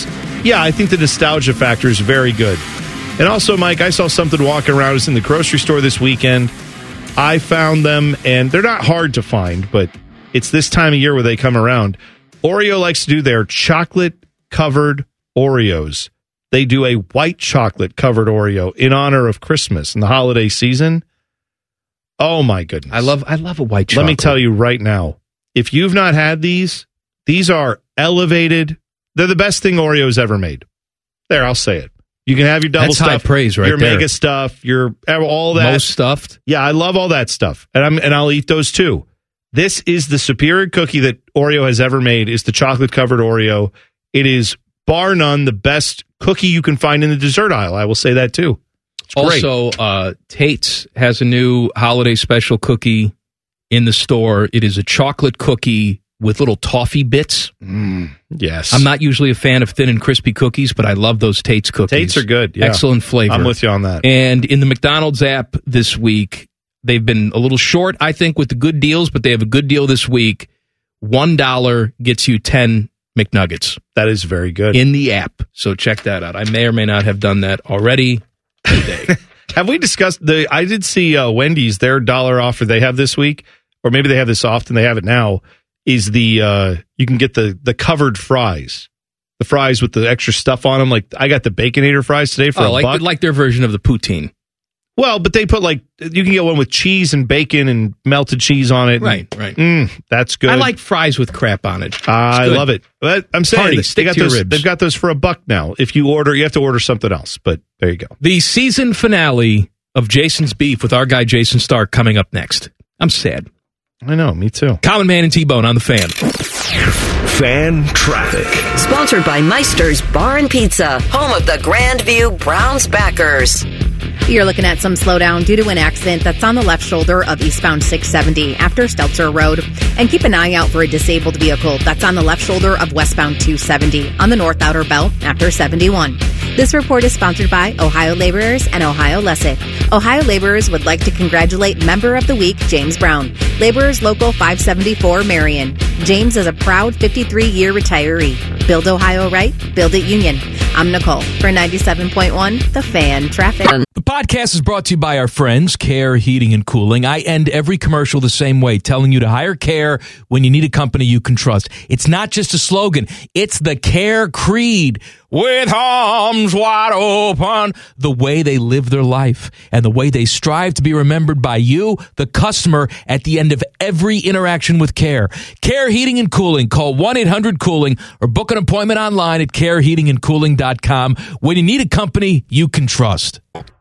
I think the nostalgia factor is very good. And also, Mike, I saw something walking around. I was in the grocery store this weekend. I found them, and they're not hard to find, but it's this time of year where they come around. Oreo likes to do their chocolate-covered Oreos. They do a white chocolate-covered Oreo in honor of Christmas and the holiday season. Oh, my goodness. I love a white chocolate. Let me tell you right now, if you've not had these are elevated. They're the best thing Oreo's ever made. There, I'll say it. You can have your double That's stuff, high praise right your there. mega stuff, your all that. Most stuffed. Yeah, I love all that stuff. And I'll eat those too. This is the superior cookie that Oreo has ever made, is the chocolate-covered Oreo. It is, bar none, the best cookie you can find in the dessert aisle. I will say that too. It's great. Also, Tate's has a new holiday special cookie in the store. It is a chocolate cookie with little toffee bits. Yes. I'm not usually a fan of thin and crispy cookies, but I love those Tate's cookies. Tate's are good. Yeah. Excellent flavor. I'm with you on that. And in the McDonald's app this week, they've been a little short, I think, with the good deals, but they have a good deal this week. $1 gets you 10 McNuggets. That is very good. In the app. So check that out. I may or may not have done that already today. Have we discussed I did see Wendy's, their dollar offer they have this week, or maybe they have this often, they have it now, is the you can get the covered fries. The fries with the extra stuff on them. Like, I got the Baconator fries today for $1. Like their version of the poutine. Well, but they put you can get one with cheese and bacon and melted cheese on it. Right. That's good. I like fries with crap on it. I love it. But I'm saying Party, they got to your those. ribs. They've got those for $1 now. If you order, you have to order something else. But there you go. The season finale of Jason's Beef with our guy Jason Stark coming up next. I'm sad. I know, me too. Common Man and T-Bone on the Fan. Fan traffic. Sponsored by Meister's Bar and Pizza, home of the Grandview Browns backers. You're looking at some slowdown due to an accident that's on the left shoulder of eastbound 670 after Stelzer Road. And keep an eye out for a disabled vehicle that's on the left shoulder of westbound 270 on the north outer belt after 71. This report is sponsored by Ohio Laborers and Ohio Lessig. Ohio Laborers would like to congratulate Member of the Week, James Brown. Laborers Local 574, Marion. James is a proud 53-year retiree. Build Ohio right, build it Union. I'm Nicole for 97.1 The Fan Traffic. The podcast is brought to you by our friends, Care Heating and Cooling. I end every commercial the same way, telling you to hire Care when you need a company you can trust. It's not just a slogan. It's the Care creed. With arms wide open, the way they live their life and the way they strive to be remembered by you, the customer, at the end of every interaction with Care. Care Heating and Cooling. Call 1-800-COOLING or book an appointment online at careheatingandcooling.com when you need a company you can trust.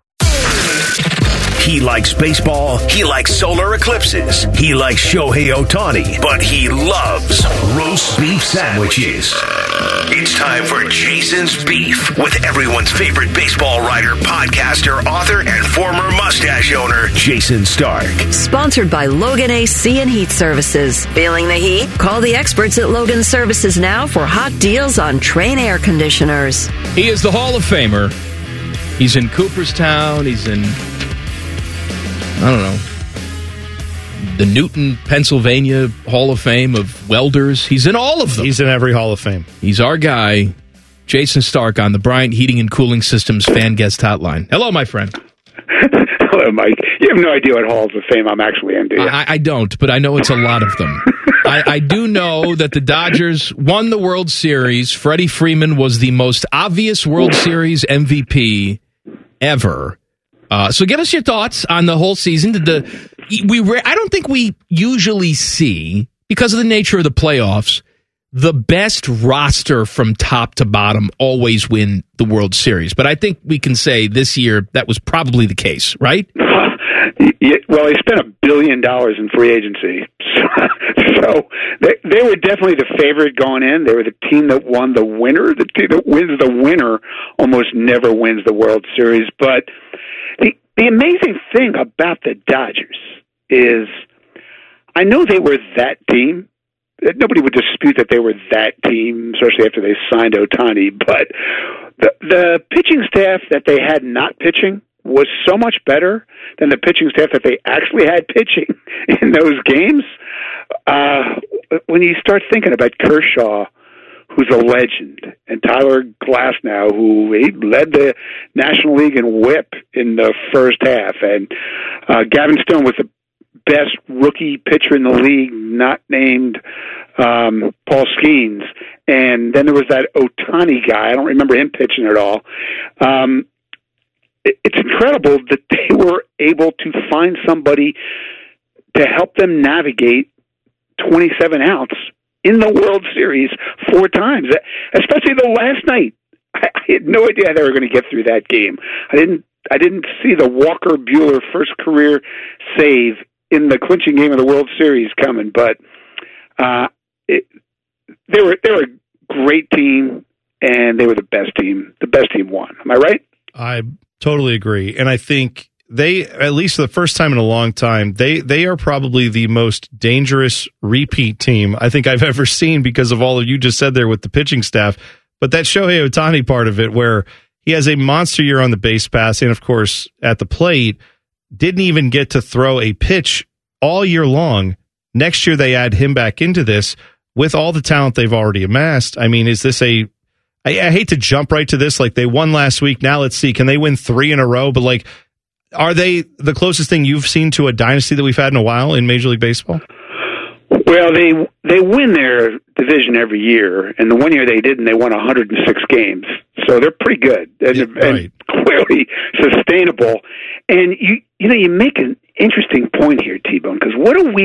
He likes baseball. He likes solar eclipses. He likes Shohei Ohtani. But he loves roast beef sandwiches. It's time for Jason's Beef with everyone's favorite baseball writer, podcaster, author, and former mustache owner, Jason Stark. Sponsored by Logan AC and Heat Services. Feeling the heat? Call the experts at Logan Services now for hot deals on Trane air conditioners. He is the Hall of Famer. He's in Cooperstown. He's in, I don't know, the Newton, Pennsylvania Hall of Fame of welders. He's in all of them. He's in every Hall of Fame. He's our guy, Jason Stark, on the Bryant Heating and Cooling Systems fan guest hotline. Hello, my friend. Hello, Mike. You have no idea what Halls of Fame I'm actually in, do you? I don't, but I know it's a lot of them. I do know that the Dodgers won the World Series. Freddie Freeman was the most obvious World Series MVP ever. So give us your thoughts on the whole season. I don't think we usually see, because of the nature of the playoffs, the best roster from top to bottom always win the World Series. But I think we can say this year that was probably the case, right? Well, they spent $1 billion in free agency. So they were definitely the favorite going in. They were the team that won the winner. The team that wins the winner almost never wins the World Series. But the amazing thing about the Dodgers is I know they were that team. Nobody would dispute that they were that team, especially after they signed Ohtani. But the pitching staff that they had not pitching was so much better than the pitching staff that they actually had pitching in those games. When you start thinking about Kershaw, who's a legend, and Tyler Glasnow, who he led the National League in WHIP in the first half, and Gavin Stone was the best rookie pitcher in the league, not named Paul Skeens, and then there was that Ohtani guy. I don't remember him pitching at all. It's incredible that they were able to find somebody to help them navigate 27 outs in the World Series 4 times, especially the last night. I had no idea how they were going to get through that game. I didn't see the Walker Buehler first career save in the clinching game of the World Series coming, but they were a great team, and they were the best team. The best team won. Am I right? I totally agree. And I think they, at least for the first time in a long time, they are probably the most dangerous repeat team I think I've ever seen because of all of you just said there with the pitching staff. But that Shohei Ohtani part of it, where he has a monster year on the base pass and, of course, at the plate, didn't even get to throw a pitch all year long. Next year, they add him back into this with all the talent they've already amassed. I mean, is this I hate to jump right to this. Like, they won last week. Now let's see. Can they win 3 in a row? But, like, are they the closest thing you've seen to a dynasty that we've had in a while in Major League Baseball? Well, they win their division every year, and the one year they didn't, they won 106 games. So they're pretty good and clearly sustainable. And you make an interesting point here, T-Bone, because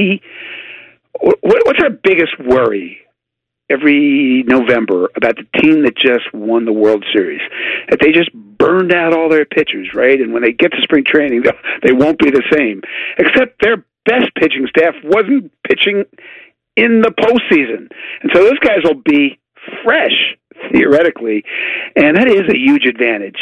what's our biggest worry every November about the team that just won the World Series? That they just burned out all their pitchers, right? And when they get to spring training, they won't be the same. Except their best pitching staff wasn't pitching in the postseason. And so those guys will be fresh, theoretically, and that is a huge advantage.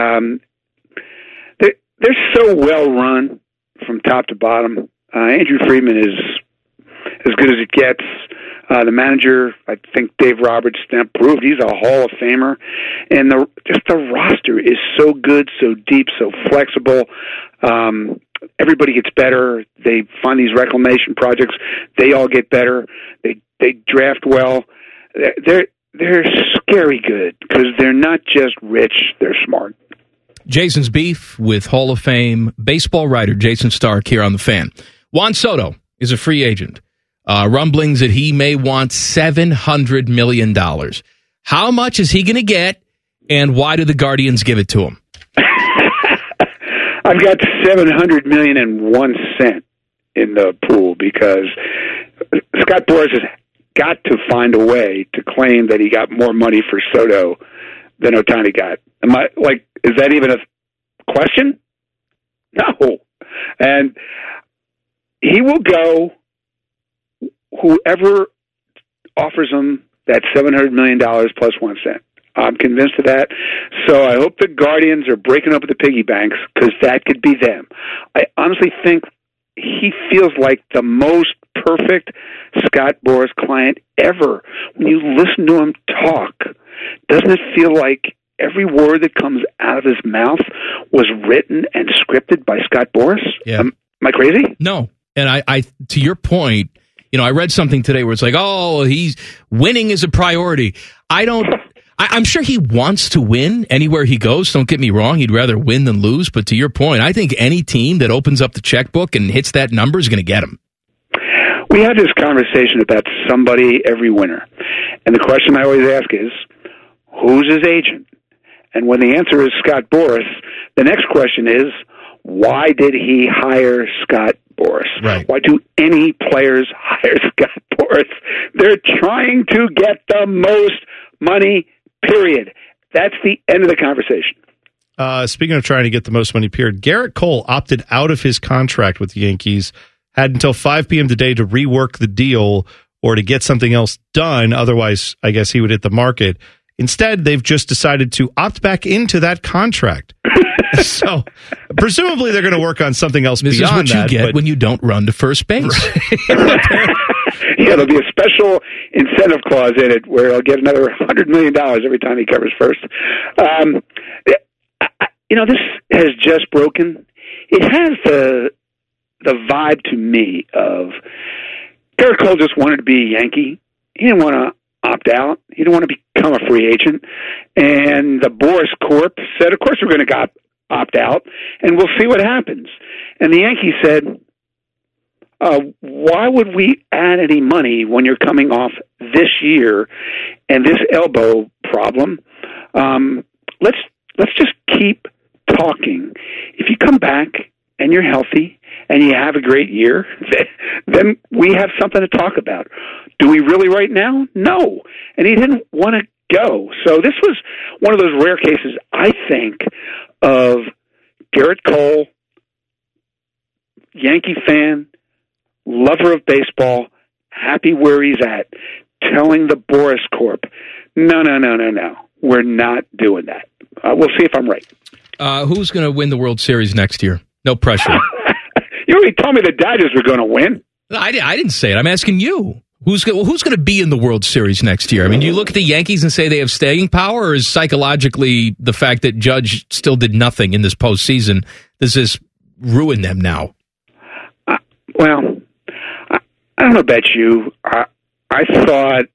They're so well run from top to bottom. Andrew Friedman is as good as it gets. The manager, I think Dave Roberts proved he's a Hall of Famer, and the roster is so good, so deep, so flexible. Everybody gets better. They find these reclamation projects. They all get better. They draft well. They're scary good because they're not just rich. They're smart. Jason's beef with Hall of Fame baseball writer Jason Stark here on The Fan. Juan Soto is a free agent. Rumblings that he may want $700 million. How much is he going to get, and why do the Guardians give it to him? I've got $700,000,001 in the pool because Scott Boras has got to find a way to claim that he got more money for Soto than Ohtani got. Is that even a question? No. And he will go whoever offers him that $700 million plus 1 cent. I'm convinced of that. So I hope the Guardians are breaking up the piggy banks because that could be them. I honestly think he feels like the most perfect Scott Boras client ever. When you listen to him talk, doesn't it feel like every word that comes out of his mouth was written and scripted by Scott Boras? Yeah. Am I crazy? No. And I to your point, I read something today where it's like, he's winning is a priority. I'm sure he wants to win anywhere he goes. Don't get me wrong. He'd rather win than lose. But to your point, I think any team that opens up the checkbook and hits that number is going to get him. We had this conversation about somebody every winter. And the question I always ask is, who's his agent? And when the answer is Scott Boras, the next question is, why did he hire Scott Boras? Right. Why do any players hire Scott Boras? They're trying to get the most money, period. That's the end of the conversation. Speaking of trying to get the most money, period, Garrett Cole opted out of his contract with the Yankees, had until 5 p.m. today to rework the deal or to get something else done. Otherwise, I guess he would hit the market. Instead, they've just decided to opt back into that contract. So, presumably, they're going to work on something else this beyond that. This is what you get when you don't run to first base. Yeah, there'll be a special incentive clause in it where he'll get another $100 million every time he covers first. This has just broken. It has the vibe to me of Garrett Cole just wanted to be a Yankee. He didn't want to opt out. He didn't want to become a free agent. And the Boras Corp said, of course we're going to opt out, and we'll see what happens. And the Yankees said, why would we add any money when you're coming off this year and this elbow problem? Let's just keep talking. If you come back and you're healthy and you have a great year, then we have something to talk about. Do we really right now? No. And he didn't want to go. So this was one of those rare cases, I think, of Garrett Cole, Yankee fan, lover of baseball, happy where he's at, telling the Boras Corp, no, we're not doing that. We'll see if I'm right. Who's going to win the World Series next year? No pressure. You already told me the Dodgers were going to win. No, I didn't say it. I'm asking you. Who's going to be in the World Series next year? I mean, do you look at the Yankees and say they have staying power, or is psychologically the fact that Judge still did nothing in this postseason, does this ruin them now? Well, I don't know about you. I thought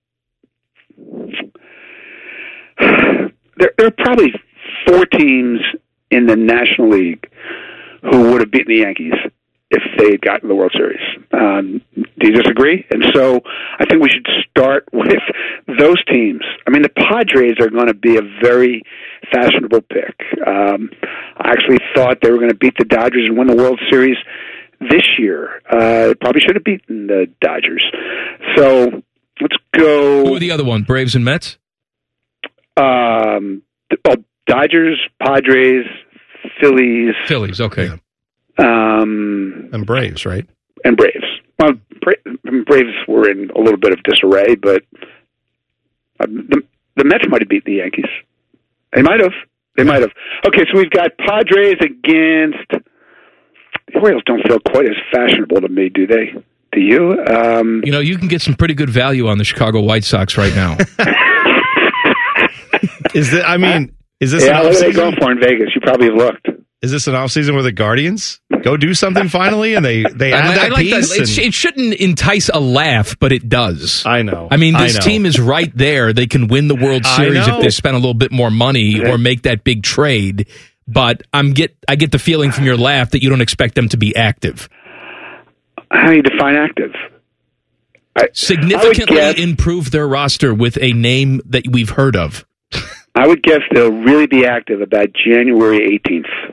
there are probably 4 teams in the National League who would have beaten the Yankees if they had gotten the World Series. Do you disagree? And so I think we should start with those teams. I mean, the Padres are going to be a very fashionable pick. I actually thought they were going to beat the Dodgers and win the World Series this year. Probably should have beaten the Dodgers. So let's go. Who are the other one? Braves and Mets? Dodgers, Padres, Phillies. Phillies, okay. And Braves, right? And Braves. Well, Braves were in a little bit of disarray, but the Mets might have beat the Yankees. They might have. Okay, so we've got Padres against... The Orioles don't feel quite as fashionable to me, do they? Do you? You can get some pretty good value on the Chicago White Sox right now. Is this what an are they going for in Vegas? You probably have looked. Is this an offseason where the Guardians go do something finally and they add that piece? It shouldn't entice a laugh, but it does. I know. I mean, this team is right there. They can win the World Series if they spend a little bit more money or make that big trade. but I get the feeling from your laugh that you don't expect them to be active. How do you define active? Significantly improve their roster with a name that we've heard of. I would guess they'll really be active about January 18th.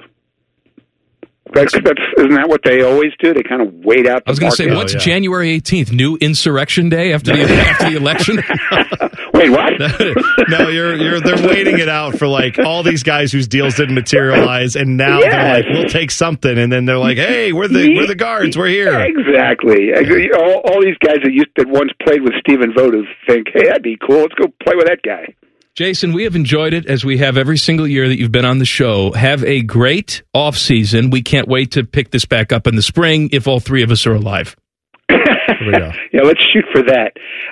Isn't that what they always do? They kind of wait out the I was going to say, what's January 18th? New Insurrection Day after the election? Wait, what? No, they're waiting it out for like all these guys whose deals didn't materialize, and now they're like, we'll take something, and then they're like, hey, we're the guards, we're here. Exactly. All these guys that once played with Stephen Vogt think, hey, that'd be cool. Let's go play with that guy. Jason, we have enjoyed it as we have every single year that you've been on the show. Have a great off season. We can't wait to pick this back up in the spring if all three of us are alive. Here we go. Yeah, let's shoot for that.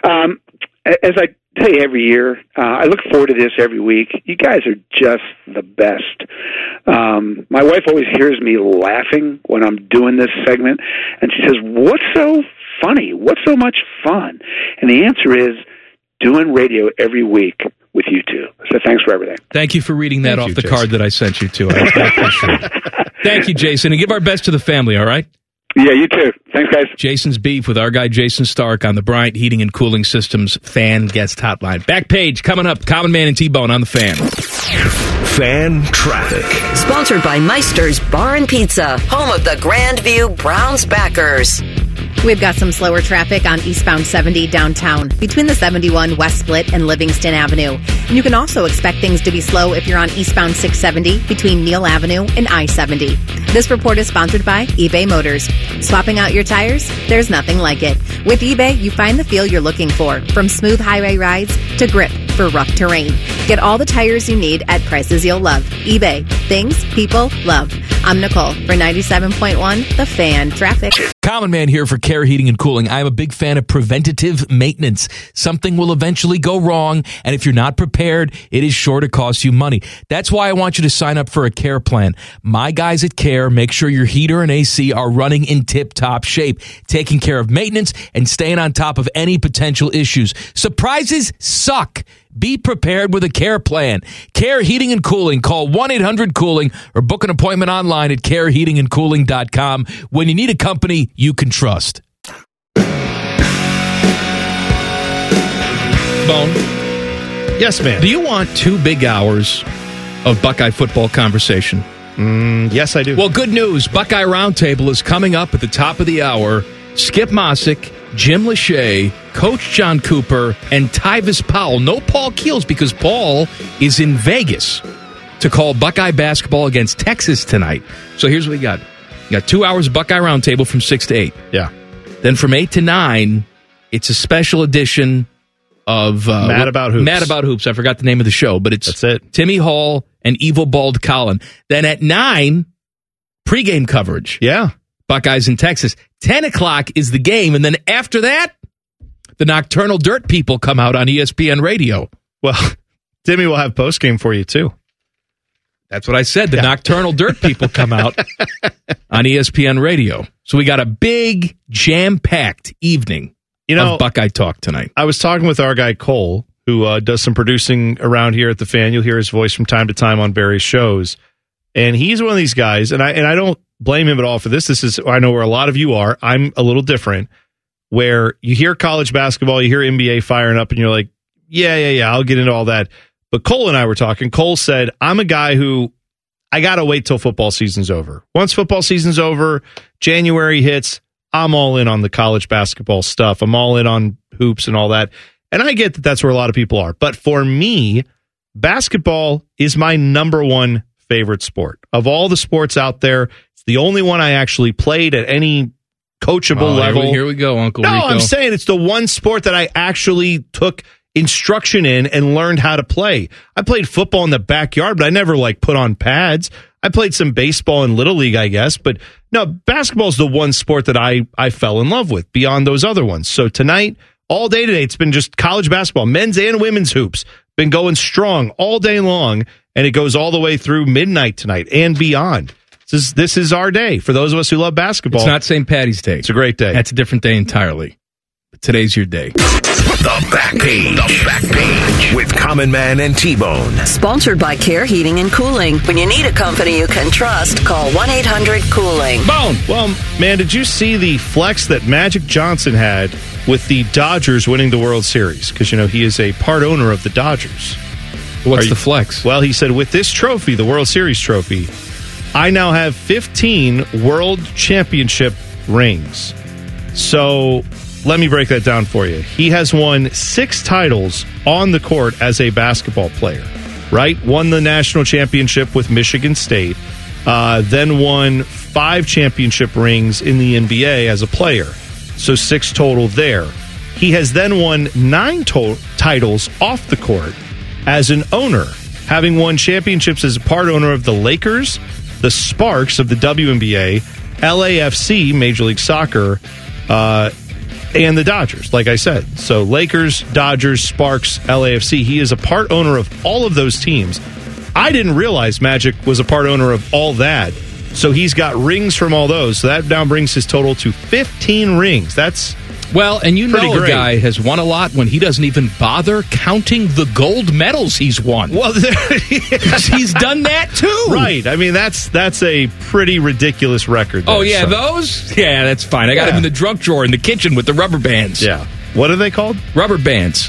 As I tell you every year, I look forward to this every week. You guys are just the best. My wife always hears me laughing when I'm doing this segment, and she says, what's so funny? What's so much fun? And the answer is doing radio every week with you two. So thanks for everything. Thank you for reading that off the card that I sent you to. I appreciate it. Thank you, Jason. And give our best to the family, all right? Yeah, you too. Thanks, guys. Jason's Beef with our guy Jason Stark on the Bryant Heating and Cooling Systems Fan Guest Hotline. Back page coming up. Common Man and T-Bone on the Fan. Fan Traffic. Sponsored by Meister's Bar and Pizza, home of the Grandview Browns backers. We've got some slower traffic on eastbound 70 downtown between the 71 West Split and Livingston Avenue. And you can also expect things to be slow if you're on eastbound 670 between Neal Avenue and I-70. This report is sponsored by eBay Motors. Swapping out your tires? There's nothing like it. With eBay, you find the feel you're looking for, from smooth highway rides to grip for rough terrain. Get all the tires you need at prices you'll love. eBay. Things people love. I'm Nicole for 97.1 The Fan Traffic. Common Man here for Care Heating and Cooling. I'm a big fan of preventative maintenance. Something will eventually go wrong, and if you're not prepared, it is sure to cost you money. That's why I want you to sign up for a Care plan. My guys at Care make sure your heater and AC are running in tip-top shape, taking care of maintenance and staying on top of any potential issues. Surprises suck. Be prepared with a Care plan. Care Heating and Cooling. Call 1-800-COOLING or book an appointment online at careheatingandcooling.com when you need a company you can trust. Bone. Yes, ma'am. Do you want 2 big hours of Buckeye football conversation? Yes, I do. Well, good news. Buckeye Roundtable is coming up at the top of the hour. Skip Mossick, Jim Lachey, Coach John Cooper, and Tyvis Powell. No Paul Keels because Paul is in Vegas to call Buckeye basketball against Texas tonight. So here's what we got. We got 2 hours of Buckeye Roundtable from 6 to 8. Yeah. Then from 8 to 9, it's a special edition of Mad About Hoops. Mad About Hoops. I forgot the name of the show, but it's Timmy Hall and Evil Bald Colin. Then at 9, pregame coverage. Yeah. Buckeyes in Texas. 10 o'clock is the game, and then after that, the Nocturnal Dirt People come out on ESPN Radio. Well, Timmy will have postgame for you, too. That's what I said. The Nocturnal Dirt People come out on ESPN Radio. So we got a big, jam-packed evening of Buckeye Talk tonight. I was talking with our guy, Cole, who does some producing around here at the Fan. You'll hear his voice from time to time on various shows. And he's one of these guys, and I don't blame him at all for this. This is, I know where a lot of you are. I'm a little different, where you hear college basketball, you hear NBA firing up, and you're like, yeah, I'll get into all that. But Cole and I were talking. Cole said, I'm a guy who, I got to wait till football season's over. Once football season's over, January hits, I'm all in on the college basketball stuff. I'm all in on hoops and all that. And I get that that's where a lot of people are. But for me, basketball is my number one favorite sport. Of all the sports out there, it's the only one I actually played at any coachable level. Here we go, Uncle Rico. No, I'm saying it's the one sport that I actually took instruction in and learned how to play. I played football in the backyard, but I never put on pads. I played some baseball in Little League, I guess, but no, basketball is the one sport that I fell in love with beyond those other ones. So tonight, all day today, it's been just college basketball, men's and women's hoops, been going strong all day long, and it goes all the way through midnight tonight and beyond. This is our day for those of us who love basketball. It's not St. Patty's Day. It's a great day. That's a different day entirely. But today's your day. The Back Page. The Back Page with Common Man and T-Bone. Sponsored by Care Heating and Cooling. When you need a company you can trust, call 1-800-COOLING. Bone. Well, man, did you see the flex that Magic Johnson had with the Dodgers winning the World Series? Because, he is a part owner of the Dodgers. What's the flex? Well, he said, with this trophy, the World Series trophy, I now have 15 World Championship rings. So let me break that down for you. He has won 6 titles on the court as a basketball player, right? Won the national championship with Michigan State, then won 5 championship rings in the NBA as a player. So 6 total there. He has then won 9 titles off the court as an owner, having won championships as a part owner of the Lakers, the Sparks of the WNBA, LAFC, Major League Soccer, and the Dodgers, like I said. So Lakers, Dodgers, Sparks, LAFC. He is a part owner of all of those teams. I didn't realize Magic was a part owner of all that. So he's got rings from all those. So that now brings his total to 15 rings. That's and you know great. A guy has won a lot when he doesn't even bother counting the gold medals he's won. Well, he's done that too. Right. I mean, that's a pretty ridiculous record there, Oh, yeah, those? Yeah, that's fine. I got him in the drunk drawer in the kitchen with the rubber bands. Yeah. What are they called? Rubber bands.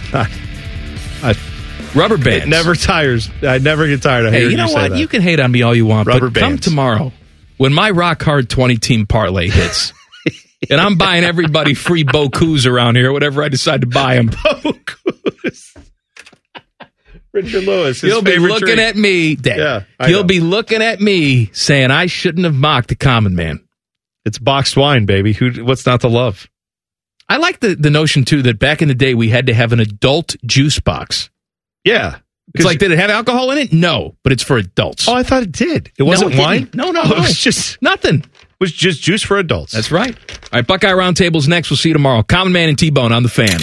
Rubber bands. It never tires. I never get tired of hearing you know say what? that. You can hate on me all you want, Rubber but come bands. tomorrow when my Rock Hard 20 team parlay hits. And I'm buying everybody free Bokus around here, whatever I decide to buy them. Bokus. Richard Lewis. He'll be looking at me. He'll be looking at me saying I shouldn't have mocked the Common Man. It's boxed wine, baby. What's not to love? I like the notion, too, that back in the day we had to have an adult juice box. Yeah. It's like, did it have alcohol in it? No, but it's for adults. Oh, I thought it did. It wasn't wine? No. It was just nothing. It was just juice for adults. That's right. All right, Buckeye Roundtable's next. We'll see you tomorrow. Common Man and T-Bone on the Fan.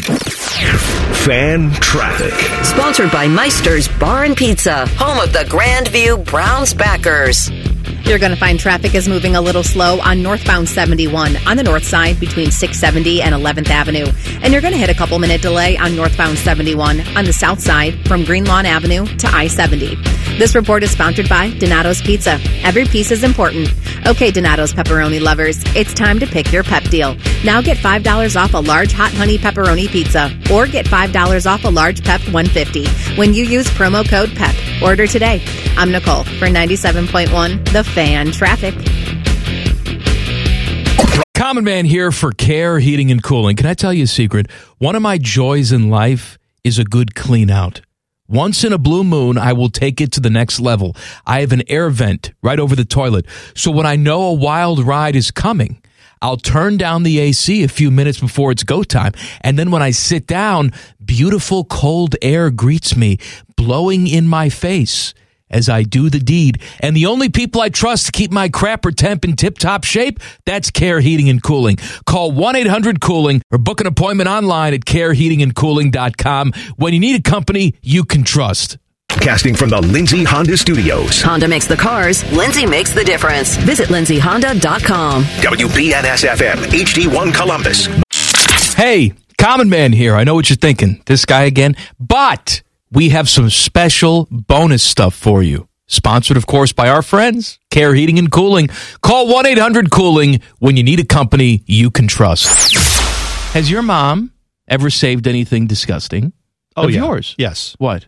Fan traffic. Sponsored by Meister's Bar and Pizza, home of the Grandview Browns backers. You're going to find traffic is moving a little slow on northbound 71 on the north side between 670 and 11th Avenue. And you're going to hit a couple-minute delay on northbound 71 on the south side from Green Lawn Avenue to I-70. This report is sponsored by Donato's Pizza. Every piece is important. Okay, Donato's pepperoni lovers, it's time to pick your pep deal. Now get $5 off a large hot honey pepperoni pizza or get $5 off a large pep 150 when you use promo code PEP. Order today. I'm Nicole for 97.1 The Fan Traffic. Common Man here for Care Heating and Cooling. Can I tell you a secret? One of my joys in life is a good clean out. Once in a blue moon, I will take it to the next level. I have an air vent right over the toilet. So when I know a wild ride is coming, I'll turn down the AC a few minutes before it's go time. And then when I sit down, beautiful cold air greets me, blowing in my face as I do the deed. And the only people I trust to keep my crapper temp in tip-top shape, that's Care Heating and Cooling. Call 1-800-COOLING or book an appointment online at careheatingandcooling.com when you need a company you can trust. Casting from the Lindsay Honda Studios. Honda makes the cars. Lindsay makes the difference. Visit lindsayhonda.com. WBNS-FM, HD1 Columbus. Hey, Common Man here. I know what you're thinking. This guy again. But we have some special bonus stuff for you. Sponsored, of course, by our friends, Care Heating and Cooling. Call 1-800-COOLING when you need a company you can trust. Has your mom ever saved anything disgusting of yours? Yes. What?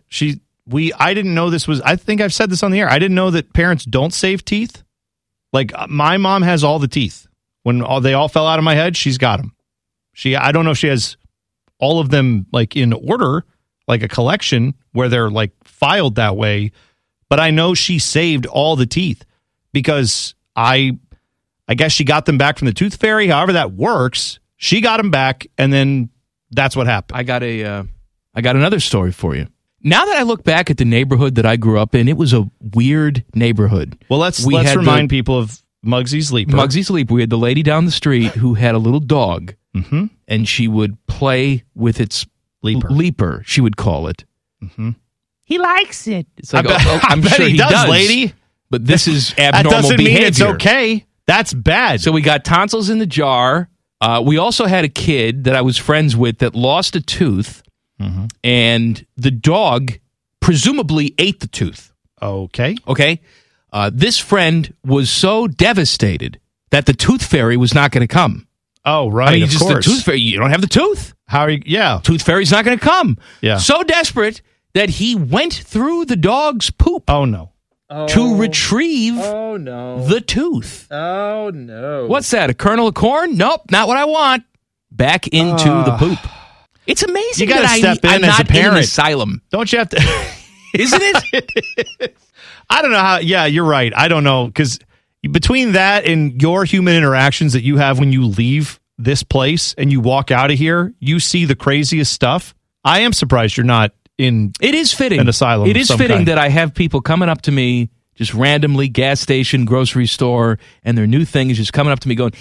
I didn't know this was, I think I've said this on the air. I didn't know that parents don't save teeth. Like, my mom has all the teeth. When they all fell out of my head, she's got them. I don't know if she has all of them, like, in order, like a collection where they're, like, filed that way. But I know she saved all the teeth because I guess she got them back from the tooth fairy. However that works, she got them back, and then that's what happened. I got another story for you. Now that I look back at the neighborhood that I grew up in, it was a weird neighborhood. Well, let's remind people of Muggsy's Leaper. Muggsy's Leaper. We had the lady down the street who had a little dog, and she would play with its leaper, she would call it. Mm-hmm. He likes it. It's like, I'm sure bet he does, lady. But this is abnormal that doesn't behavior. mean it's okay. That's bad. So we got tonsils in the jar. We also had a kid that I was friends with that lost a tooth, and the dog presumably ate the tooth. Okay. This friend was so devastated that the tooth fairy was not going to come. Oh, right. I mean, of just course. the tooth fairy. You don't have the tooth. How are you? Yeah. Tooth fairy's not going to come. Yeah. So desperate that he went through the dog's poop. Oh, no. To retrieve the tooth. Oh, no. What's that, a kernel of corn? Nope, not what I want. Back into the poop. It's amazing You got that to step in I'm as not a parent. in an asylum. Don't you have to? Isn't it? I don't know how. Yeah, you're right. I don't know, because between that and your human interactions that you have when you leave this place and you walk out of here, you see the craziest stuff. I am surprised you're not in. It is fitting. An asylum. It is fitting that I have people coming up to me just randomly, gas station, grocery store, and their new thing is just coming up to me going,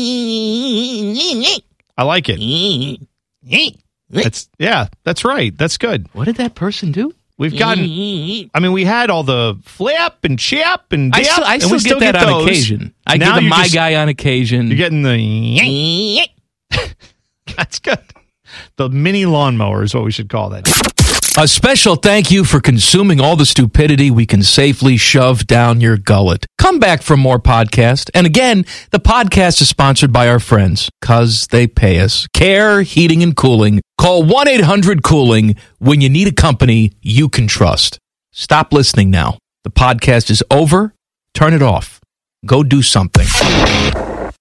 I like it. That's right. That's good. What did that person do? We've gotten. I mean, we had all the flip and chip and dip, I and still we still get that on those. occasion. I Now give them you're my just- guy on occasion. You're getting the. That's good. The mini lawnmower is what we should call that. A special thank you for consuming all the stupidity we can safely shove down your gullet. Come back for more podcast. And again, the podcast is sponsored by our friends, because they pay us. Care Heating and Cooling. Call 1-800-COOLING when you need a company you can trust. Stop listening now. The podcast is over. Turn it off. Go do something.